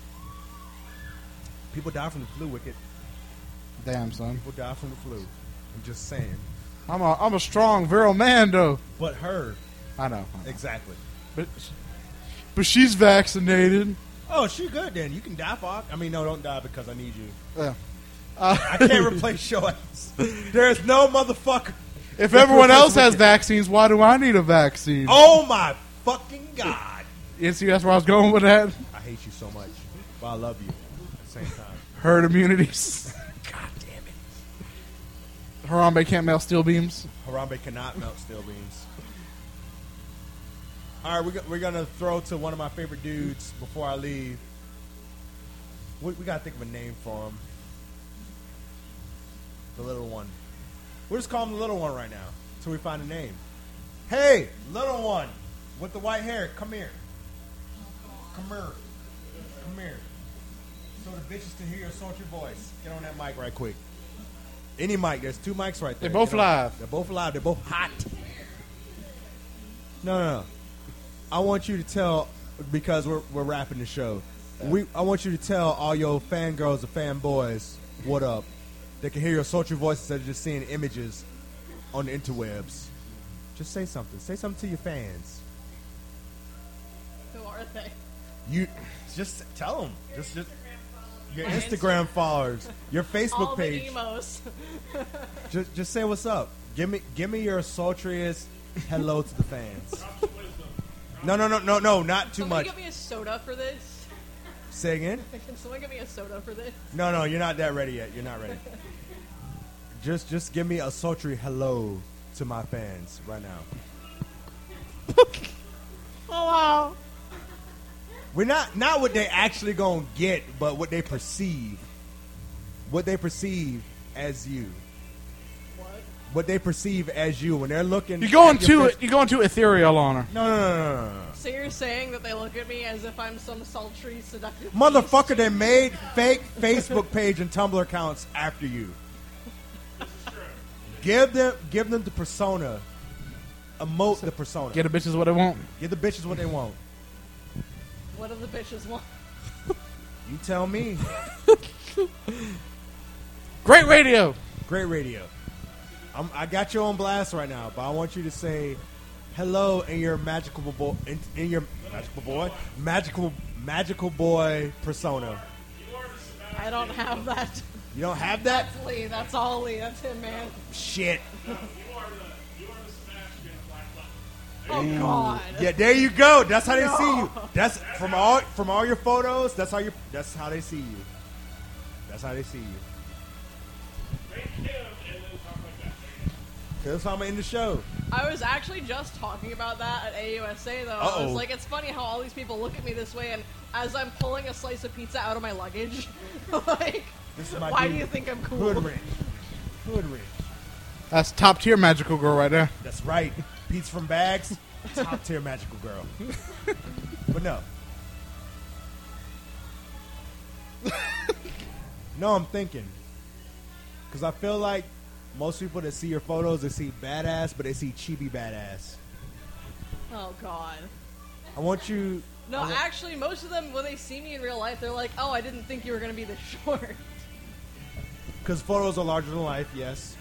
Speaker 5: People die from the flu, Wicked.
Speaker 4: Damn, son.
Speaker 5: People die from the flu. I'm just saying.
Speaker 4: I'm a. I'm a strong, virile man, though.
Speaker 5: But her.
Speaker 4: I know. I know.
Speaker 5: Exactly.
Speaker 4: But, but she's vaccinated.
Speaker 5: Oh, she good then. You can die, Fox. I mean, no, don't die because I need you.
Speaker 4: Yeah. Uh,
Speaker 5: I can't replace your ass. There's no motherfucker.
Speaker 4: If everyone else has vaccines, why do I need a vaccine?
Speaker 5: Oh my fucking god!
Speaker 4: You see, that's where I was going with that.
Speaker 5: I hate you so much, but I love you at the same time.
Speaker 4: Herd immunities.
Speaker 5: God damn it!
Speaker 4: Harambe can't melt steel beams.
Speaker 5: Harambe cannot melt steel beams. All right, we're, go- we're gonna throw to one of my favorite dudes before I leave. We, we gotta think of a name for him. The little one. We'll just call him the little one right now until we find a name. Hey, little one with the white hair, come here. Come here. Come here. So the bitches can hear your sultry voice. Get on that mic right quick. Any mic. There's two mics right there.
Speaker 4: They're both
Speaker 5: Get on-
Speaker 4: live.
Speaker 5: They're both live. They're both hot. No, no, no. I want you to tell, because we're we're wrapping the show. We I want you to tell all your fangirls and fanboys what up. They can hear your sultry voice instead of just seeing images on the interwebs. Just say something. Say something to your fans.
Speaker 16: Who are they?
Speaker 5: You just tell them. Just just your
Speaker 16: My
Speaker 5: Instagram followers, your Facebook
Speaker 16: All
Speaker 5: page.
Speaker 16: the emos.
Speaker 5: Just just say what's up. Give me give me your sultriest hello to the fans. No no no no no not too
Speaker 16: Somebody
Speaker 5: much.
Speaker 16: give me a soda for this.
Speaker 5: Say again.
Speaker 16: Can someone give me a soda for this?
Speaker 5: No no you're not that ready yet. You're not ready. Just just give me a sultry hello to my fans right now.
Speaker 16: Oh wow.
Speaker 5: We're not not what they actually gonna get, but what they perceive. What they perceive as you.
Speaker 16: What?
Speaker 5: What they perceive as you when they're looking.
Speaker 4: You're going
Speaker 5: at your
Speaker 4: too.
Speaker 5: face-
Speaker 4: You're going too ethereal on her.
Speaker 5: No no no no no. no.
Speaker 16: So you're saying that they look at me as if I'm some sultry, seductive
Speaker 5: Motherfucker, they made fake Facebook page and Tumblr accounts after you. Give them, give them the persona. Emote the persona.
Speaker 4: Get the bitches what they want.
Speaker 5: Give the bitches what they want.
Speaker 16: What do the bitches want?
Speaker 5: You tell me.
Speaker 4: Great radio.
Speaker 5: Great radio. I'm, I got you on blast right now, but I want you to say hello in your magical boy, in, in your magical boy, magical magical boy persona.
Speaker 16: I don't have that.
Speaker 5: You don't have that?
Speaker 16: That's Lee. That's all Lee. That's him, man.
Speaker 5: Shit.
Speaker 16: Oh God.
Speaker 5: Yeah, there you go. That's how they
Speaker 16: No.
Speaker 5: see you. That's from all from all your photos. That's how you. That's how they see you. That's how they see you. That's how I'm gonna end the show.
Speaker 16: I was actually just talking about that at A U S A, though. I
Speaker 5: Uh-oh.
Speaker 16: was like, it's funny how all these people look at me this way, and as I'm pulling a slice of pizza out of my luggage, like,
Speaker 5: This is my
Speaker 16: why
Speaker 5: dude.
Speaker 16: do you think I'm cool?
Speaker 5: Hood rich. Hood rich.
Speaker 4: That's top tier magical girl right there.
Speaker 5: That's right. Pizza from bags. Top tier magical girl. But no. No, I'm thinking. Because I feel like most people that see your photos, they see badass, but they see chibi badass.
Speaker 16: Oh God.
Speaker 5: I want you.
Speaker 16: No,
Speaker 5: I want-
Speaker 16: actually, most of them, when they see me in real life, they're like, "Oh, I didn't think you were gonna be this short."
Speaker 5: Because photos are larger than life, yes.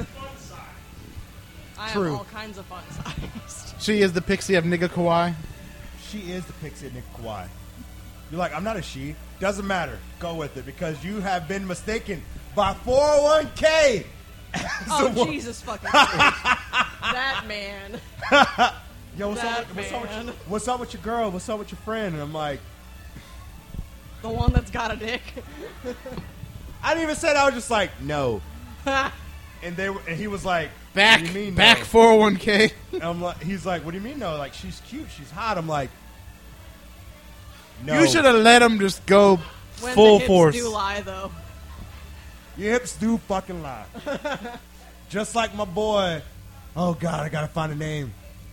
Speaker 16: I
Speaker 5: True.
Speaker 16: have all kinds of fun sides.
Speaker 4: She is the pixie of nigga Kawhi.
Speaker 5: She is the pixie of Nick Kawhi. You're like, I'm not a she. Doesn't matter. Go with it because you have been mistaken by four oh one k.
Speaker 16: Oh, Jesus fucking Christ. That man.
Speaker 5: Yo, what's
Speaker 16: That
Speaker 5: up, with, what's, up with
Speaker 16: man.
Speaker 5: your, what's up with your girl? What's up with your friend? And I'm like,
Speaker 16: The one that's got a dick.
Speaker 5: I didn't even say that. I was just like, no. And they were, and he was like,
Speaker 4: Back,
Speaker 5: what do you mean,
Speaker 4: back
Speaker 5: no?
Speaker 4: four oh one k.
Speaker 5: And I'm like, he's like, what do you mean no? Like, she's cute, she's hot. I'm like, no.
Speaker 4: You should have let him just go
Speaker 16: When
Speaker 4: full
Speaker 16: the hips
Speaker 4: force.
Speaker 16: do lie, though.
Speaker 5: Your hips do fucking lie. Just like my boy. Oh God, I gotta find a name.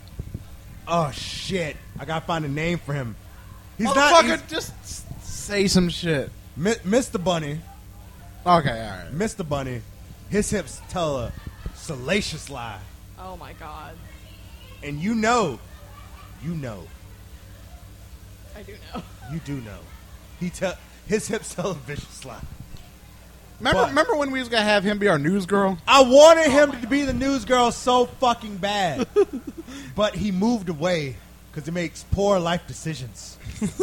Speaker 5: Oh shit, I gotta find a name for him. He's not.
Speaker 4: Motherfucker,
Speaker 5: He's,
Speaker 4: just s- say some shit.
Speaker 5: Mi- Mister Bunny.
Speaker 4: Okay, all right.
Speaker 5: Mister Bunny. His hips tell a salacious lie,
Speaker 16: Oh my God.
Speaker 5: and you know, you know,
Speaker 16: I do know.
Speaker 5: you do know. He tell his hips tell a vicious lie.
Speaker 4: Remember,
Speaker 5: But-
Speaker 4: remember when we was gonna have him be our news girl?
Speaker 5: I wanted him to be the news girl so fucking bad, but he moved away because he makes poor life decisions.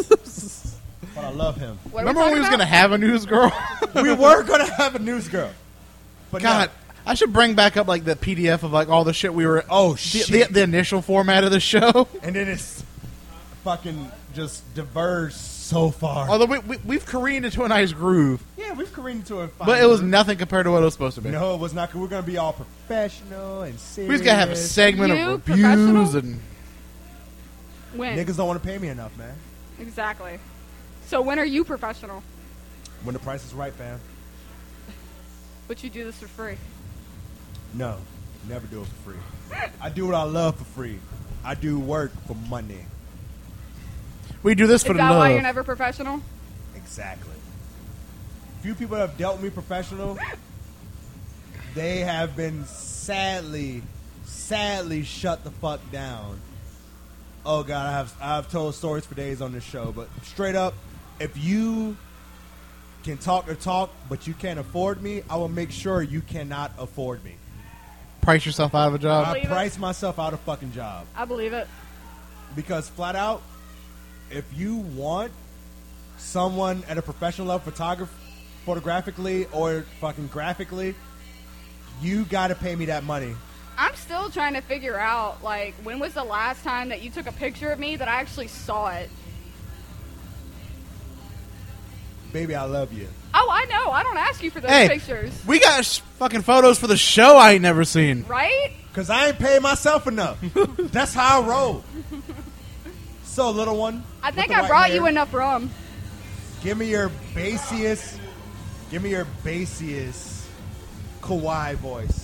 Speaker 5: But I love him.
Speaker 7: What are
Speaker 4: Remember when we was
Speaker 7: talking
Speaker 4: gonna have a news girl?
Speaker 5: We were gonna have a news girl, but
Speaker 4: God, I should bring back up like the P D F of like all the shit we were.
Speaker 5: Oh,
Speaker 4: the,
Speaker 5: shit.
Speaker 4: The, the initial format of the show.
Speaker 5: no. And then it's fucking just diverged so far.
Speaker 4: Although we, we we've careened into a nice groove,
Speaker 5: Yeah, we've careened into a.
Speaker 4: but it was nothing compared to what it was supposed to be.
Speaker 5: No, it was not. We're gonna be all professional and serious.
Speaker 4: We was gonna have a segment
Speaker 7: You
Speaker 4: of reviews
Speaker 7: professional?
Speaker 4: and
Speaker 7: When?
Speaker 5: Niggas don't want to pay me enough, man.
Speaker 7: Exactly. So when are you professional?
Speaker 5: When the price is right, fam.
Speaker 7: But you do this for free.
Speaker 5: No, never do it for free. I do what I love for free. I do work for money.
Speaker 4: we do this for
Speaker 7: Is
Speaker 4: the
Speaker 7: that
Speaker 4: love.
Speaker 7: why you're never professional?
Speaker 5: Exactly. Few people that have dealt with me professional, they have been sadly, sadly shut the fuck down. Oh God, I have I've told stories for days on this show, but straight up, if you can talk or talk, but you can't afford me, I will make sure you cannot afford me.
Speaker 4: Price yourself out of a job.
Speaker 5: I
Speaker 7: believe it.
Speaker 5: price myself out of fucking job.
Speaker 7: I believe it.
Speaker 5: Because flat out, if you want someone at a professional level, photograph, photographically or fucking graphically, you got to pay me that money.
Speaker 7: I'm still trying to figure out, like, when was the last time that you took a picture of me that I actually saw it?
Speaker 5: Baby, I love you.
Speaker 7: Oh, I know. I don't ask you for those
Speaker 4: Hey,
Speaker 7: pictures.
Speaker 4: we got sh- fucking photos for the show I ain't never seen.
Speaker 7: Right?
Speaker 5: Because I ain't paying myself enough. That's how I roll. So, little one.
Speaker 7: I
Speaker 5: with
Speaker 7: think
Speaker 5: the
Speaker 7: I
Speaker 5: white
Speaker 7: brought
Speaker 5: hair,
Speaker 7: you enough rum.
Speaker 5: Give me your bassiest, give me your bassiest Kawhi voice.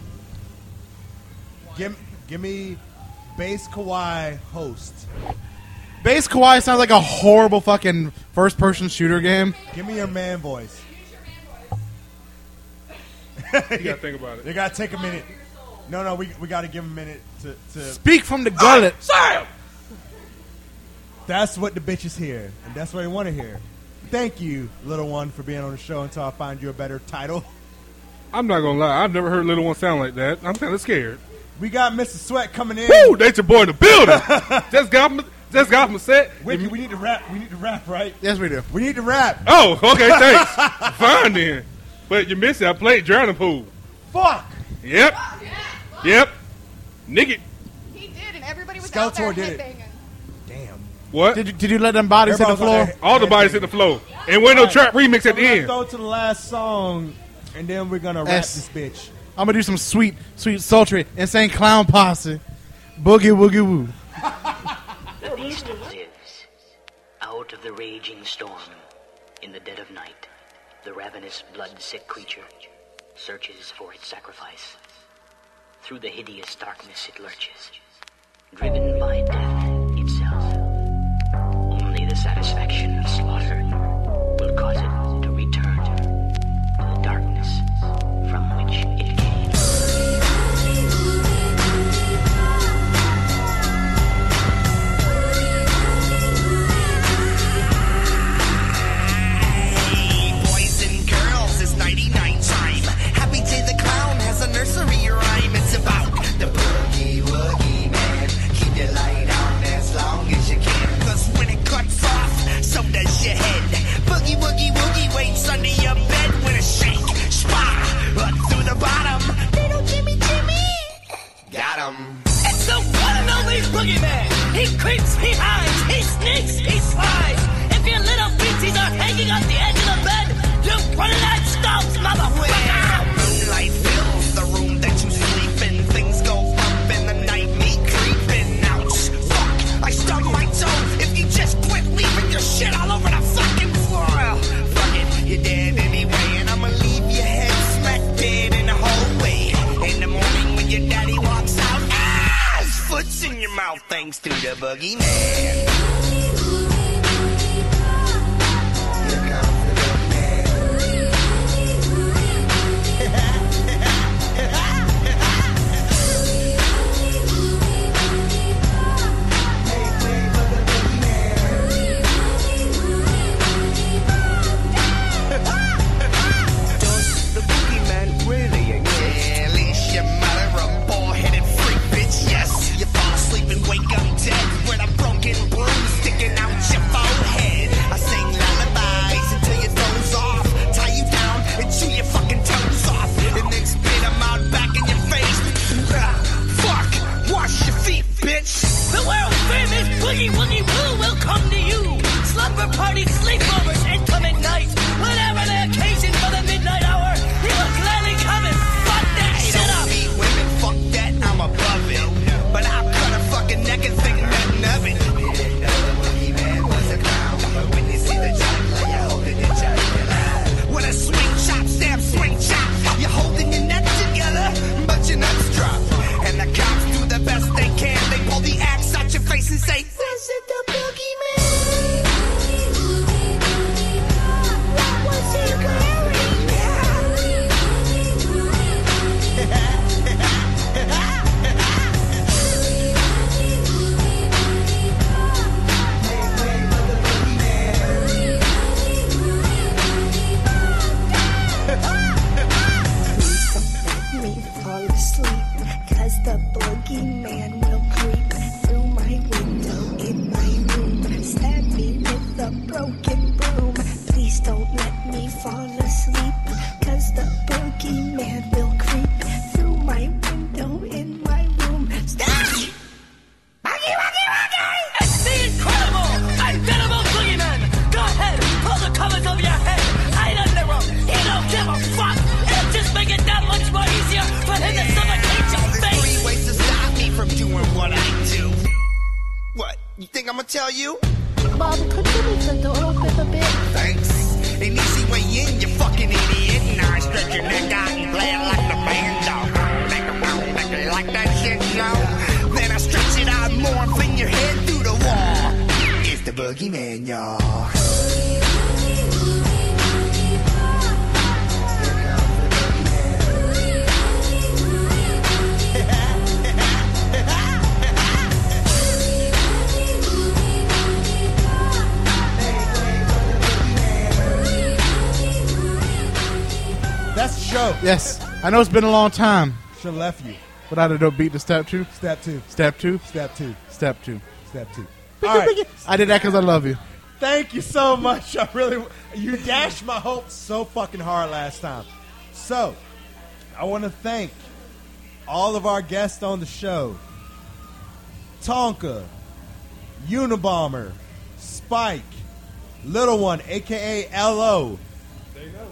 Speaker 5: Give, give me bass Kawhi host.
Speaker 4: Base Kawhi sounds like a horrible fucking first person shooter game.
Speaker 5: Give me your man voice.
Speaker 17: You gotta think about it.
Speaker 5: They gotta take a minute. No, no, we we gotta give him a minute to. to
Speaker 4: Speak from the gullet.
Speaker 5: Sam! That's what the bitches hear, and that's what they want to hear. Thank you, little one, for being on the show until I find you a better title.
Speaker 17: I'm not gonna lie. I've never heard Little One sound like that. I'm kind of scared.
Speaker 5: We got Mister Sweat coming in.
Speaker 17: Woo! That's your boy in the building. just got him. Just got him a set.
Speaker 5: Wiki, we need to rap. We need to rap, right?
Speaker 4: Yes, we do.
Speaker 5: We need to rap.
Speaker 17: Oh, okay, thanks. Fine then. But you missed it. I played Drowning Pool.
Speaker 5: Fuck.
Speaker 17: Yep. Yep. Nigga.
Speaker 7: He did, and everybody was
Speaker 5: Skeletor
Speaker 7: there
Speaker 5: did it.
Speaker 7: headbanging.
Speaker 5: Damn.
Speaker 17: What?
Speaker 4: Did you, did you let them bodies hit the
Speaker 5: Everybody was
Speaker 4: floor?
Speaker 5: out there.
Speaker 17: All the bodies hit the floor. And when no
Speaker 5: All right.
Speaker 17: trap remix
Speaker 5: So
Speaker 17: at the
Speaker 5: we're
Speaker 17: end.
Speaker 5: gonna go to the last song, and then we're gonna wrap
Speaker 4: S.
Speaker 5: this bitch.
Speaker 4: I'm gonna do some sweet, sweet, sultry, insane clown posse. Boogie woogie woo.
Speaker 18: The beast lives. Out of the raging storm, in the dead of night, the ravenous, blood-sick creature searches for its sacrifice. Through the hideous darkness it lurches, driven by death itself. Only the satisfaction of slaughter will cause it to return to the darkness from which it came.
Speaker 19: Boys and girls, it's nighty-night time. Happy J the Clown has a nursery rhyme. It's about the boogie woogie man. Keep your light on as long as you can. Cause when it cuts off, so does your head. Boogie woogie woogie waits under your bed with a shake, spot, up through the bottom. Little Jimmy Jimmy, got him.
Speaker 10: It's the one and only boogeyman. He creeps, he hides, he sneaks, he slides. If your little feetsies are hanging off the edge of the bed, you're running out stumps, motherfucker.
Speaker 19: Moonlight fills the room that you sleep in. Things go up in the night, me creeping. Ouch, fuck, I stubbed my toe. If you just quit leaving your shit all over the fucking floor. Well, fuck it, you're dead anyway. And I'ma leave your head smack dead in the hallway. In the morning when your daddy walks out, ah, his foot's in your mouth thanks to the boogeyman. Does the boogeyman really exist? Yeah, leash your mother a bald-headed freak, bitch. Yes, you fall asleep and wake up dead with a broken broom sticking out your forehead. I sing lullabies until you doze off, tie you down and chew your fucking toes off, and then spit them out back in your face. Ah, fuck, wash your feet, bitch.
Speaker 10: The world famous Boogie Woogie Woo will come to you. Slumber parties, sleepovers, incoming nights. Whatever the occasion for the midnight hour, he will gladly come and fuck that
Speaker 19: Hey,
Speaker 10: shit
Speaker 19: don't
Speaker 10: up.
Speaker 19: beat women, fuck that, I'm above it. But I'll cut a fucking neck and think nothing of it. The boogeyman was a clown, but when you see the juggler, you're holding your jugular. With a swing chop, stab, swing chop, you're holding your neck together, but your nuts drop. And the cops do the best they can. They pull the axe out your face and say, "Visit the boogeyman." What was he
Speaker 20: Let me fall asleep, cause the boogeyman will creep through my window in my room, stab me with a broken broom. Please don't let me fall asleep, cause the boogeyman will creep through my window in my room. Stab me! Boogie, boogie, boogie!
Speaker 10: It's the incredible, unbeatable boogeyman. Go ahead, pull the covers over your head. Hide under him. He don't give a fuck. It'll just make it that much more easier for him to suffocate your
Speaker 19: There's
Speaker 10: face.
Speaker 19: three ways to stop me from doing what I do. What? You think I'm gonna tell you?
Speaker 20: Bob, could you leave the door open a bit?
Speaker 19: Thanks. An easy way in, you fucking idiot. Now I stretch your neck out and play it like the band dog. Like that shit, yo? Then I stretch it out more and fling your head through the wall. It's the boogeyman, y'all.
Speaker 5: That's the show.
Speaker 4: Yes, I know it's been a long time.
Speaker 5: Should have left you.
Speaker 4: Without a dope beat to step two.
Speaker 5: Step two.
Speaker 4: Step two.
Speaker 5: Step two.
Speaker 4: Step two.
Speaker 5: Step two. All right.
Speaker 4: I did that because I love you.
Speaker 5: Thank you so much. I really, you dashed my hopes so fucking hard last time. So, I want to thank all of our guests on the show. Tonka, Unabomber, Spike, Little One, a k a. L O.
Speaker 17: There you go.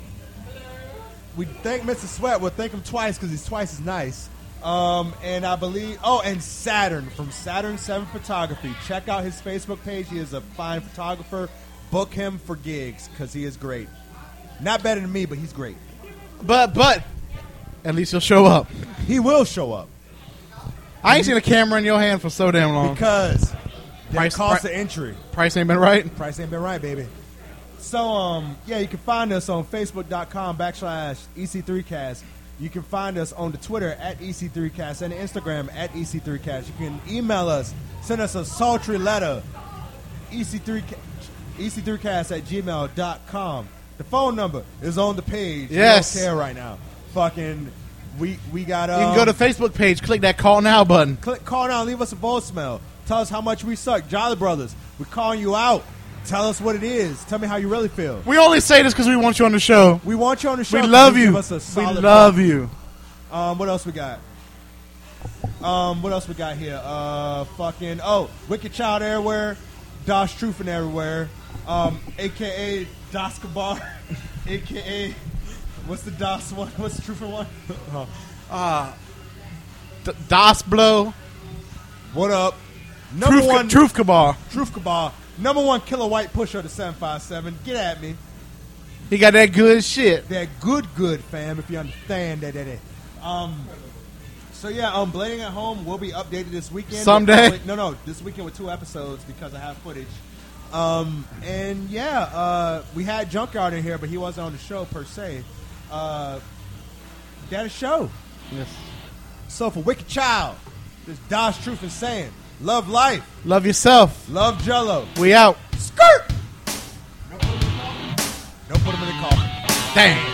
Speaker 5: We thank Mister Sweat. We'll thank him twice because he's twice as nice. Um, and I believe, oh, and Saturn from Saturn seven Photography. Check out his Facebook page. He is a fine photographer. Book him for gigs because he is great. Not better than me, but he's great.
Speaker 4: But, but, at least he'll show up.
Speaker 5: He will show up.
Speaker 4: I ain't seen a camera in your hand for so damn long.
Speaker 5: Because the
Speaker 4: Price-
Speaker 5: cost
Speaker 4: pri-
Speaker 5: of entry.
Speaker 4: Price ain't been right.
Speaker 5: Price ain't been right, baby. So, um, yeah, you can find us on Facebook.com backslash E C three cast. You can find us on the Twitter at E C three cast and the Instagram at E C three cast. You can email us, send us a sultry letter, E C three cast at gmail dot com. The phone number is on the page.
Speaker 4: Yes.
Speaker 5: We don't care right now. Fucking, we, we got, um,
Speaker 4: You can go to the Facebook page, click that call now button.
Speaker 5: Click call now, leave us a voicemail. Tell us how much we suck. Jolly Brothers, we're calling you out. Tell us what it is. Tell me how you really feel.
Speaker 4: We only say this because we want you on the show.
Speaker 5: We want you on the show.
Speaker 4: We love
Speaker 5: Give
Speaker 4: you.
Speaker 5: us a
Speaker 4: We
Speaker 5: solid
Speaker 4: love
Speaker 5: vote.
Speaker 4: you.
Speaker 5: Um, what else we got? Um, what else we got here? Uh, fucking oh, Wicked Child everywhere, Dosh Truthing everywhere, um, A K A Doskabar, A K A what's the Das one? What's the Truther one?
Speaker 4: Uh, D- Das Blow.
Speaker 5: What up? Number
Speaker 4: Truth,
Speaker 5: one,
Speaker 4: Truth Kabar.
Speaker 5: Truth Cabal. Number one killer white pusher of the seven five seven. Get at me.
Speaker 4: He got that good shit.
Speaker 5: That good, good, fam, if you understand that. that, that. Um, so, yeah, um, Blading at Home will be updated this weekend.
Speaker 4: Someday?
Speaker 5: With, no, no, this weekend with two episodes because I have footage. Um, and, yeah, uh, we had Junkyard in here, but he wasn't on the show per se. Uh, he had a show.
Speaker 4: Yes.
Speaker 5: So, for Wicked Child, this Dosh Truth is saying, love life.
Speaker 4: Love yourself.
Speaker 5: Love Jello.
Speaker 4: We out.
Speaker 5: Skirt! Don't put him in the coffin.
Speaker 4: Damn.